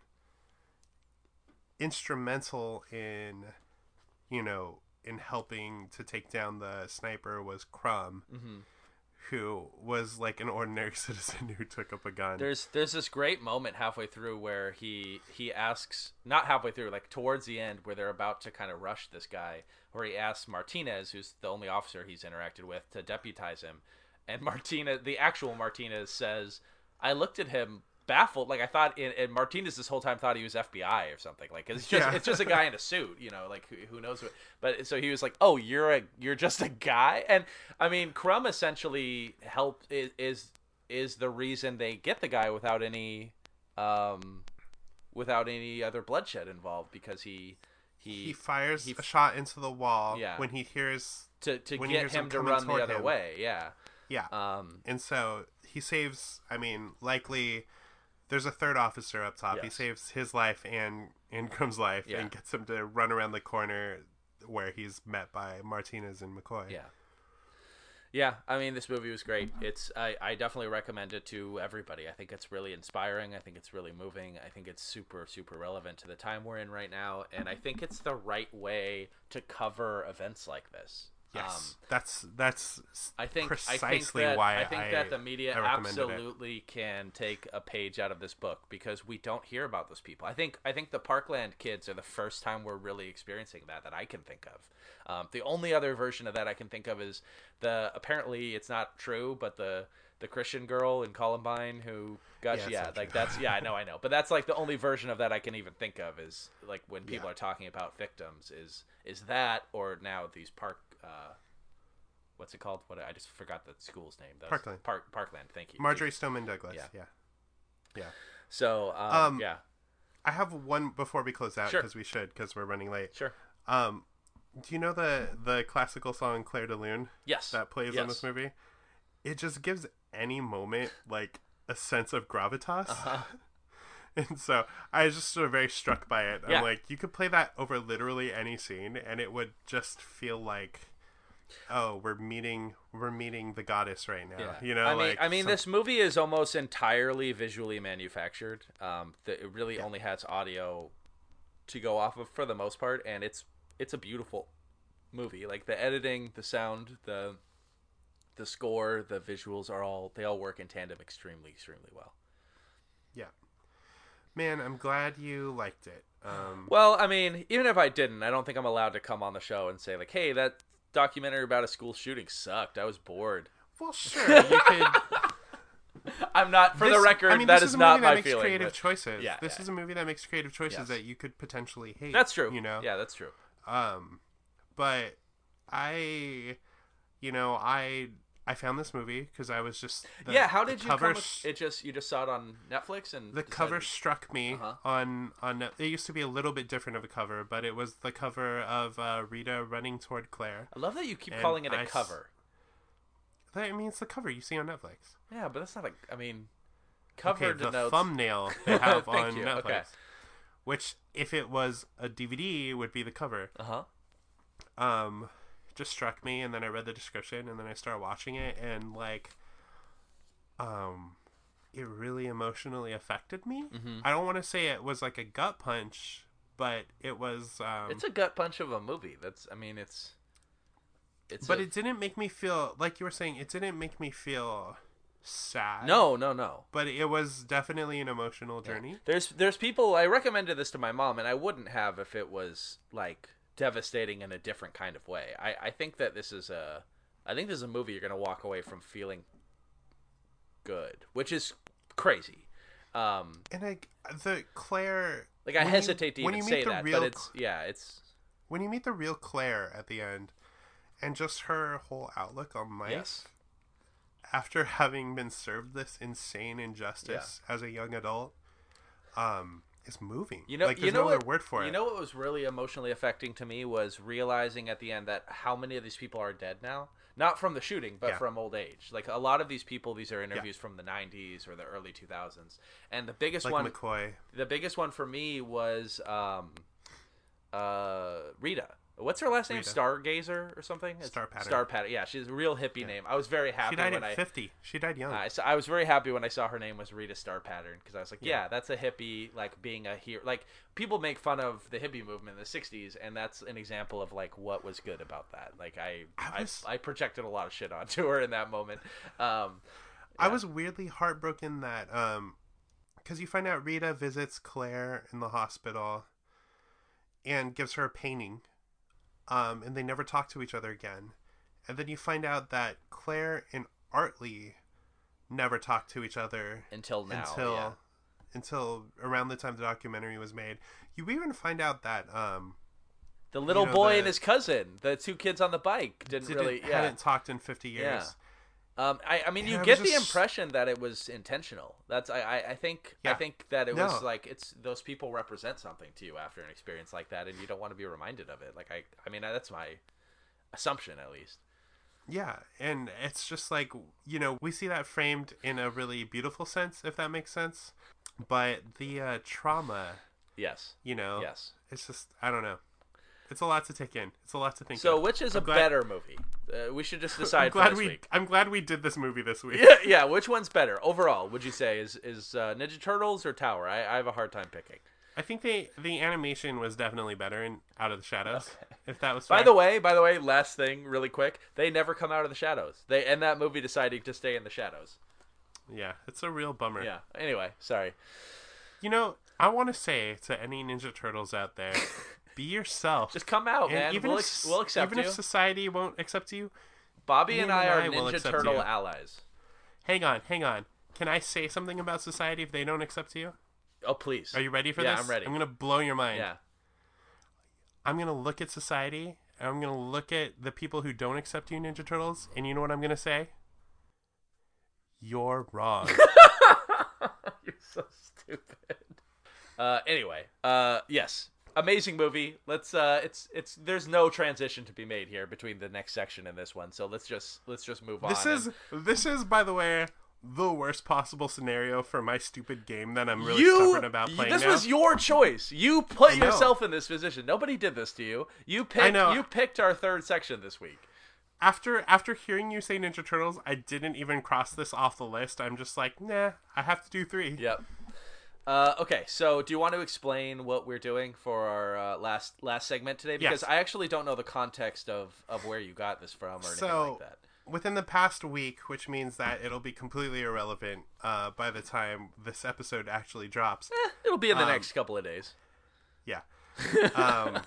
[SPEAKER 2] instrumental in, you know, in helping to take down the sniper was Crumb,
[SPEAKER 1] mm-hmm.
[SPEAKER 2] who was like an ordinary citizen who took up a gun.
[SPEAKER 1] There's there's this great moment halfway through where he he asks, not halfway through, like towards the end where they're about to kind of rush this guy, where he asks Martinez, who's the only officer he's interacted with, to deputize him. and Martinez, the actual Martinez, says, "I looked at him baffled, like I thought." In, and Martinez this whole time thought he was F B I or something. Like it's just
[SPEAKER 2] Yeah.
[SPEAKER 1] it's just a guy in a suit, you know, like who, who knows what. But so he was like, "Oh, you're a you're just a guy," and I mean, Crumb essentially helped is is, is the reason they get the guy without any. Um, without any other bloodshed involved, because he he,
[SPEAKER 2] He fires
[SPEAKER 1] he-
[SPEAKER 2] a shot into the wall
[SPEAKER 1] Yeah.
[SPEAKER 2] when he hears
[SPEAKER 1] to to
[SPEAKER 2] when he
[SPEAKER 1] get
[SPEAKER 2] hears
[SPEAKER 1] him
[SPEAKER 2] them
[SPEAKER 1] to
[SPEAKER 2] coming
[SPEAKER 1] run the
[SPEAKER 2] toward
[SPEAKER 1] other
[SPEAKER 2] him.
[SPEAKER 1] way. Yeah.
[SPEAKER 2] yeah.
[SPEAKER 1] Um.
[SPEAKER 2] And so he saves, I mean, likely there's a third officer up top. He
[SPEAKER 1] Yes.
[SPEAKER 2] saves his life and, and Crumb's life
[SPEAKER 1] Yeah.
[SPEAKER 2] and gets him to run around the corner where he's met by Martinez and McCoy.
[SPEAKER 1] Yeah. Yeah, I mean, this movie was great. It's I, I definitely recommend it to everybody. I think it's really inspiring. I think it's really moving. I think it's super, super relevant to the time we're in right now. And I think it's the right way to cover events like this.
[SPEAKER 2] Yes.
[SPEAKER 1] Um,
[SPEAKER 2] that's that's
[SPEAKER 1] I think
[SPEAKER 2] precisely
[SPEAKER 1] I think that,
[SPEAKER 2] why
[SPEAKER 1] I think that the media
[SPEAKER 2] I recommended it.
[SPEAKER 1] absolutely can take a page out of this book, because we don't hear about those people. I think I think the Parkland kids are the first time we're really experiencing that that I can think of. Um, the only other version of that I can think of is the apparently it's not true, but the the Christian girl in Columbine who got
[SPEAKER 2] Yeah, it's
[SPEAKER 1] yeah,
[SPEAKER 2] not
[SPEAKER 1] like
[SPEAKER 2] true.
[SPEAKER 1] that's yeah I know I know, but that's like the only version of that I can even think of is like when people
[SPEAKER 2] Yeah.
[SPEAKER 1] are talking about victims is is that, or now these park. Uh, What's it called? What I just forgot the school's name. That was-
[SPEAKER 2] Parkland.
[SPEAKER 1] Park Parkland. Thank you.
[SPEAKER 2] Marjorie Stoneman Douglas.
[SPEAKER 1] Yeah.
[SPEAKER 2] Yeah. Yeah.
[SPEAKER 1] So um,
[SPEAKER 2] Um,
[SPEAKER 1] yeah,
[SPEAKER 2] I have one before we close out
[SPEAKER 1] Sure.
[SPEAKER 2] because we should because we're running late.
[SPEAKER 1] sure.
[SPEAKER 2] Um, do you know the the classical song Claire de Lune
[SPEAKER 1] Yes.
[SPEAKER 2] that plays
[SPEAKER 1] yes.
[SPEAKER 2] in this movie? It just gives any moment like a sense of gravitas.
[SPEAKER 1] Uh-huh.
[SPEAKER 2] And so I was just sort of very struck by it.
[SPEAKER 1] Yeah.
[SPEAKER 2] I'm like, you could play that over literally any scene, and it would just feel like, oh, we're meeting, we're meeting the goddess right now.
[SPEAKER 1] Yeah.
[SPEAKER 2] You know,
[SPEAKER 1] I mean,
[SPEAKER 2] like
[SPEAKER 1] I mean,
[SPEAKER 2] some-
[SPEAKER 1] this movie is almost entirely visually manufactured. Um, the, it really only has audio to go off of for the most part, and it's it's a beautiful movie. Like the editing, the sound, the the score, the visuals are all they all work in tandem extremely, extremely well.
[SPEAKER 2] yeah. Man, I'm glad you liked it. Um,
[SPEAKER 1] Well, I mean, even if I didn't, I don't think I'm allowed to come on the show and say like, "Hey, that documentary about a school shooting sucked. I was bored."
[SPEAKER 2] well, sure, you could.
[SPEAKER 1] I'm not. For the
[SPEAKER 2] This-
[SPEAKER 1] record,
[SPEAKER 2] I mean,
[SPEAKER 1] that
[SPEAKER 2] this
[SPEAKER 1] is
[SPEAKER 2] a
[SPEAKER 1] not
[SPEAKER 2] movie that
[SPEAKER 1] my
[SPEAKER 2] makes
[SPEAKER 1] feeling.
[SPEAKER 2] creative
[SPEAKER 1] but-
[SPEAKER 2] choices.
[SPEAKER 1] Yeah,
[SPEAKER 2] this
[SPEAKER 1] yeah.
[SPEAKER 2] is a movie that makes creative choices
[SPEAKER 1] Yes.
[SPEAKER 2] that you could potentially hate.
[SPEAKER 1] That's true.
[SPEAKER 2] You know.
[SPEAKER 1] Yeah, that's true.
[SPEAKER 2] Um, but I, you know, I I found this movie because I was just the,
[SPEAKER 1] yeah. How
[SPEAKER 2] the
[SPEAKER 1] did you
[SPEAKER 2] cover
[SPEAKER 1] come? With,
[SPEAKER 2] s-
[SPEAKER 1] it just you just saw it on Netflix and
[SPEAKER 2] the
[SPEAKER 1] decided-
[SPEAKER 2] cover struck me
[SPEAKER 1] Uh-huh.
[SPEAKER 2] on on it used to be a little bit different of a cover, but it was the cover of uh, Rita running toward Claire.
[SPEAKER 1] I love that you keep
[SPEAKER 2] and
[SPEAKER 1] calling it a
[SPEAKER 2] I s-
[SPEAKER 1] cover.
[SPEAKER 2] I mean, it's the cover you see on Netflix.
[SPEAKER 1] Yeah, but that's not a. I mean, cover
[SPEAKER 2] Okay, the
[SPEAKER 1] denotes.
[SPEAKER 2] thumbnail they have
[SPEAKER 1] Thank
[SPEAKER 2] on
[SPEAKER 1] you,
[SPEAKER 2] Netflix,
[SPEAKER 1] okay.
[SPEAKER 2] which if it was a D V D would be the cover.
[SPEAKER 1] Uh huh.
[SPEAKER 2] um just struck me, and then I read the description, and then I started watching it, and like um it really emotionally affected me.
[SPEAKER 1] Mhm.
[SPEAKER 2] I don't want to say it was like a gut punch, but it was um
[SPEAKER 1] It's a gut punch of a movie. That's. I mean, it's. It's.
[SPEAKER 2] but
[SPEAKER 1] a,
[SPEAKER 2] it didn't make me feel like you were saying, it didn't make me feel sad.
[SPEAKER 1] No, no, no.
[SPEAKER 2] But it was definitely an emotional journey.
[SPEAKER 1] There's there's people. I recommended this to my mom, and I wouldn't have if it was like devastating in a different kind of way. I, I think that this is a. I think this is a movie you're gonna walk away from feeling good, which is crazy. Um,
[SPEAKER 2] And I the Claire
[SPEAKER 1] like I
[SPEAKER 2] when you-
[SPEAKER 1] hesitate to
[SPEAKER 2] when
[SPEAKER 1] even
[SPEAKER 2] you meet
[SPEAKER 1] say
[SPEAKER 2] the
[SPEAKER 1] that,
[SPEAKER 2] real
[SPEAKER 1] but it's yeah, it's
[SPEAKER 2] when you meet the real Claire at the end, and just her whole outlook on life
[SPEAKER 1] yes,
[SPEAKER 2] after having been served this insane injustice as a young adult, um, is moving.
[SPEAKER 1] you know,
[SPEAKER 2] like
[SPEAKER 1] you
[SPEAKER 2] there's
[SPEAKER 1] know
[SPEAKER 2] no
[SPEAKER 1] what,
[SPEAKER 2] other word for
[SPEAKER 1] you
[SPEAKER 2] it.
[SPEAKER 1] know what was really emotionally affecting to me was realizing at the end that how many of these people are dead now. Not from the shooting, but
[SPEAKER 2] Yeah.
[SPEAKER 1] from old age. Like a lot of these people, these are interviews from the nineties or the early two thousands. And the biggest
[SPEAKER 2] like
[SPEAKER 1] one,
[SPEAKER 2] McCoy.
[SPEAKER 1] the biggest one for me was um, uh, Rita. What's her last name?
[SPEAKER 2] Rita.
[SPEAKER 1] Stargazer or something? It's
[SPEAKER 2] Star Pattern.
[SPEAKER 1] Star Pattern. Yeah, she's a real hippie name. I was very happy
[SPEAKER 2] She died
[SPEAKER 1] when
[SPEAKER 2] at
[SPEAKER 1] I.
[SPEAKER 2] fifty. She died young.
[SPEAKER 1] I, so I was very happy when I saw her name was Rita Star Pattern, because I was like, yeah.
[SPEAKER 2] Yeah.
[SPEAKER 1] that's a hippie, like being a hero. Like people make fun of the hippie movement in the sixties, and that's an example of like what was good about that. Like I,
[SPEAKER 2] I
[SPEAKER 1] I,
[SPEAKER 2] was-
[SPEAKER 1] I, projected a lot of shit onto her in that moment. Um,
[SPEAKER 2] I was weirdly heartbroken that, um, because you find out Rita visits Claire in the hospital and gives her a painting, um, and they never talk to each other again. And then you find out that Claire, in Artley never talked to each other
[SPEAKER 1] Until now,
[SPEAKER 2] until
[SPEAKER 1] yeah.
[SPEAKER 2] until around the time the documentary was made. You even find out that um,
[SPEAKER 1] The little
[SPEAKER 2] know,
[SPEAKER 1] boy
[SPEAKER 2] the-
[SPEAKER 1] and his cousin, the two kids on the bike, didn't,
[SPEAKER 2] didn't,
[SPEAKER 1] really. Yeah.
[SPEAKER 2] hadn't talked in fifty years.
[SPEAKER 1] Yeah. Um, I, I mean,
[SPEAKER 2] Yeah,
[SPEAKER 1] you
[SPEAKER 2] it
[SPEAKER 1] get
[SPEAKER 2] was
[SPEAKER 1] the
[SPEAKER 2] just-
[SPEAKER 1] impression that it was intentional. That's I, I, I think I
[SPEAKER 2] Yeah.
[SPEAKER 1] think that it
[SPEAKER 2] No.
[SPEAKER 1] was like it's those people represent something to you after an experience like that, and you don't want to be reminded of it. Like I, I mean, that's my assumption at least.
[SPEAKER 2] Yeah, and it's just like, you know, we see that framed in a really beautiful sense, if that makes sense. But the uh, trauma,
[SPEAKER 1] Yes.
[SPEAKER 2] you know,
[SPEAKER 1] Yes.
[SPEAKER 2] it's just, I don't know. It's a lot to take in. It's a lot to think
[SPEAKER 1] So,
[SPEAKER 2] of.
[SPEAKER 1] which is
[SPEAKER 2] I'm
[SPEAKER 1] a
[SPEAKER 2] glad-
[SPEAKER 1] better movie? Uh, we should just
[SPEAKER 2] I'm
[SPEAKER 1] decide for
[SPEAKER 2] glad
[SPEAKER 1] this
[SPEAKER 2] we.
[SPEAKER 1] week.
[SPEAKER 2] I'm glad we did this movie this week.
[SPEAKER 1] Yeah, yeah. Which one's better overall? Would you say is is uh, Ninja Turtles or Tower? I, I have a hard time picking.
[SPEAKER 2] I think the the animation was definitely better in Out of the Shadows. If that was
[SPEAKER 1] By
[SPEAKER 2] fair.
[SPEAKER 1] the way, by the way, last thing, really quick, they never come out of the shadows. They end that movie deciding to stay in the shadows.
[SPEAKER 2] Yeah, it's a real bummer.
[SPEAKER 1] Yeah. Anyway, sorry.
[SPEAKER 2] You know, I want to say to any Ninja Turtles out there, be yourself.
[SPEAKER 1] Just come out,
[SPEAKER 2] and
[SPEAKER 1] man.
[SPEAKER 2] even
[SPEAKER 1] We'll,
[SPEAKER 2] if,
[SPEAKER 1] ex- we'll accept
[SPEAKER 2] even
[SPEAKER 1] you.
[SPEAKER 2] if society won't accept you,
[SPEAKER 1] Bobby
[SPEAKER 2] Ian
[SPEAKER 1] and I
[SPEAKER 2] and
[SPEAKER 1] are
[SPEAKER 2] I will
[SPEAKER 1] Ninja
[SPEAKER 2] accept
[SPEAKER 1] Turtle
[SPEAKER 2] you.
[SPEAKER 1] allies.
[SPEAKER 2] hang on, hang on. Can I say something about society if they don't accept you?
[SPEAKER 1] Oh, please.
[SPEAKER 2] Are you ready for
[SPEAKER 1] Yeah,
[SPEAKER 2] this?
[SPEAKER 1] I'm ready.
[SPEAKER 2] I'm gonna blow your mind.
[SPEAKER 1] Yeah.
[SPEAKER 2] I'm gonna look at society, and I'm gonna look at the people who don't accept you, Ninja Turtles, and you know what I'm gonna say? You're wrong.
[SPEAKER 1] You're so stupid. Uh, anyway, uh, yes, amazing movie. Let's. Uh, it's it's. There's no transition to be made here between the next section and this one. So let's just let's just move on.
[SPEAKER 2] This is this is, by the way, the worst possible scenario for my stupid game that I'm really
[SPEAKER 1] you,
[SPEAKER 2] stubborn about playing
[SPEAKER 1] This
[SPEAKER 2] now.
[SPEAKER 1] was your choice. You put
[SPEAKER 2] I know.
[SPEAKER 1] yourself in this position. Nobody did this to you. You picked.
[SPEAKER 2] know.
[SPEAKER 1] You picked our third section this week.
[SPEAKER 2] After after hearing you say Ninja Turtles, I didn't even cross this off the list. I'm just like, nah, I have to do three.
[SPEAKER 1] Yep. Uh, okay, so do you want to explain what we're doing for our uh, last last segment today? Because
[SPEAKER 2] Yes.
[SPEAKER 1] I actually don't know the context of, of where you got this from or anything
[SPEAKER 2] So,
[SPEAKER 1] like that.
[SPEAKER 2] within the past week, which means that it'll be completely irrelevant uh, by the time this episode actually drops.
[SPEAKER 1] Eh, it'll be in the
[SPEAKER 2] Um,
[SPEAKER 1] next couple of days.
[SPEAKER 2] Yeah. Um,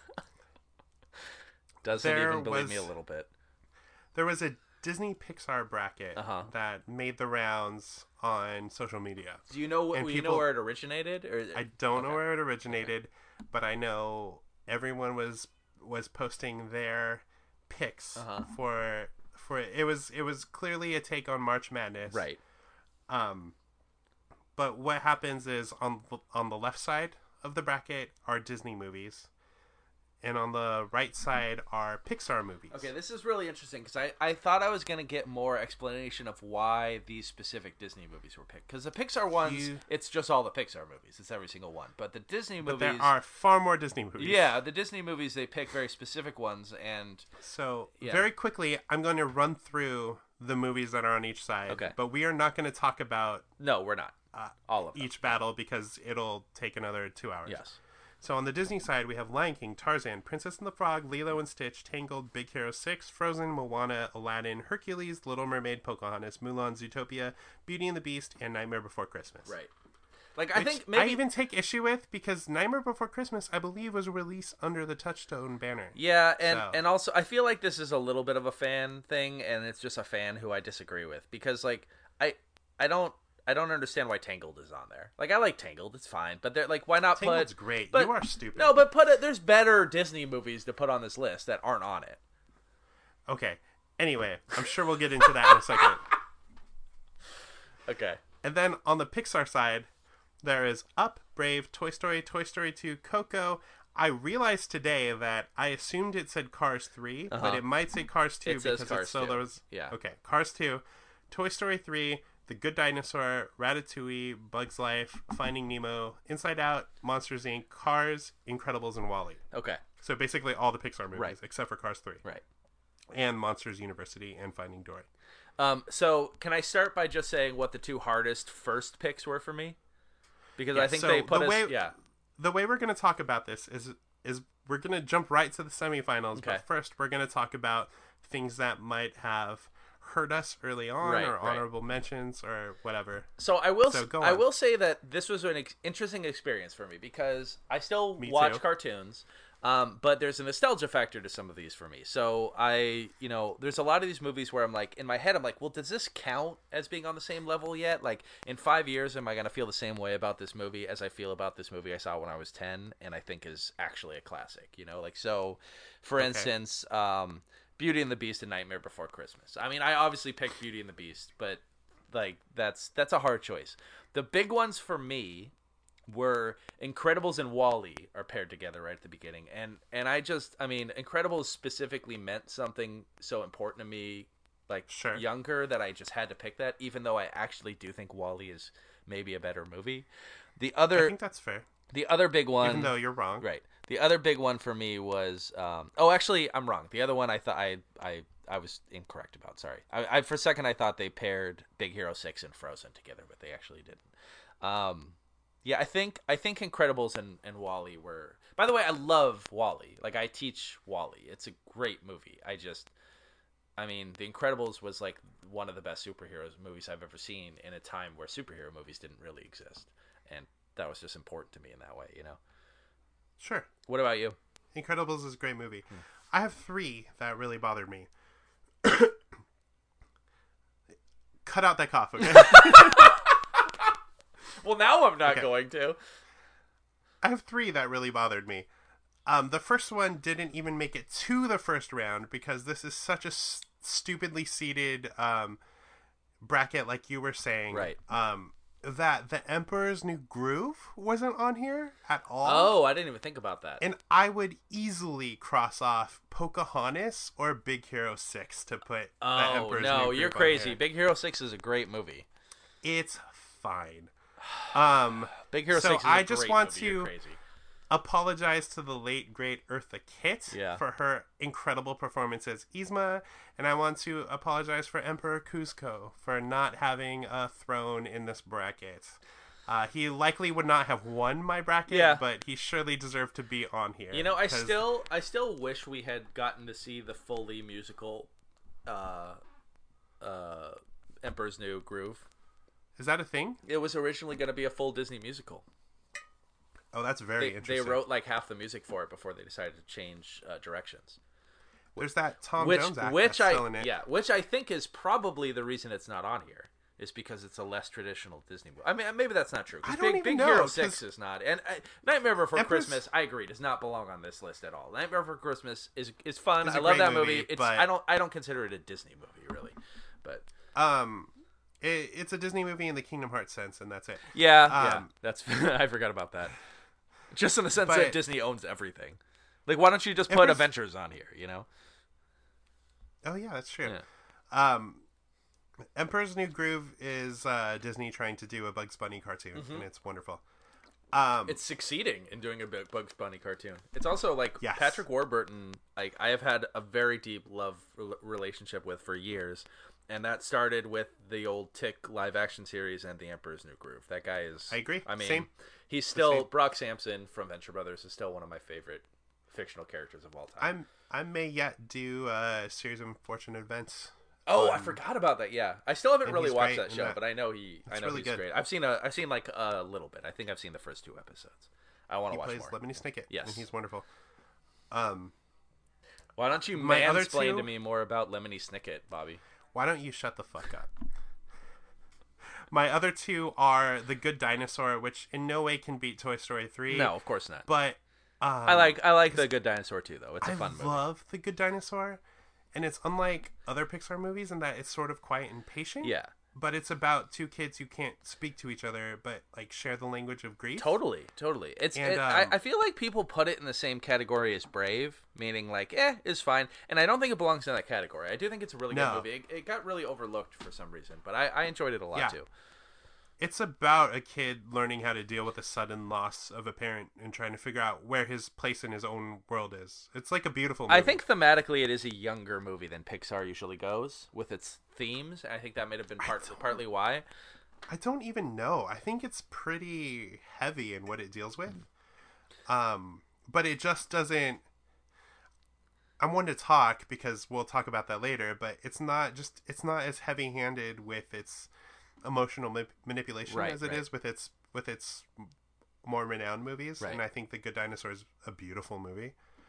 [SPEAKER 1] Doesn't
[SPEAKER 2] there
[SPEAKER 1] even believe me a
[SPEAKER 2] was-
[SPEAKER 1] little bit.
[SPEAKER 2] there was a Disney Pixar bracket
[SPEAKER 1] Uh-huh.
[SPEAKER 2] that made the rounds on social media.
[SPEAKER 1] Do you know what
[SPEAKER 2] and
[SPEAKER 1] you know
[SPEAKER 2] people-
[SPEAKER 1] where it originated? Or
[SPEAKER 2] I don't know
[SPEAKER 1] Okay.
[SPEAKER 2] where it originated, but I know everyone was was posting their picks
[SPEAKER 1] Uh-huh.
[SPEAKER 2] for for it was it was clearly a take on March Madness.
[SPEAKER 1] Right.
[SPEAKER 2] Um, but what happens is on the- on the left side of the bracket are Disney movies, and on the right side are Pixar movies.
[SPEAKER 1] Okay, this is really interesting because I, I thought I was going to get more explanation of why these specific Disney movies were picked. Because the Pixar ones,
[SPEAKER 2] You-
[SPEAKER 1] it's just all the Pixar movies. It's every single one. But the Disney
[SPEAKER 2] But
[SPEAKER 1] movies...
[SPEAKER 2] there are far more Disney movies.
[SPEAKER 1] Yeah, the Disney movies, they pick very specific ones, and
[SPEAKER 2] So
[SPEAKER 1] Yeah.
[SPEAKER 2] very quickly, I'm going to run through the movies that are on each side.
[SPEAKER 1] Okay.
[SPEAKER 2] But we are not going to talk about
[SPEAKER 1] no, we're not.
[SPEAKER 2] uh,
[SPEAKER 1] All of them.
[SPEAKER 2] each battle because it'll take another two hours.
[SPEAKER 1] Yes.
[SPEAKER 2] So on the Disney side, we have Lion King, Tarzan, Princess and the Frog, Lilo and Stitch, Tangled, Big Hero six, Frozen, Moana, Aladdin, Hercules, Little Mermaid, Pocahontas, Mulan, Zootopia, Beauty and the Beast, and Nightmare Before Christmas.
[SPEAKER 1] Right. Like, I
[SPEAKER 2] Which
[SPEAKER 1] think maybe...
[SPEAKER 2] I even take issue with because Nightmare Before Christmas, I believe, was released under the Touchstone banner.
[SPEAKER 1] Yeah, and,
[SPEAKER 2] So-
[SPEAKER 1] and also, I feel like this is a little bit of a fan thing, and it's just a fan who I disagree with. Because, like, I I don't... I don't understand why Tangled is on there. Like, I like Tangled, it's fine, but they're like, why not
[SPEAKER 2] Tangled's
[SPEAKER 1] put?
[SPEAKER 2] great.
[SPEAKER 1] But,
[SPEAKER 2] You are stupid.
[SPEAKER 1] No, but put it. There's better Disney movies to put on this list that aren't on it.
[SPEAKER 2] Okay. Anyway, I'm sure we'll get into that in a second.
[SPEAKER 1] Okay.
[SPEAKER 2] And then on the Pixar side, there is Up, Brave, Toy Story, Toy Story two, Coco. I realized today that I assumed it said Cars three,
[SPEAKER 1] Uh-huh.
[SPEAKER 2] but it might say Cars two
[SPEAKER 1] It says
[SPEAKER 2] because
[SPEAKER 1] Cars
[SPEAKER 2] it's so
[SPEAKER 1] two.
[SPEAKER 2] there was
[SPEAKER 1] Yeah.
[SPEAKER 2] Okay, Cars two, Toy Story three, The Good Dinosaur, Ratatouille, Bugs Life, Finding Nemo, Inside Out, Monsters Incorporated, Cars, Incredibles, and WALL-E.
[SPEAKER 1] Okay.
[SPEAKER 2] So basically all the Pixar movies
[SPEAKER 1] Right.
[SPEAKER 2] except for Cars three.
[SPEAKER 1] Right.
[SPEAKER 2] And Monsters University and Finding Dory.
[SPEAKER 1] Um. So, can I start by just saying what the two hardest first picks were for me? Because
[SPEAKER 2] Yeah,
[SPEAKER 1] I think
[SPEAKER 2] so
[SPEAKER 1] they put
[SPEAKER 2] the
[SPEAKER 1] us.
[SPEAKER 2] way-
[SPEAKER 1] Yeah.
[SPEAKER 2] The way we're going to talk about this is is we're going to jump right to the semifinals,
[SPEAKER 1] Okay.
[SPEAKER 2] but first we're going to talk about things that might have hurt us early on
[SPEAKER 1] Right,
[SPEAKER 2] or
[SPEAKER 1] right.
[SPEAKER 2] honorable mentions or whatever.
[SPEAKER 1] So I will.
[SPEAKER 2] So
[SPEAKER 1] s-
[SPEAKER 2] go
[SPEAKER 1] I
[SPEAKER 2] on.
[SPEAKER 1] will say that this was an ex- interesting experience for me because I still
[SPEAKER 2] Me
[SPEAKER 1] watch
[SPEAKER 2] too.
[SPEAKER 1] cartoons. Um, but there's a nostalgia factor to some of these for me. So I, you know, there's a lot of these movies where I'm like, in my head, I'm like, well, does this count as being on the same level yet? Like, in five years, am I going to feel the same way about this movie as I feel about this movie I saw when I was ten, and I think is actually a classic, you know? Like, so, for
[SPEAKER 2] Okay.
[SPEAKER 1] instance, um, Beauty and the Beast and Nightmare Before Christmas. I mean, I obviously picked Beauty and the Beast, but, like, that's that's a hard choice. The big ones for me were Incredibles and WALL-E are paired together right at the beginning, and and I just I mean Incredibles specifically meant something so important to me, like
[SPEAKER 2] Sure.
[SPEAKER 1] younger, that I just had to pick that, even though I actually do think WALL-E is maybe a better movie. The
[SPEAKER 2] I
[SPEAKER 1] other
[SPEAKER 2] think that's fair.
[SPEAKER 1] the other big one,
[SPEAKER 2] Even though you're wrong.
[SPEAKER 1] right? The other big one for me was um, oh actually I'm wrong. The other one I thought I I I was incorrect about. Sorry. I, I for a second I thought they paired Big Hero six and Frozen together, but they actually didn't. Um, Yeah, I think I think Incredibles and, and WALL-E were. By the way, I love WALL-E. Like, I teach WALL-E. It's a great movie. I just, I mean, The Incredibles was like one of the best superheroes movies I've ever seen in a time where superhero movies didn't really exist, and that was just important to me in that way, you know.
[SPEAKER 2] Sure.
[SPEAKER 1] What about you?
[SPEAKER 2] Incredibles is a great movie.
[SPEAKER 1] Hmm.
[SPEAKER 2] I have three that really bothered me. Cut out that cough, okay?
[SPEAKER 1] Well, now I'm not
[SPEAKER 2] Okay.
[SPEAKER 1] going to.
[SPEAKER 2] I have three that really bothered me. Um, the first one didn't even make it to the first round because this is such a s- stupidly seated um, bracket, like you were saying.
[SPEAKER 1] Right.
[SPEAKER 2] Um, that The Emperor's New Groove wasn't on here at all.
[SPEAKER 1] Oh, I didn't even think about that.
[SPEAKER 2] And I would easily cross off Pocahontas or Big Hero six to put The
[SPEAKER 1] Oh
[SPEAKER 2] Emperor's
[SPEAKER 1] no,
[SPEAKER 2] New
[SPEAKER 1] you're
[SPEAKER 2] Groove on
[SPEAKER 1] crazy.
[SPEAKER 2] here.
[SPEAKER 1] Big Hero six is a great movie.
[SPEAKER 2] It's fine. Um,
[SPEAKER 1] Big Hero
[SPEAKER 2] So
[SPEAKER 1] six is a
[SPEAKER 2] I just
[SPEAKER 1] great
[SPEAKER 2] want
[SPEAKER 1] movie. You're
[SPEAKER 2] to-
[SPEAKER 1] crazy.
[SPEAKER 2] apologize to the late great Eartha Kitt
[SPEAKER 1] Yeah.
[SPEAKER 2] for her incredible performance as Yzma, and I want to apologize for Emperor Kuzco for not having a throne in this bracket. Uh, he likely would not have won my bracket,
[SPEAKER 1] Yeah.
[SPEAKER 2] but he surely deserved to be on here.
[SPEAKER 1] You know, I
[SPEAKER 2] 'cause-
[SPEAKER 1] still, I still wish we had gotten to see the fully musical, uh, uh, Emperor's New Groove.
[SPEAKER 2] Is that a thing?
[SPEAKER 1] It was originally going to be a full Disney musical.
[SPEAKER 2] Oh, that's very
[SPEAKER 1] They, they
[SPEAKER 2] interesting.
[SPEAKER 1] wrote like half the music for it before they decided to change uh, directions.
[SPEAKER 2] There's that Tom
[SPEAKER 1] which,
[SPEAKER 2] Jones act
[SPEAKER 1] which
[SPEAKER 2] that's
[SPEAKER 1] I,
[SPEAKER 2] selling it.
[SPEAKER 1] yeah, which I think is probably the reason it's not on here. Is because it's a less traditional Disney movie. I mean, maybe that's not true. 'Cause
[SPEAKER 2] I don't
[SPEAKER 1] Big,
[SPEAKER 2] even
[SPEAKER 1] Big
[SPEAKER 2] know,
[SPEAKER 1] Hero
[SPEAKER 2] 'cause
[SPEAKER 1] six is not, and uh, Nightmare Before
[SPEAKER 2] Empress-
[SPEAKER 1] Christmas, I agree, does not belong on this list at all. Nightmare Before Christmas is is fun.
[SPEAKER 2] It's a
[SPEAKER 1] I love
[SPEAKER 2] great
[SPEAKER 1] that movie.
[SPEAKER 2] movie,
[SPEAKER 1] It's
[SPEAKER 2] but-
[SPEAKER 1] I don't I don't consider it a Disney movie really, but
[SPEAKER 2] Um, it, it's a Disney movie in the Kingdom Hearts sense, and that's it.
[SPEAKER 1] yeah, yeah,
[SPEAKER 2] Um,
[SPEAKER 1] that's I forgot about that. Just in the sense
[SPEAKER 2] But-
[SPEAKER 1] that Disney owns everything. Like, why don't you just put
[SPEAKER 2] Empress-
[SPEAKER 1] Avengers on here? You know?
[SPEAKER 2] Oh yeah, that's true.
[SPEAKER 1] Yeah.
[SPEAKER 2] Um, Emperor's New Groove is uh, Disney trying to do a Bugs Bunny cartoon,
[SPEAKER 1] Mm-hmm.
[SPEAKER 2] and it's wonderful. Um,
[SPEAKER 1] It's succeeding in doing a big Bugs Bunny cartoon. It's also like
[SPEAKER 2] Yes.
[SPEAKER 1] Patrick Warburton. Like, I have had a very deep love rel- relationship with for years, and that started with the old Tick live action series and The Emperor's New Groove. That guy is.
[SPEAKER 2] I agree.
[SPEAKER 1] I mean,
[SPEAKER 2] Same.
[SPEAKER 1] he's still
[SPEAKER 2] same.
[SPEAKER 1] Brock Sampson from Venture Brothers is still one of my favorite fictional characters of all time.
[SPEAKER 2] I'm I may yet do a series of unfortunate events.
[SPEAKER 1] Oh, I
[SPEAKER 2] Um,
[SPEAKER 1] forgot about that. Yeah, I still haven't
[SPEAKER 2] and
[SPEAKER 1] really
[SPEAKER 2] he's
[SPEAKER 1] watched
[SPEAKER 2] great
[SPEAKER 1] that
[SPEAKER 2] in
[SPEAKER 1] show,
[SPEAKER 2] that.
[SPEAKER 1] but I know he. I
[SPEAKER 2] It's
[SPEAKER 1] know
[SPEAKER 2] really
[SPEAKER 1] he's
[SPEAKER 2] good.
[SPEAKER 1] great. I've seen a. I've seen like a little bit. I think I've seen the first two episodes. I want
[SPEAKER 2] He
[SPEAKER 1] to watch
[SPEAKER 2] plays
[SPEAKER 1] more.
[SPEAKER 2] Lemony Snicket.
[SPEAKER 1] Yes.
[SPEAKER 2] and he's wonderful. Um,
[SPEAKER 1] Why don't you
[SPEAKER 2] My other
[SPEAKER 1] mansplain
[SPEAKER 2] two-
[SPEAKER 1] to me more about Lemony Snicket, Bobby?
[SPEAKER 2] why don't you shut the fuck up? My other two are The Good Dinosaur, which in no way can beat Toy Story three.
[SPEAKER 1] No, of course not.
[SPEAKER 2] but um,
[SPEAKER 1] I like I like the Good Dinosaur too, though. It's a
[SPEAKER 2] I
[SPEAKER 1] fun movie.
[SPEAKER 2] love The Good Dinosaur, and it's unlike other Pixar movies in that it's sort of quiet and patient.
[SPEAKER 1] Yeah,
[SPEAKER 2] But it's about two kids who can't speak to each other, but like share the language of grief.
[SPEAKER 1] totally, totally. It's.
[SPEAKER 2] And,
[SPEAKER 1] it,
[SPEAKER 2] um,
[SPEAKER 1] I, I feel like people put it in the same category as Brave, meaning like, eh, is fine. And I don't think it belongs in that category. I do think it's a really
[SPEAKER 2] No.
[SPEAKER 1] good movie. It, it got really overlooked for some reason, but I, I enjoyed it a lot
[SPEAKER 2] Yeah.
[SPEAKER 1] too.
[SPEAKER 2] It's about a kid learning how to deal with the sudden loss of a parent and trying to figure out where his place in his own world is. It's like a beautiful movie.
[SPEAKER 1] I think thematically it is a younger movie than Pixar usually goes with its themes. And I think that may have been part,
[SPEAKER 2] don't-
[SPEAKER 1] partly why.
[SPEAKER 2] I don't even know. I think it's pretty heavy in what it deals with. Um, but it just doesn't. I'm one to talk because we'll talk about that later, but it's not just it's not as heavy-handed with its emotional ma- manipulation
[SPEAKER 1] Right,
[SPEAKER 2] as it is
[SPEAKER 1] right.
[SPEAKER 2] with its with its more renowned movies.
[SPEAKER 1] Right.
[SPEAKER 2] And I think The Good Dinosaur is a beautiful movie.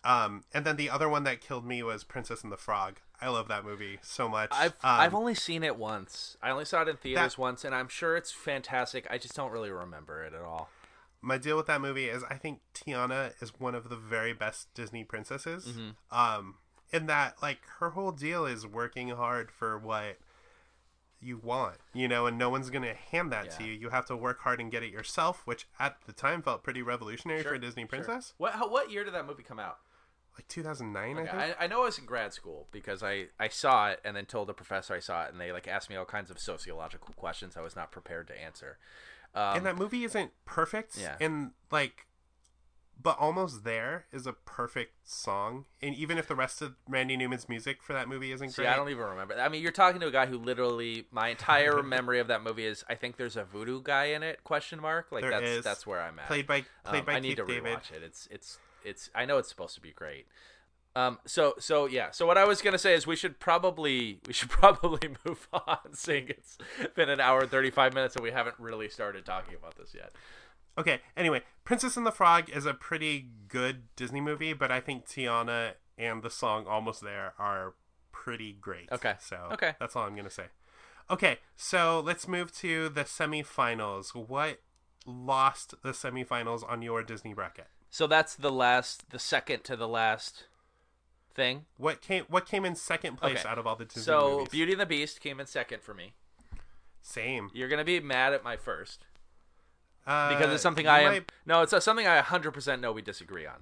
[SPEAKER 2] Um, and then the other one that killed me was Princess and the Frog. I love that movie so much.
[SPEAKER 1] I've
[SPEAKER 2] um,
[SPEAKER 1] I've only seen it once. I only saw it in theaters
[SPEAKER 2] that,
[SPEAKER 1] once, and I'm sure it's fantastic. I just don't really remember it at all.
[SPEAKER 2] My deal with that movie is I think Tiana is one of the very best Disney princesses.
[SPEAKER 1] Mm-hmm.
[SPEAKER 2] Um, in that, like, her whole deal is working hard for what you want, you know, and no one's going to hand that
[SPEAKER 1] Yeah.
[SPEAKER 2] to you. You have to work hard and get it yourself, which at the time felt pretty revolutionary
[SPEAKER 1] Sure,
[SPEAKER 2] for a Disney
[SPEAKER 1] sure.
[SPEAKER 2] princess.
[SPEAKER 1] What how, what year did that movie come out?
[SPEAKER 2] Like two thousand nine,
[SPEAKER 1] Okay,
[SPEAKER 2] I think.
[SPEAKER 1] I, I know I was in grad school because I, I saw it and then told the professor I saw it, and they like asked me all kinds of sociological questions I was not prepared to answer. Um,
[SPEAKER 2] And that movie isn't perfect.
[SPEAKER 1] Yeah.
[SPEAKER 2] And, like, but Almost There is a perfect song. And even if the rest of Randy Newman's music for that movie isn't
[SPEAKER 1] See,
[SPEAKER 2] great.
[SPEAKER 1] I don't even remember. I mean, you're talking to a guy who literally, my entire memory of that movie is, I think there's a voodoo guy in it? Question mark. Like
[SPEAKER 2] There
[SPEAKER 1] that's
[SPEAKER 2] is.
[SPEAKER 1] that's where I'm at.
[SPEAKER 2] Played by, played
[SPEAKER 1] Um,
[SPEAKER 2] by
[SPEAKER 1] I need
[SPEAKER 2] Keith
[SPEAKER 1] to
[SPEAKER 2] David.
[SPEAKER 1] rewatch it. It's it's it's. I know it's supposed to be great. Um. So so yeah. So what I was gonna say is we should probably we should probably move on, seeing it's been an hour and thirty-five minutes and we haven't really started talking about this yet.
[SPEAKER 2] Okay, anyway, Princess and the Frog is a pretty good Disney movie, but I think Tiana and the song Almost There are pretty great.
[SPEAKER 1] Okay.
[SPEAKER 2] So
[SPEAKER 1] Okay.
[SPEAKER 2] that's all I'm going to say. Okay, so let's move to the semifinals. What lost the semifinals on your Disney bracket?
[SPEAKER 1] So that's the last, the second to the last thing.
[SPEAKER 2] What came what came in second place
[SPEAKER 1] Okay.
[SPEAKER 2] out of all the Disney
[SPEAKER 1] So
[SPEAKER 2] movies?
[SPEAKER 1] Beauty and the Beast came in second for me.
[SPEAKER 2] Same.
[SPEAKER 1] You're gonna be mad at my first.
[SPEAKER 2] Uh,
[SPEAKER 1] Because it's something
[SPEAKER 2] you
[SPEAKER 1] I am.
[SPEAKER 2] might-
[SPEAKER 1] No, it's uh, something I one hundred percent know we disagree on.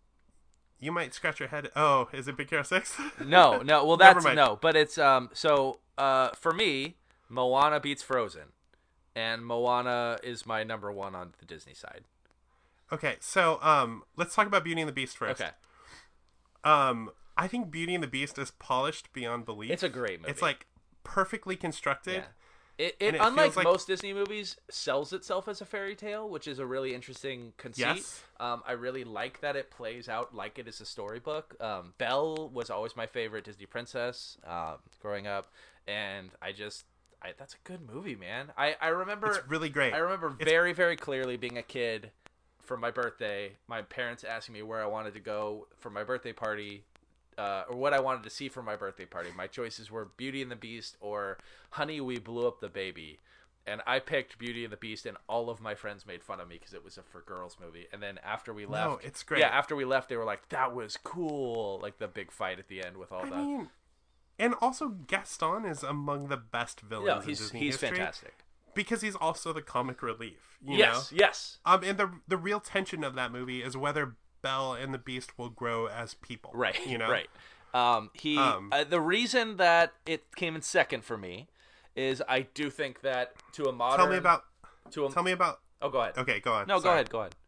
[SPEAKER 2] You might scratch your head. Oh, is it Big Hero six?
[SPEAKER 1] No, no. Well,
[SPEAKER 2] Never
[SPEAKER 1] that's
[SPEAKER 2] mind.
[SPEAKER 1] no. But it's um. So uh, for me, Moana beats Frozen, and Moana is my number one on the Disney side.
[SPEAKER 2] Okay, so um, let's talk about Beauty and the Beast first.
[SPEAKER 1] Okay,
[SPEAKER 2] Um, I think Beauty and the Beast is polished beyond belief.
[SPEAKER 1] it's a great movie.
[SPEAKER 2] It's like perfectly constructed.
[SPEAKER 1] Yeah. It,
[SPEAKER 2] And
[SPEAKER 1] it,
[SPEAKER 2] it
[SPEAKER 1] unlike
[SPEAKER 2] feels like-
[SPEAKER 1] most Disney movies, sells itself as a fairy tale, which is a really interesting conceit.
[SPEAKER 2] Yes.
[SPEAKER 1] Um, I really like that it plays out like it is a storybook. Um, Belle was always my favorite Disney princess um, growing up, and I just, I, that's a good movie, man. I, I remember,
[SPEAKER 2] It's really great.
[SPEAKER 1] I remember
[SPEAKER 2] It's-
[SPEAKER 1] very, very clearly being a kid for my birthday, my parents asking me where I wanted to go for my birthday party. Uh, or what I wanted to see for my birthday party. My choices were Beauty and the Beast or Honey, We Blew Up the Baby. And I picked Beauty and the Beast, and all of my friends made fun of me because it was a for girls movie. And then after we left,
[SPEAKER 2] No, it's great.
[SPEAKER 1] Yeah, after we left, they were like, "That was cool!" Like the big fight at the end with all
[SPEAKER 2] I
[SPEAKER 1] the.
[SPEAKER 2] mean, and also Gaston is among the best villains
[SPEAKER 1] No,
[SPEAKER 2] in
[SPEAKER 1] he's
[SPEAKER 2] Disney
[SPEAKER 1] he's
[SPEAKER 2] history
[SPEAKER 1] fantastic.
[SPEAKER 2] because he's also the comic relief. You
[SPEAKER 1] Yes,
[SPEAKER 2] know?
[SPEAKER 1] yes,
[SPEAKER 2] Um, and the the real tension of that movie is whether Belle and the Beast will grow as people.
[SPEAKER 1] right,
[SPEAKER 2] You know.
[SPEAKER 1] right. Um, he
[SPEAKER 2] Um,
[SPEAKER 1] uh, the reason that it came in second for me is I do think that to a modern
[SPEAKER 2] Tell me about.
[SPEAKER 1] to a
[SPEAKER 2] Tell me about.
[SPEAKER 1] oh go ahead
[SPEAKER 2] Okay, go on.
[SPEAKER 1] no go
[SPEAKER 2] Sorry.
[SPEAKER 1] ahead go ahead.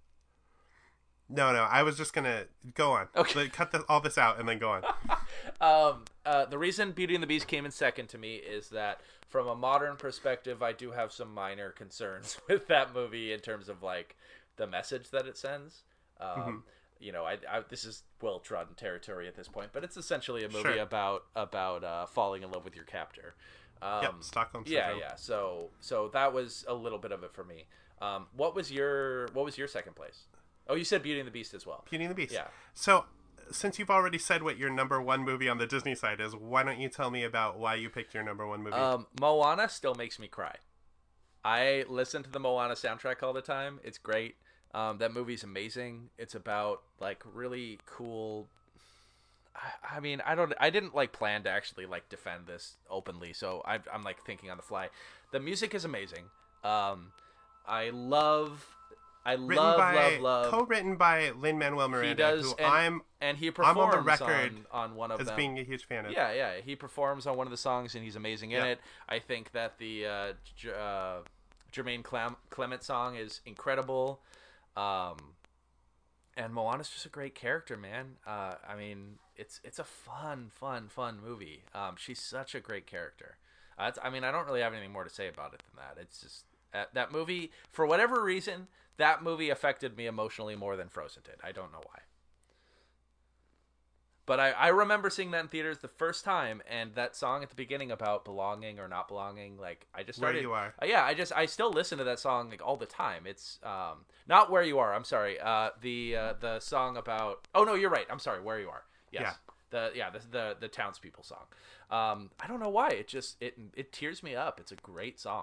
[SPEAKER 2] No, no. I was just gonna go on.
[SPEAKER 1] Okay.
[SPEAKER 2] Let- cut this, all this out and then go on.
[SPEAKER 1] Um, uh, the reason Beauty and the Beast came in second to me is that from a modern perspective, I do have some minor concerns with that movie in terms of like the message that it sends. Um,
[SPEAKER 2] Mm-hmm.
[SPEAKER 1] You know, I, I this is well trodden territory at this point, but it's essentially a movie
[SPEAKER 2] Sure.
[SPEAKER 1] about about uh, falling in love with your captor. Um,
[SPEAKER 2] Yep, Stockholm
[SPEAKER 1] yeah,
[SPEAKER 2] Syndrome.
[SPEAKER 1] yeah. So so that was a little bit of it for me. Um, what was your what was your second place? Oh, you said Beauty and the Beast as well.
[SPEAKER 2] Beauty and the Beast.
[SPEAKER 1] Yeah.
[SPEAKER 2] So, since you've already said what your number one movie on the Disney side is, why don't you tell me about why you picked your number one movie?
[SPEAKER 1] Um, Moana still makes me cry. I listen to the Moana soundtrack all the time. It's great. Um, that movie's amazing. It's about like really cool. I, I mean, I don't. I didn't like plan to actually like defend this openly, so I, I'm like thinking on the fly. The music is amazing. Um, I love. I
[SPEAKER 2] Written
[SPEAKER 1] love,
[SPEAKER 2] by,
[SPEAKER 1] love, love.
[SPEAKER 2] co-written by Lin Manuel
[SPEAKER 1] He
[SPEAKER 2] Miranda,
[SPEAKER 1] does,
[SPEAKER 2] who
[SPEAKER 1] and,
[SPEAKER 2] I'm
[SPEAKER 1] and he
[SPEAKER 2] I'm
[SPEAKER 1] performs
[SPEAKER 2] on the record
[SPEAKER 1] on, on one of
[SPEAKER 2] as
[SPEAKER 1] them.
[SPEAKER 2] being a huge fan of.
[SPEAKER 1] Yeah, yeah. He performs on one of the songs, and he's amazing in
[SPEAKER 2] Yeah.
[SPEAKER 1] it. I think that the uh, J- uh, Jermaine Clem- Clement song is incredible. Um, and Moana's just a great character, man. Uh, I mean, it's it's a fun, fun, fun movie. Um, she's such a great character. Uh, it's, I mean, I don't really have anything more to say about it than that. It's just uh, that movie, for whatever reason, that movie affected me emotionally more than Frozen did. I don't know why. But I, I remember seeing that in theaters the first time, and that song at the beginning about belonging or not belonging, like I just started.
[SPEAKER 2] Where You Are.
[SPEAKER 1] Uh, yeah, I just I still listen to that song like all the time. It's um not Where You Are. I'm sorry. Uh, the uh, the song about. Oh no, you're right. I'm sorry. Where You Are. Yes.
[SPEAKER 2] Yeah.
[SPEAKER 1] The yeah the the the townspeople song. Um, I don't know why it just it it tears me up. It's a great song.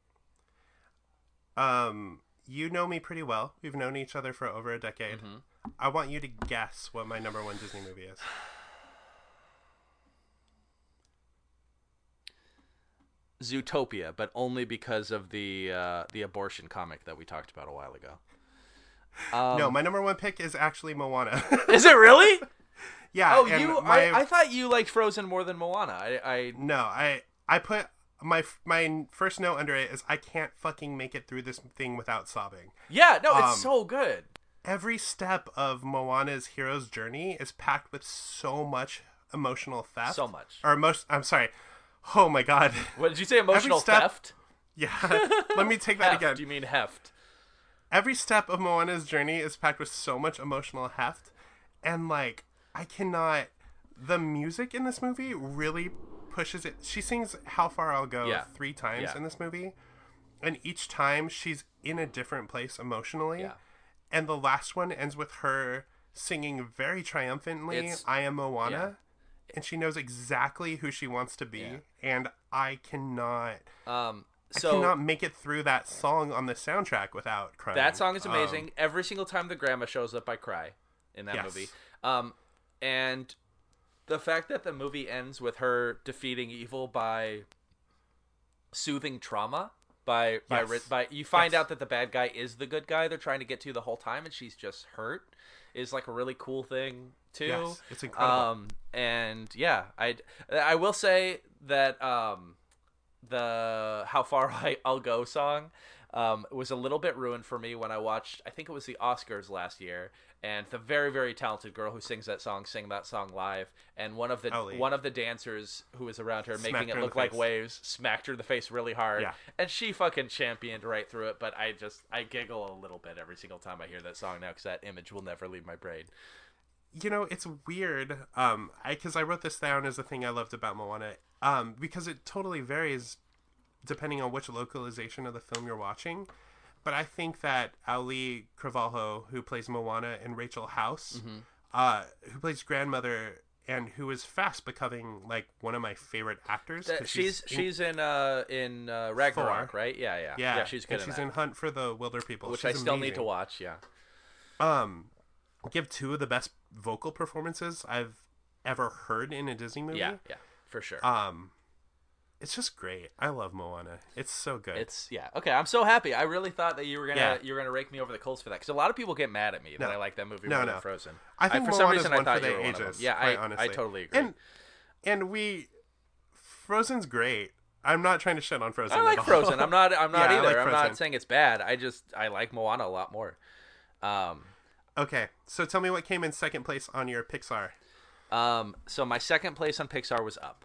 [SPEAKER 2] Um, you know me pretty well. We've known each other for over a decade.
[SPEAKER 1] Mm-hmm.
[SPEAKER 2] I want you to guess what my number one Disney movie is.
[SPEAKER 1] Zootopia, but only because of the uh, the abortion comic that we talked about a while ago. Um,
[SPEAKER 2] no, my number one pick is actually Moana.
[SPEAKER 1] Is it really?
[SPEAKER 2] Yeah.
[SPEAKER 1] Oh,
[SPEAKER 2] and
[SPEAKER 1] you?
[SPEAKER 2] my-
[SPEAKER 1] I, I thought you liked Frozen more than Moana. I, I
[SPEAKER 2] No, I I put my my first note under it is I can't fucking make it through this thing without sobbing.
[SPEAKER 1] yeah, no, it's
[SPEAKER 2] Um,
[SPEAKER 1] so good.
[SPEAKER 2] Every step of Moana's hero's journey is packed with so much emotional theft.
[SPEAKER 1] So much.
[SPEAKER 2] Or most. I'm sorry. Oh my god.
[SPEAKER 1] What did you say? Emotional
[SPEAKER 2] step-
[SPEAKER 1] theft?
[SPEAKER 2] Yeah. Let me take that
[SPEAKER 1] Heft.
[SPEAKER 2] again.
[SPEAKER 1] You mean heft?
[SPEAKER 2] Every step of Moana's journey is packed with so much emotional heft, and like I cannot. The music in this movie really pushes it. She sings "How Far I'll Go"
[SPEAKER 1] Yeah.
[SPEAKER 2] three times
[SPEAKER 1] Yeah.
[SPEAKER 2] in this movie, and each time she's in a different place emotionally.
[SPEAKER 1] Yeah.
[SPEAKER 2] And the last one ends with her singing very triumphantly,
[SPEAKER 1] It's-
[SPEAKER 2] "I am Moana," and she knows exactly who she wants to be,
[SPEAKER 1] Yeah.
[SPEAKER 2] and I cannot.
[SPEAKER 1] Um,
[SPEAKER 2] I
[SPEAKER 1] so
[SPEAKER 2] cannot make it through that song on the soundtrack without crying.
[SPEAKER 1] that song is
[SPEAKER 2] Um,
[SPEAKER 1] amazing. Every single time the grandma shows up, I cry in that
[SPEAKER 2] Yes.
[SPEAKER 1] movie. Um, and the fact that the movie ends with her defeating evil by soothing trauma. By by
[SPEAKER 2] Yes.
[SPEAKER 1] ri- by you find
[SPEAKER 2] Yes.
[SPEAKER 1] out that the bad guy is the good guy they're trying to get to the whole time, and she's just hurt, is like a really cool thing too.
[SPEAKER 2] Yes, it's incredible.
[SPEAKER 1] Um, and yeah, I I will say that um, the "How Far I, I'll Go" song um, was a little bit ruined for me when I watched. I think it was the Oscars last year, and the very very talented girl who sings that song sang that song live, and one of the
[SPEAKER 2] Ellie.
[SPEAKER 1] one of the dancers who was around her
[SPEAKER 2] Smacked
[SPEAKER 1] making
[SPEAKER 2] her
[SPEAKER 1] it
[SPEAKER 2] in
[SPEAKER 1] look
[SPEAKER 2] the
[SPEAKER 1] like
[SPEAKER 2] face.
[SPEAKER 1] waves smacked her in the face really hard,
[SPEAKER 2] Yeah.
[SPEAKER 1] and she fucking championed right through it. But I just I giggle a little bit every single time I hear that song now because that image will never leave my brain.
[SPEAKER 2] You know, it's weird. Um, I because I wrote this down as the thing I loved about Moana. Um, because it totally varies depending on which localization of the film you're watching. But I think that Ali Carvalho, who plays Moana, and Rachel House,
[SPEAKER 1] Mm-hmm.
[SPEAKER 2] uh, who plays grandmother, and who is fast becoming like one of my favorite actors. 'cause
[SPEAKER 1] That- she's
[SPEAKER 2] in-
[SPEAKER 1] she's in uh in uh, Ragnarok,
[SPEAKER 2] Thor.
[SPEAKER 1] right? Yeah, yeah,
[SPEAKER 2] yeah,
[SPEAKER 1] she's good
[SPEAKER 2] and
[SPEAKER 1] in
[SPEAKER 2] she's
[SPEAKER 1] that.
[SPEAKER 2] in Hunt for the Wilder People,
[SPEAKER 1] Which
[SPEAKER 2] She's
[SPEAKER 1] I still need to
[SPEAKER 2] amazing.
[SPEAKER 1] watch. Yeah.
[SPEAKER 2] Um, give two of the best vocal performances I've ever heard in a Disney movie.
[SPEAKER 1] Yeah, yeah, for sure.
[SPEAKER 2] Um, it's just great. I love Moana. It's so good.
[SPEAKER 1] It's yeah. Okay, I'm so happy. I really thought that you were gonna
[SPEAKER 2] Yeah.
[SPEAKER 1] you were gonna rake me over the coals for that because a lot of people get mad at me that
[SPEAKER 2] No.
[SPEAKER 1] I like that movie
[SPEAKER 2] No,
[SPEAKER 1] more
[SPEAKER 2] no.
[SPEAKER 1] than Frozen.
[SPEAKER 2] I think
[SPEAKER 1] for
[SPEAKER 2] Moana's
[SPEAKER 1] some reason I
[SPEAKER 2] one
[SPEAKER 1] thought
[SPEAKER 2] for the
[SPEAKER 1] you were one of them.
[SPEAKER 2] ages.
[SPEAKER 1] Yeah,
[SPEAKER 2] quite
[SPEAKER 1] I
[SPEAKER 2] honestly.
[SPEAKER 1] I totally agree.
[SPEAKER 2] And and we, Frozen's great. I'm not trying to shit on Frozen.
[SPEAKER 1] I like
[SPEAKER 2] at all.
[SPEAKER 1] Frozen. I'm not. I'm not
[SPEAKER 2] Yeah, I
[SPEAKER 1] either.
[SPEAKER 2] like
[SPEAKER 1] I'm
[SPEAKER 2] Frozen.
[SPEAKER 1] not saying it's bad. I just I like Moana a lot more. Um,
[SPEAKER 2] Okay, so tell me what came in second place on your Pixar.
[SPEAKER 1] um. So my second place on Pixar was Up.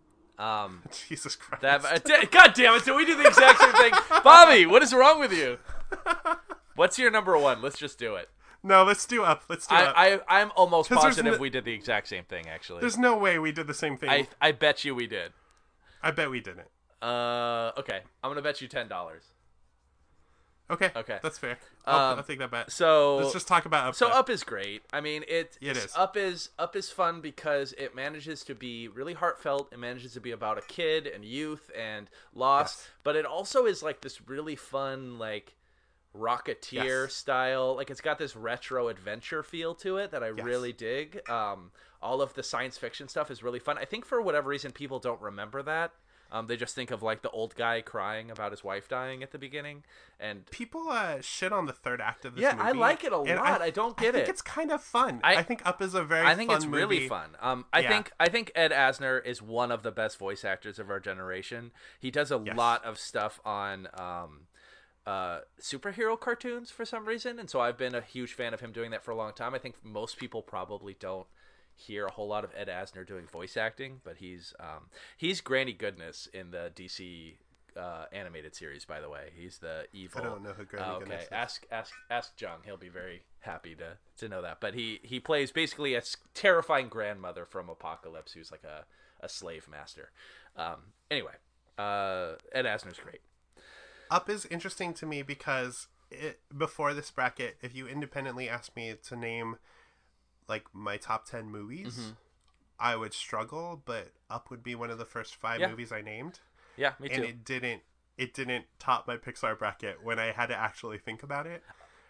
[SPEAKER 1] Um.
[SPEAKER 2] Jesus Christ.
[SPEAKER 1] That. uh, God damn it! So we do the exact same thing, Bobby. What is wrong with you? What's your number one? Let's just do it.
[SPEAKER 2] No, let's do Up. Let's do Up.
[SPEAKER 1] I, I I'm almost
[SPEAKER 2] 'Cause there's
[SPEAKER 1] positive
[SPEAKER 2] no-
[SPEAKER 1] we did the exact same thing. Actually,
[SPEAKER 2] There's no way we did the same thing.
[SPEAKER 1] I
[SPEAKER 2] I,
[SPEAKER 1] I bet you we did.
[SPEAKER 2] bet we didn't.
[SPEAKER 1] Uh. Okay. I'm gonna bet you ten dollars.
[SPEAKER 2] Okay.
[SPEAKER 1] Okay.
[SPEAKER 2] That's fair. I'll,
[SPEAKER 1] Um,
[SPEAKER 2] I'll take that bet.
[SPEAKER 1] So
[SPEAKER 2] Let's just talk about Up.
[SPEAKER 1] So
[SPEAKER 2] then.
[SPEAKER 1] Up is great. I mean, it
[SPEAKER 2] It is.
[SPEAKER 1] Up is Up is fun because it manages to be really heartfelt. It manages to be about a kid and youth and loss,
[SPEAKER 2] Yes.
[SPEAKER 1] but it also is like this really fun like Rocketeer
[SPEAKER 2] Yes.
[SPEAKER 1] style. Like it's got this retro adventure feel to it that I
[SPEAKER 2] Yes.
[SPEAKER 1] really dig. Um, all of the science fiction stuff is really fun. I think for whatever reason people don't remember that. Um, they just think of like the old guy crying about his wife dying at the beginning, and
[SPEAKER 2] People uh, shit on the third act of this
[SPEAKER 1] Yeah,
[SPEAKER 2] movie.
[SPEAKER 1] I like it a
[SPEAKER 2] and
[SPEAKER 1] lot. I don't get
[SPEAKER 2] I think
[SPEAKER 1] it.
[SPEAKER 2] it's kind of fun.
[SPEAKER 1] I-
[SPEAKER 2] I, think Up is a very
[SPEAKER 1] I think
[SPEAKER 2] fun
[SPEAKER 1] it's really
[SPEAKER 2] movie.
[SPEAKER 1] fun. Um, I
[SPEAKER 2] Yeah.
[SPEAKER 1] think I think Ed Asner is one of the best voice actors of our generation. He does a
[SPEAKER 2] Yes.
[SPEAKER 1] lot of stuff on um, uh, superhero cartoons for some reason, and so I've been a huge fan of him doing that for a long time. I think most people probably don't hear a whole lot of Ed Asner doing voice acting, but he's um, he's Granny Goodness in the D C uh, animated series, by the way. He's the evil.
[SPEAKER 2] I don't know who Granny
[SPEAKER 1] uh,
[SPEAKER 2] Goodness
[SPEAKER 1] okay,
[SPEAKER 2] is.
[SPEAKER 1] ask ask ask Jung. He'll be very happy to to know that. But he he plays basically a s- terrifying grandmother from Apocalypse, who's like a a slave master. Um, anyway, uh, Ed Asner's great.
[SPEAKER 2] Up is interesting to me because it, before this bracket, if you independently asked me to name like my top ten movies,
[SPEAKER 1] Mm-hmm.
[SPEAKER 2] I would struggle, but Up would be one of the first five
[SPEAKER 1] Yeah.
[SPEAKER 2] movies I named.
[SPEAKER 1] Yeah, me too.
[SPEAKER 2] And it didn't it didn't top my Pixar bracket when I had to actually think about it.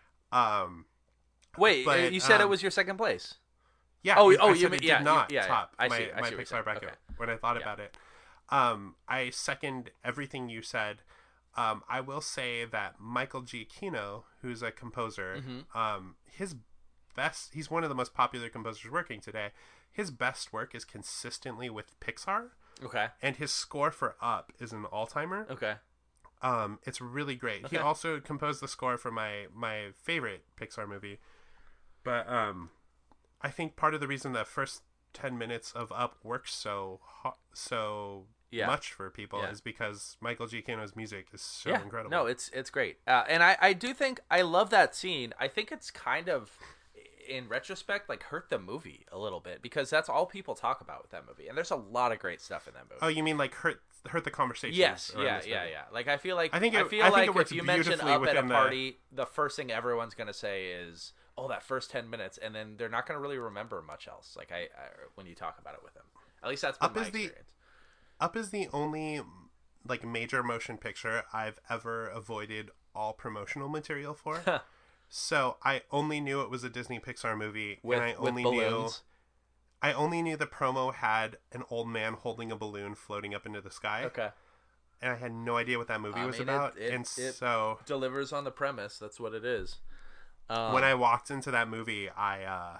[SPEAKER 2] Um
[SPEAKER 1] Wait,
[SPEAKER 2] but,
[SPEAKER 1] you said it
[SPEAKER 2] um,
[SPEAKER 1] was your second place.
[SPEAKER 2] yeah,
[SPEAKER 1] Oh,
[SPEAKER 2] I
[SPEAKER 1] oh,
[SPEAKER 2] said
[SPEAKER 1] you
[SPEAKER 2] it
[SPEAKER 1] mean-
[SPEAKER 2] did
[SPEAKER 1] yeah, you-
[SPEAKER 2] not
[SPEAKER 1] yeah, yeah.
[SPEAKER 2] top
[SPEAKER 1] I
[SPEAKER 2] my,
[SPEAKER 1] see- I
[SPEAKER 2] my
[SPEAKER 1] see what you're
[SPEAKER 2] Pixar
[SPEAKER 1] saying.
[SPEAKER 2] bracket
[SPEAKER 1] Okay.
[SPEAKER 2] when I thought
[SPEAKER 1] Yeah.
[SPEAKER 2] about it. Um I second everything you said. Um I will say that Michael Giacchino, who's a composer,
[SPEAKER 1] Mm-hmm.
[SPEAKER 2] um his best he's one of the most popular composers working today. His best work is consistently with Pixar,
[SPEAKER 1] Okay.
[SPEAKER 2] and his score for Up is an all-timer.
[SPEAKER 1] Okay.
[SPEAKER 2] Um, it's really great. He
[SPEAKER 1] Okay.
[SPEAKER 2] also composed the score for my my favorite Pixar movie. But um, I think part of the reason the first ten minutes of Up works so ho- so
[SPEAKER 1] Yeah.
[SPEAKER 2] much for people
[SPEAKER 1] Yeah.
[SPEAKER 2] is because Michael Giacchino's music is so
[SPEAKER 1] yeah.
[SPEAKER 2] incredible.
[SPEAKER 1] No, it's it's great. Uh, and I I do think I love that scene. I think it's kind of, in retrospect, like hurt the movie a little bit because that's all people talk about with that movie, and there's a lot of great stuff in that movie.
[SPEAKER 2] Oh, you mean like hurt hurt the conversation?
[SPEAKER 1] Yes, yeah, yeah, yeah. Like I feel like
[SPEAKER 2] I think it-
[SPEAKER 1] I feel
[SPEAKER 2] I think
[SPEAKER 1] like
[SPEAKER 2] it works
[SPEAKER 1] if you mention
[SPEAKER 2] beautifully
[SPEAKER 1] Up at a
[SPEAKER 2] within the-
[SPEAKER 1] party, the first thing everyone's gonna say is, "Oh, that first ten minutes," and then they're not gonna really remember much else. Like I, I when you talk about it with them, at least that's been
[SPEAKER 2] Up
[SPEAKER 1] my
[SPEAKER 2] is the-
[SPEAKER 1] experience.
[SPEAKER 2] Up is the only like major motion picture I've ever avoided all promotional material for. So I only knew it was a Disney Pixar movie,
[SPEAKER 1] With,
[SPEAKER 2] and I
[SPEAKER 1] with
[SPEAKER 2] only
[SPEAKER 1] balloons.
[SPEAKER 2] knew I only knew the promo had an old man holding a balloon floating up into the sky,
[SPEAKER 1] Okay,
[SPEAKER 2] and I had no idea what that movie
[SPEAKER 1] I
[SPEAKER 2] was
[SPEAKER 1] mean, it-
[SPEAKER 2] about.
[SPEAKER 1] it-
[SPEAKER 2] and
[SPEAKER 1] it-
[SPEAKER 2] so
[SPEAKER 1] delivers on the premise. That's what it is. Um,
[SPEAKER 2] when I walked into that movie, I uh,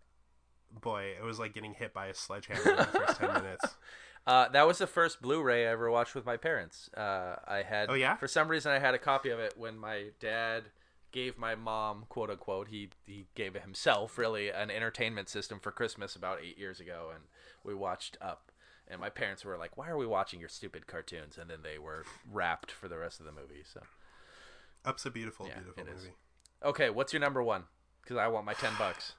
[SPEAKER 2] boy, it was like getting hit by a sledgehammer in the first ten minutes.
[SPEAKER 1] Uh, that was the first Blu-ray I ever watched with my parents. Uh, I had,
[SPEAKER 2] Oh, yeah?
[SPEAKER 1] for some reason, I had a copy of it when my dad gave my mom, quote unquote, he he gave it himself, really, an entertainment system for Christmas about eight years ago, and we watched Up. And my parents were like, "Why are we watching your stupid cartoons?" And then they were wrapped for the rest of the movie. So,
[SPEAKER 2] Up's a beautiful,
[SPEAKER 1] Yeah,
[SPEAKER 2] beautiful
[SPEAKER 1] it is.
[SPEAKER 2] movie.
[SPEAKER 1] okay, what's your number one? Because I want my ten bucks.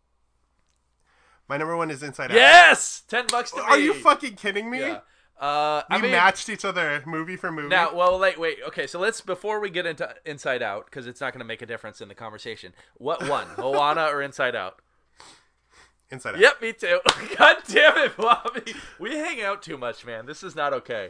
[SPEAKER 2] My number one is Inside Out.
[SPEAKER 1] Yes, ten bucks to me.
[SPEAKER 2] Are you fucking kidding me?
[SPEAKER 1] Yeah. Uh,
[SPEAKER 2] We
[SPEAKER 1] I mean,
[SPEAKER 2] matched each other movie for movie.
[SPEAKER 1] Now, well, like, wait, okay, so let's, before we get into Inside Out, because it's not going to make a difference in the conversation, what won, Moana or Inside Out?
[SPEAKER 2] Inside Out.
[SPEAKER 1] Yep, me too. God damn it, Bobby. We hang out too much, man. This is not okay.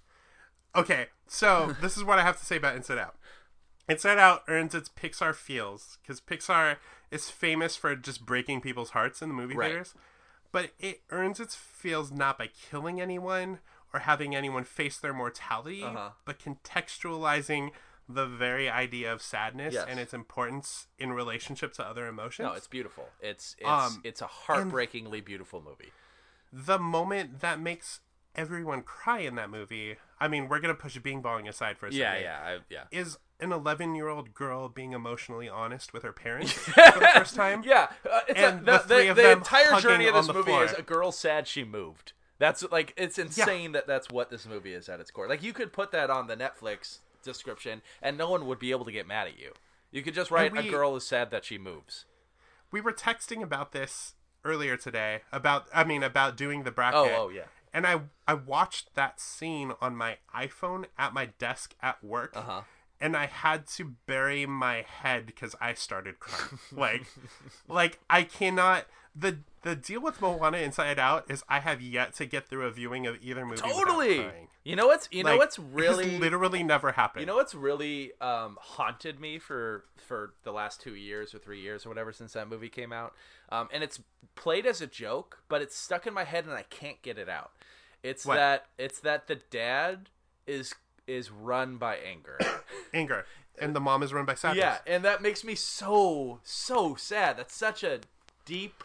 [SPEAKER 2] Okay, so this is what I have to say about Inside Out. Inside Out earns its Pixar feels because Pixar is famous for just breaking people's hearts in the movie
[SPEAKER 1] Right.
[SPEAKER 2] theaters, but it earns its feels not by killing anyone or having anyone face their mortality,
[SPEAKER 1] Uh-huh.
[SPEAKER 2] but contextualizing the very idea of sadness
[SPEAKER 1] Yes.
[SPEAKER 2] and its importance in relationship to other emotions.
[SPEAKER 1] No, it's beautiful. It's it's
[SPEAKER 2] Um,
[SPEAKER 1] it's a heartbreakingly beautiful movie.
[SPEAKER 2] The moment that makes everyone cry in that movie, I mean, we're going to push Bing Bong aside for a
[SPEAKER 1] Yeah,
[SPEAKER 2] second.
[SPEAKER 1] yeah, I, yeah.
[SPEAKER 2] Is an eleven-year-old girl being emotionally honest with her parents for the first time?
[SPEAKER 1] Yeah, uh, it's
[SPEAKER 2] And
[SPEAKER 1] a,
[SPEAKER 2] the
[SPEAKER 1] the,
[SPEAKER 2] three
[SPEAKER 1] the,
[SPEAKER 2] of
[SPEAKER 1] the
[SPEAKER 2] them
[SPEAKER 1] entire
[SPEAKER 2] hugging
[SPEAKER 1] journey of
[SPEAKER 2] on
[SPEAKER 1] this
[SPEAKER 2] the
[SPEAKER 1] movie
[SPEAKER 2] floor.
[SPEAKER 1] is a girl sad she moved. That's like, it's insane that that's what this movie is at its core. Like, you could put that on the Netflix description and no one would be able to get mad at you. You could just write,
[SPEAKER 2] And we-
[SPEAKER 1] a girl is sad that she moves.
[SPEAKER 2] We were texting about this earlier today, about, I mean, about doing the bracket.
[SPEAKER 1] Oh, oh, yeah.
[SPEAKER 2] And I, I watched that scene on my iPhone at my desk at work.
[SPEAKER 1] Uh-huh.
[SPEAKER 2] And I had to bury my head because I started crying. like, like I cannot. The the deal with Moana Inside Out is I have yet to get through a viewing of either movie
[SPEAKER 1] Totally.
[SPEAKER 2] without crying.
[SPEAKER 1] You know what's, you know
[SPEAKER 2] Like,
[SPEAKER 1] what's
[SPEAKER 2] it has
[SPEAKER 1] really...
[SPEAKER 2] literally never happened.
[SPEAKER 1] You know what's really um, haunted me for for the last two years or three years or whatever since that movie came out, um, and it's played as a joke, but it's stuck in my head and I can't get it out. It's
[SPEAKER 2] What?
[SPEAKER 1] that it's that the dad is is run by anger.
[SPEAKER 2] anger, and the mom is run by sadness.
[SPEAKER 1] Yeah, and that makes me so so sad. That's such a deep.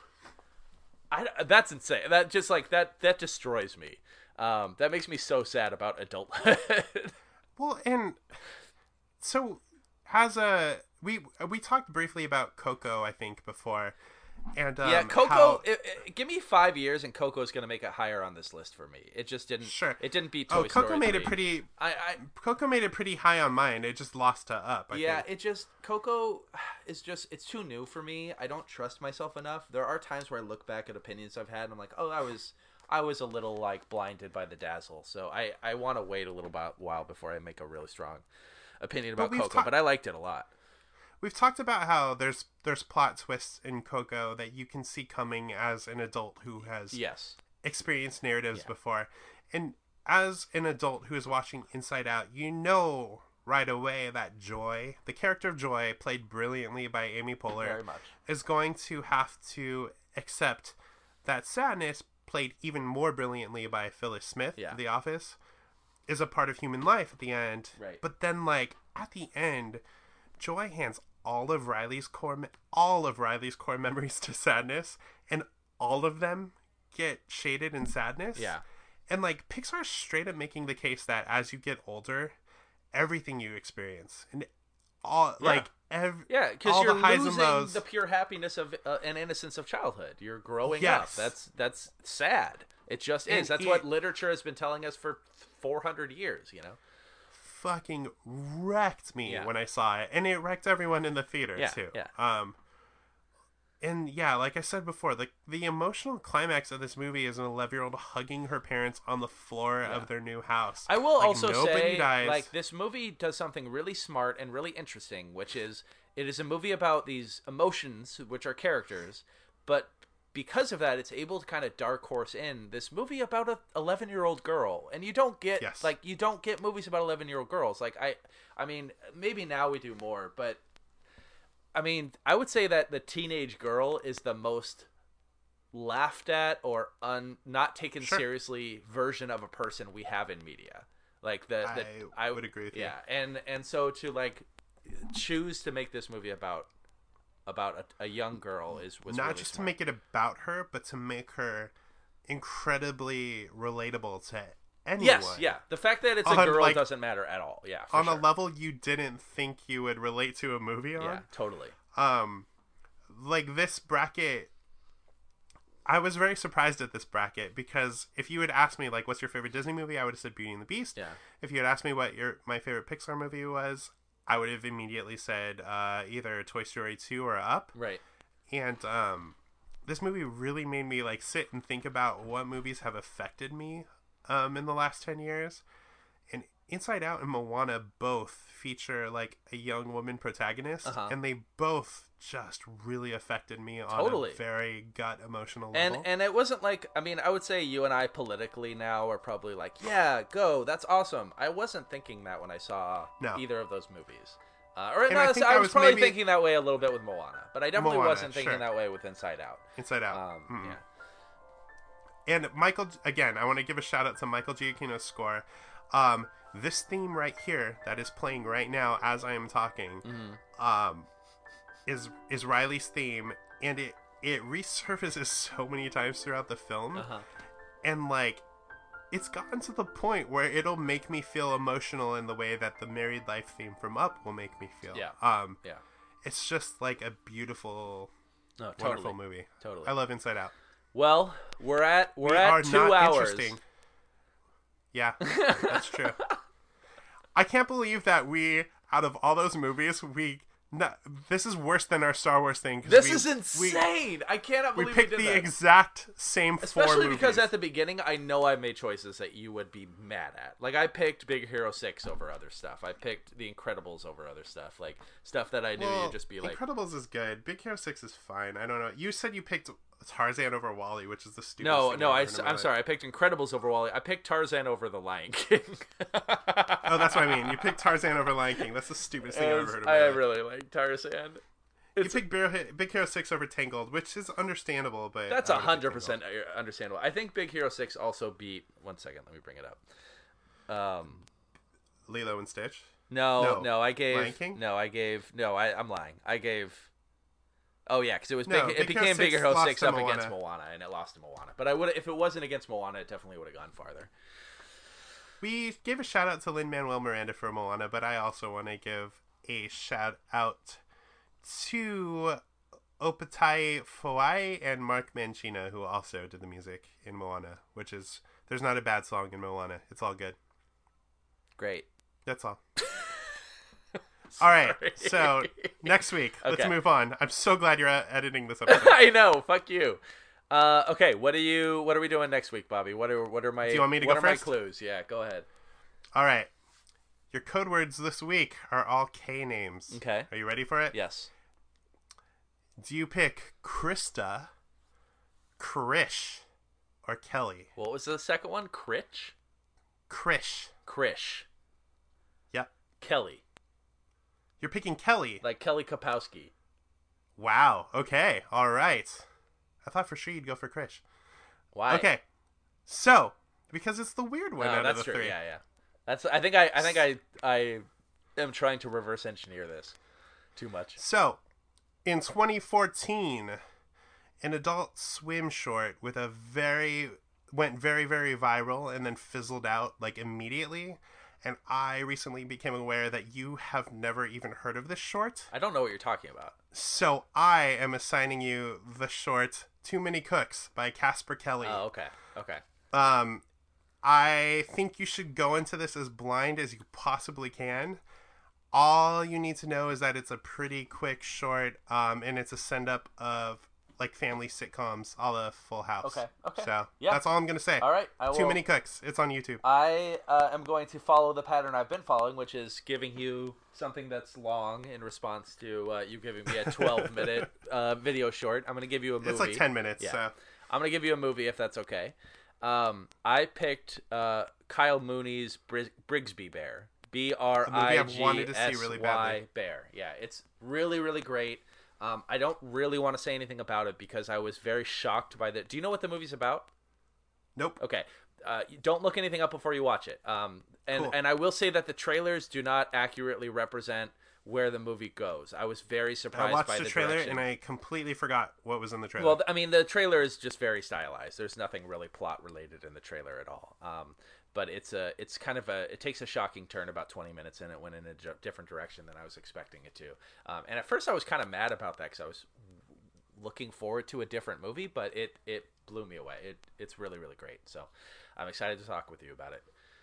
[SPEAKER 1] I, that's insane. That just like that that destroys me. Um, that makes me so sad about adulthood.
[SPEAKER 2] Well, and so as a we we talked briefly about Coco, I think, before, And um,
[SPEAKER 1] yeah, Coco.
[SPEAKER 2] how-
[SPEAKER 1] It, it, give me five years, and Coco's going to make it higher on this list for me. It just didn't.
[SPEAKER 2] Sure.
[SPEAKER 1] It didn't beat Toy
[SPEAKER 2] oh, Coco
[SPEAKER 1] Story
[SPEAKER 2] made
[SPEAKER 1] three.
[SPEAKER 2] it pretty.
[SPEAKER 1] I, I
[SPEAKER 2] Coco made it pretty high on mine. It just lost to Up. I
[SPEAKER 1] yeah,
[SPEAKER 2] think.
[SPEAKER 1] it just Coco is just it's too new for me. I don't trust myself enough. There are times where I look back at opinions I've had, and I'm like, oh, I was I was a little like blinded by the dazzle. So I I want to wait a little bit, while before I make a really strong opinion about
[SPEAKER 2] we've
[SPEAKER 1] Coco.
[SPEAKER 2] ta-
[SPEAKER 1] but I liked it a lot.
[SPEAKER 2] We've talked about how there's there's plot twists in Coco that you can see coming as an adult who has
[SPEAKER 1] Yes.
[SPEAKER 2] experienced narratives
[SPEAKER 1] Yeah.
[SPEAKER 2] before, and as an adult who is watching Inside Out, you know right away that Joy, the character of Joy, played brilliantly by Amy Poehler,
[SPEAKER 1] Very much.
[SPEAKER 2] is going to have to accept that sadness, played even more brilliantly by Phyllis Smith,
[SPEAKER 1] Yeah.
[SPEAKER 2] The Office, is a part of human life at the end.
[SPEAKER 1] Right.
[SPEAKER 2] But then, like at the end, Joy hands all of Riley's core, me- all of Riley's core memories to sadness, and all of them get shaded in sadness.
[SPEAKER 1] Yeah.
[SPEAKER 2] And like Pixar's straight up making the case that as you get older, everything you experience and all
[SPEAKER 1] Yeah.
[SPEAKER 2] like ev-
[SPEAKER 1] Yeah, because
[SPEAKER 2] all
[SPEAKER 1] you're
[SPEAKER 2] the highs
[SPEAKER 1] losing
[SPEAKER 2] and lows.
[SPEAKER 1] the pure happiness of uh, and innocence of childhood. You're growing up.
[SPEAKER 2] Yes.
[SPEAKER 1] That's that's sad. It just
[SPEAKER 2] And
[SPEAKER 1] is. That's
[SPEAKER 2] it-
[SPEAKER 1] what literature has been telling us for four hundred years. You know.
[SPEAKER 2] fucking wrecked me
[SPEAKER 1] Yeah.
[SPEAKER 2] when I saw it, and it wrecked everyone in the theater
[SPEAKER 1] Yeah,
[SPEAKER 2] too.
[SPEAKER 1] yeah.
[SPEAKER 2] Um, and yeah, like I said before, the the emotional climax of this movie is an eleven-year-old hugging her parents on the floor of their new house.
[SPEAKER 1] I will
[SPEAKER 2] Like,
[SPEAKER 1] also
[SPEAKER 2] nobody
[SPEAKER 1] say,
[SPEAKER 2] dies.
[SPEAKER 1] like, this movie does something really smart and really interesting, which is it is a movie about these emotions, which are characters, but because of that, it's able to kind of dark horse in this movie about a eleven-year-old girl, and you don't get
[SPEAKER 2] Yes.
[SPEAKER 1] like you don't get movies about eleven-year-old girls. Like I, I mean, maybe now we do more, but I mean, I would say that the teenage girl is the most laughed at or un not taken
[SPEAKER 2] Sure.
[SPEAKER 1] seriously version of a person we have in media. Like the, the
[SPEAKER 2] I would agree with you.
[SPEAKER 1] yeah, and and so to like choose to make this movie about about a, a young girl is was
[SPEAKER 2] Not
[SPEAKER 1] really
[SPEAKER 2] just to
[SPEAKER 1] smart.
[SPEAKER 2] make it about her, but to make her incredibly relatable to anyone.
[SPEAKER 1] Yes, yeah. The fact that it's a
[SPEAKER 2] On,
[SPEAKER 1] girl
[SPEAKER 2] like,
[SPEAKER 1] doesn't matter at all. Yeah, for
[SPEAKER 2] On
[SPEAKER 1] sure.
[SPEAKER 2] a level you didn't think you would relate to a movie on.
[SPEAKER 1] Yeah, totally.
[SPEAKER 2] Um, like this bracket, I was very surprised at this bracket because if you had asked me like, what's your favorite Disney movie, I would have said Beauty and the Beast.
[SPEAKER 1] Yeah.
[SPEAKER 2] If you had asked me what your my favorite Pixar movie was, I would have immediately said uh, either Toy Story two or Up.
[SPEAKER 1] Right.
[SPEAKER 2] And um, this movie really made me like sit and think about what movies have affected me um, in the last ten years. And Inside Out and Moana both feature like a young woman protagonist,
[SPEAKER 1] Uh-huh.
[SPEAKER 2] and they both just really affected me on
[SPEAKER 1] Totally.
[SPEAKER 2] a very gut emotional
[SPEAKER 1] And
[SPEAKER 2] level.
[SPEAKER 1] and it wasn't like I mean I would say you and I politically now are probably like yeah go that's awesome. I wasn't thinking that when I saw
[SPEAKER 2] No.
[SPEAKER 1] either of those movies. Uh, or
[SPEAKER 2] And
[SPEAKER 1] no,
[SPEAKER 2] I
[SPEAKER 1] I,
[SPEAKER 2] think
[SPEAKER 1] I
[SPEAKER 2] that
[SPEAKER 1] was
[SPEAKER 2] was
[SPEAKER 1] probably
[SPEAKER 2] maybe-
[SPEAKER 1] thinking that way a little bit with Moana, but I definitely
[SPEAKER 2] Moana,
[SPEAKER 1] wasn't thinking
[SPEAKER 2] sure.
[SPEAKER 1] that way with Inside Out.
[SPEAKER 2] Inside Out.
[SPEAKER 1] Um,
[SPEAKER 2] Mm-mm.
[SPEAKER 1] yeah.
[SPEAKER 2] And Michael, again, I want to give a shout out to Michael Giacchino's score. Um, this theme right here that is playing right now as I am talking,
[SPEAKER 1] Mm-hmm.
[SPEAKER 2] um, is is Riley's theme, and it it resurfaces so many times throughout the film,
[SPEAKER 1] Uh-huh.
[SPEAKER 2] and like, it's gotten to the point where it'll make me feel emotional in the way that the Married Life theme from Up will make me feel.
[SPEAKER 1] Yeah.
[SPEAKER 2] Um,
[SPEAKER 1] Yeah.
[SPEAKER 2] it's just like a beautiful,
[SPEAKER 1] No, totally.
[SPEAKER 2] wonderful movie.
[SPEAKER 1] Totally.
[SPEAKER 2] I love Inside Out.
[SPEAKER 1] Well, we're at we're
[SPEAKER 2] We
[SPEAKER 1] at
[SPEAKER 2] are
[SPEAKER 1] two
[SPEAKER 2] not
[SPEAKER 1] hours.
[SPEAKER 2] interesting. Yeah, that's true. I can't believe that we, out of all those movies, we not, this is worse than our Star Wars thing. 'cause
[SPEAKER 1] This
[SPEAKER 2] we-
[SPEAKER 1] is insane. I cannot
[SPEAKER 2] We,
[SPEAKER 1] believe
[SPEAKER 2] we
[SPEAKER 1] we,
[SPEAKER 2] picked
[SPEAKER 1] did
[SPEAKER 2] the
[SPEAKER 1] that.
[SPEAKER 2] exact same four
[SPEAKER 1] Especially
[SPEAKER 2] movies.
[SPEAKER 1] because at the beginning, I know I made choices that you would be mad at. Like, I picked Big Hero six over other stuff. I picked The Incredibles over other stuff. Like, stuff that I knew
[SPEAKER 2] well,
[SPEAKER 1] you'd just be like...
[SPEAKER 2] Incredibles is good. Big Hero six is fine. I don't know. You said you picked Tarzan over Wall-E, which is the stupidest
[SPEAKER 1] No,
[SPEAKER 2] thing
[SPEAKER 1] no,
[SPEAKER 2] I've
[SPEAKER 1] I,
[SPEAKER 2] ever heard in my
[SPEAKER 1] I'm
[SPEAKER 2] life.
[SPEAKER 1] sorry. I picked Incredibles over Wall-E. I picked Tarzan over The Lion King.
[SPEAKER 2] Oh, that's what I mean. You picked Tarzan over Lion King. That's the stupidest thing I've ever heard in my
[SPEAKER 1] I
[SPEAKER 2] life.
[SPEAKER 1] really like Tarzan.
[SPEAKER 2] You picked Big Big Hero six over Tangled, which is understandable, but
[SPEAKER 1] That's
[SPEAKER 2] I
[SPEAKER 1] a
[SPEAKER 2] would've picked
[SPEAKER 1] hundred
[SPEAKER 2] Tangled.
[SPEAKER 1] percent understandable. I think Big Hero Six also beat. One second, let me bring it up. Um,
[SPEAKER 2] Lilo and Stitch.
[SPEAKER 1] no,
[SPEAKER 2] No.
[SPEAKER 1] no, I gave.
[SPEAKER 2] Lion King?
[SPEAKER 1] No, I gave. No, I, I'm lying. I gave. Oh yeah, because it was
[SPEAKER 2] No,
[SPEAKER 1] big.
[SPEAKER 2] Big
[SPEAKER 1] It
[SPEAKER 2] Hero
[SPEAKER 1] became Big
[SPEAKER 2] six
[SPEAKER 1] Hero
[SPEAKER 2] lost
[SPEAKER 1] Six
[SPEAKER 2] to
[SPEAKER 1] up
[SPEAKER 2] Moana.
[SPEAKER 1] against Moana, and it lost to Moana. But I would, if it wasn't against Moana, it definitely would have gone farther.
[SPEAKER 2] We gave a shout out to Lin-Manuel Miranda for Moana, but I also want to give a shout out to Opatai Foai and Mark Mancina, who also did the music in Moana, which is, there's not a bad song in Moana. It's all good.
[SPEAKER 1] Great.
[SPEAKER 2] That's all. All right,
[SPEAKER 1] Sorry.
[SPEAKER 2] so next week, let's
[SPEAKER 1] Okay.
[SPEAKER 2] move on. I'm so glad you're uh, editing this episode.
[SPEAKER 1] I know. Fuck you. Uh, okay, what are you? What are we doing next week, Bobby? What are what are my?
[SPEAKER 2] Do you want me to
[SPEAKER 1] what
[SPEAKER 2] go
[SPEAKER 1] are
[SPEAKER 2] first?
[SPEAKER 1] my clues? Yeah, go ahead.
[SPEAKER 2] All right, your code words this week are all K names.
[SPEAKER 1] Okay.
[SPEAKER 2] Are you ready for it?
[SPEAKER 1] Yes.
[SPEAKER 2] Do you pick Krista, Krish, or Kelly?
[SPEAKER 1] What was the second one? Critch?
[SPEAKER 2] Krish.
[SPEAKER 1] Krish.
[SPEAKER 2] Yep.
[SPEAKER 1] Kelly.
[SPEAKER 2] You're picking Kelly.
[SPEAKER 1] Like Kelly Kapowski.
[SPEAKER 2] Wow. Okay. All right. I thought for sure you'd go for Krish.
[SPEAKER 1] Why?
[SPEAKER 2] Okay. So, because it's the weird one
[SPEAKER 1] No,
[SPEAKER 2] out
[SPEAKER 1] that's
[SPEAKER 2] of the
[SPEAKER 1] true.
[SPEAKER 2] three.
[SPEAKER 1] Yeah, yeah. That's. I think I. I think I. I am trying to reverse engineer this too much.
[SPEAKER 2] So, in twenty fourteen, an Adult Swim short with a very went very very viral and then fizzled out like immediately. And I recently became aware that you have never even heard of this short.
[SPEAKER 1] I don't know what you're talking about.
[SPEAKER 2] So I am assigning you the short "Too Many Cooks" by Casper Kelly.
[SPEAKER 1] Oh, okay. Okay.
[SPEAKER 2] Um, I think you should go into this as blind as you possibly can. All you need to know is that it's a pretty quick short, um, and it's a send up of like family sitcoms, a la Full House.
[SPEAKER 1] Okay, okay.
[SPEAKER 2] So
[SPEAKER 1] Yeah.
[SPEAKER 2] that's all I'm gonna say.
[SPEAKER 1] All right. I will,
[SPEAKER 2] Too Many Cooks. It's on YouTube.
[SPEAKER 1] I uh, am going to follow the pattern I've been following, which is giving you something that's long in response to uh, you giving me a twelve minute uh, video short. I'm going to give you a movie.
[SPEAKER 2] It's like ten minutes.
[SPEAKER 1] Yeah.
[SPEAKER 2] So
[SPEAKER 1] I'm going to give you a movie if that's okay. Um, I picked uh, Kyle Mooney's Bris- Brigsby Bear. B R I G
[SPEAKER 2] wanted to see
[SPEAKER 1] S
[SPEAKER 2] really
[SPEAKER 1] Y
[SPEAKER 2] badly.
[SPEAKER 1] Bear. Yeah, it's really, really great. Um, I don't really want to say anything about it because I was very shocked by the... Do you know what the movie's about?
[SPEAKER 2] nope.
[SPEAKER 1] Okay. Uh, don't look anything up before you watch it. Um, and,
[SPEAKER 2] Cool.
[SPEAKER 1] and I will say that the trailers do not accurately represent where the movie goes. I was very surprised
[SPEAKER 2] I watched
[SPEAKER 1] by
[SPEAKER 2] the,
[SPEAKER 1] the
[SPEAKER 2] trailer
[SPEAKER 1] direction.
[SPEAKER 2] and I completely forgot what was in the trailer.
[SPEAKER 1] Well, I mean, the trailer is just very stylized. There's nothing really plot related in the trailer at all. Um, but it's a, it's kind of a, it takes a shocking turn about twenty minutes in. It went in a ju- different direction than I was expecting it to. Um, and at first I was kind of mad about that because I was looking forward to a different movie, but it, it blew me away. It, it's really, really great. So I'm excited to talk with you about it.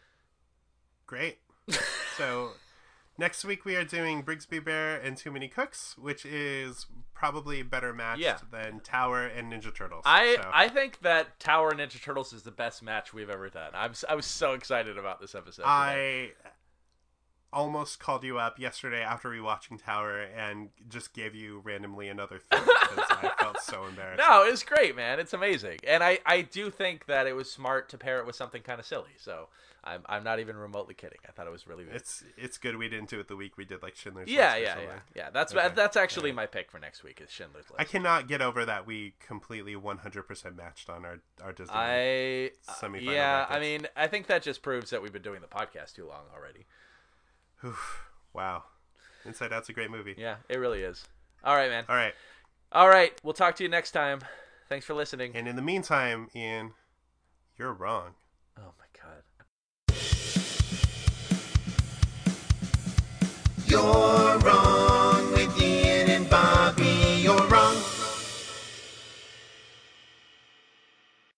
[SPEAKER 2] Great. So next week we are doing Brigsby Bear and Too Many Cooks, which is probably better matched
[SPEAKER 1] Yeah.
[SPEAKER 2] than Tower and Ninja Turtles.
[SPEAKER 1] I,
[SPEAKER 2] So,
[SPEAKER 1] I think that Tower and Ninja Turtles is the best match we've ever done. I'm, s- I was so excited about this episode. today.
[SPEAKER 2] I almost called you up yesterday after rewatching Tower and just gave you randomly another thing because I felt so embarrassed.
[SPEAKER 1] No, it's great, man. It's amazing, and I, I do think that it was smart to pair it with something kind of silly. So I'm I'm not even remotely kidding. I thought it was really good.
[SPEAKER 2] It's it's good we didn't do it the week we did like Schindler's
[SPEAKER 1] Yeah,
[SPEAKER 2] List or
[SPEAKER 1] yeah,
[SPEAKER 2] something.
[SPEAKER 1] yeah, yeah. That's
[SPEAKER 2] Okay.
[SPEAKER 1] that's actually my pick for next week is Schindler's List.
[SPEAKER 2] I cannot get over that we completely one hundred percent matched on our, our Disney.
[SPEAKER 1] I
[SPEAKER 2] Semifinal
[SPEAKER 1] yeah. I
[SPEAKER 2] brackets.
[SPEAKER 1] mean, I think that just proves that we've been doing the podcast too long already.
[SPEAKER 2] Oof. Wow. Inside Out's a great movie.
[SPEAKER 1] Yeah, it really is. All right, man.
[SPEAKER 2] All right.
[SPEAKER 1] All right, we'll talk to you next time. Thanks for listening.
[SPEAKER 2] And in the meantime, Ian, you're wrong.
[SPEAKER 1] Oh my god.
[SPEAKER 3] You're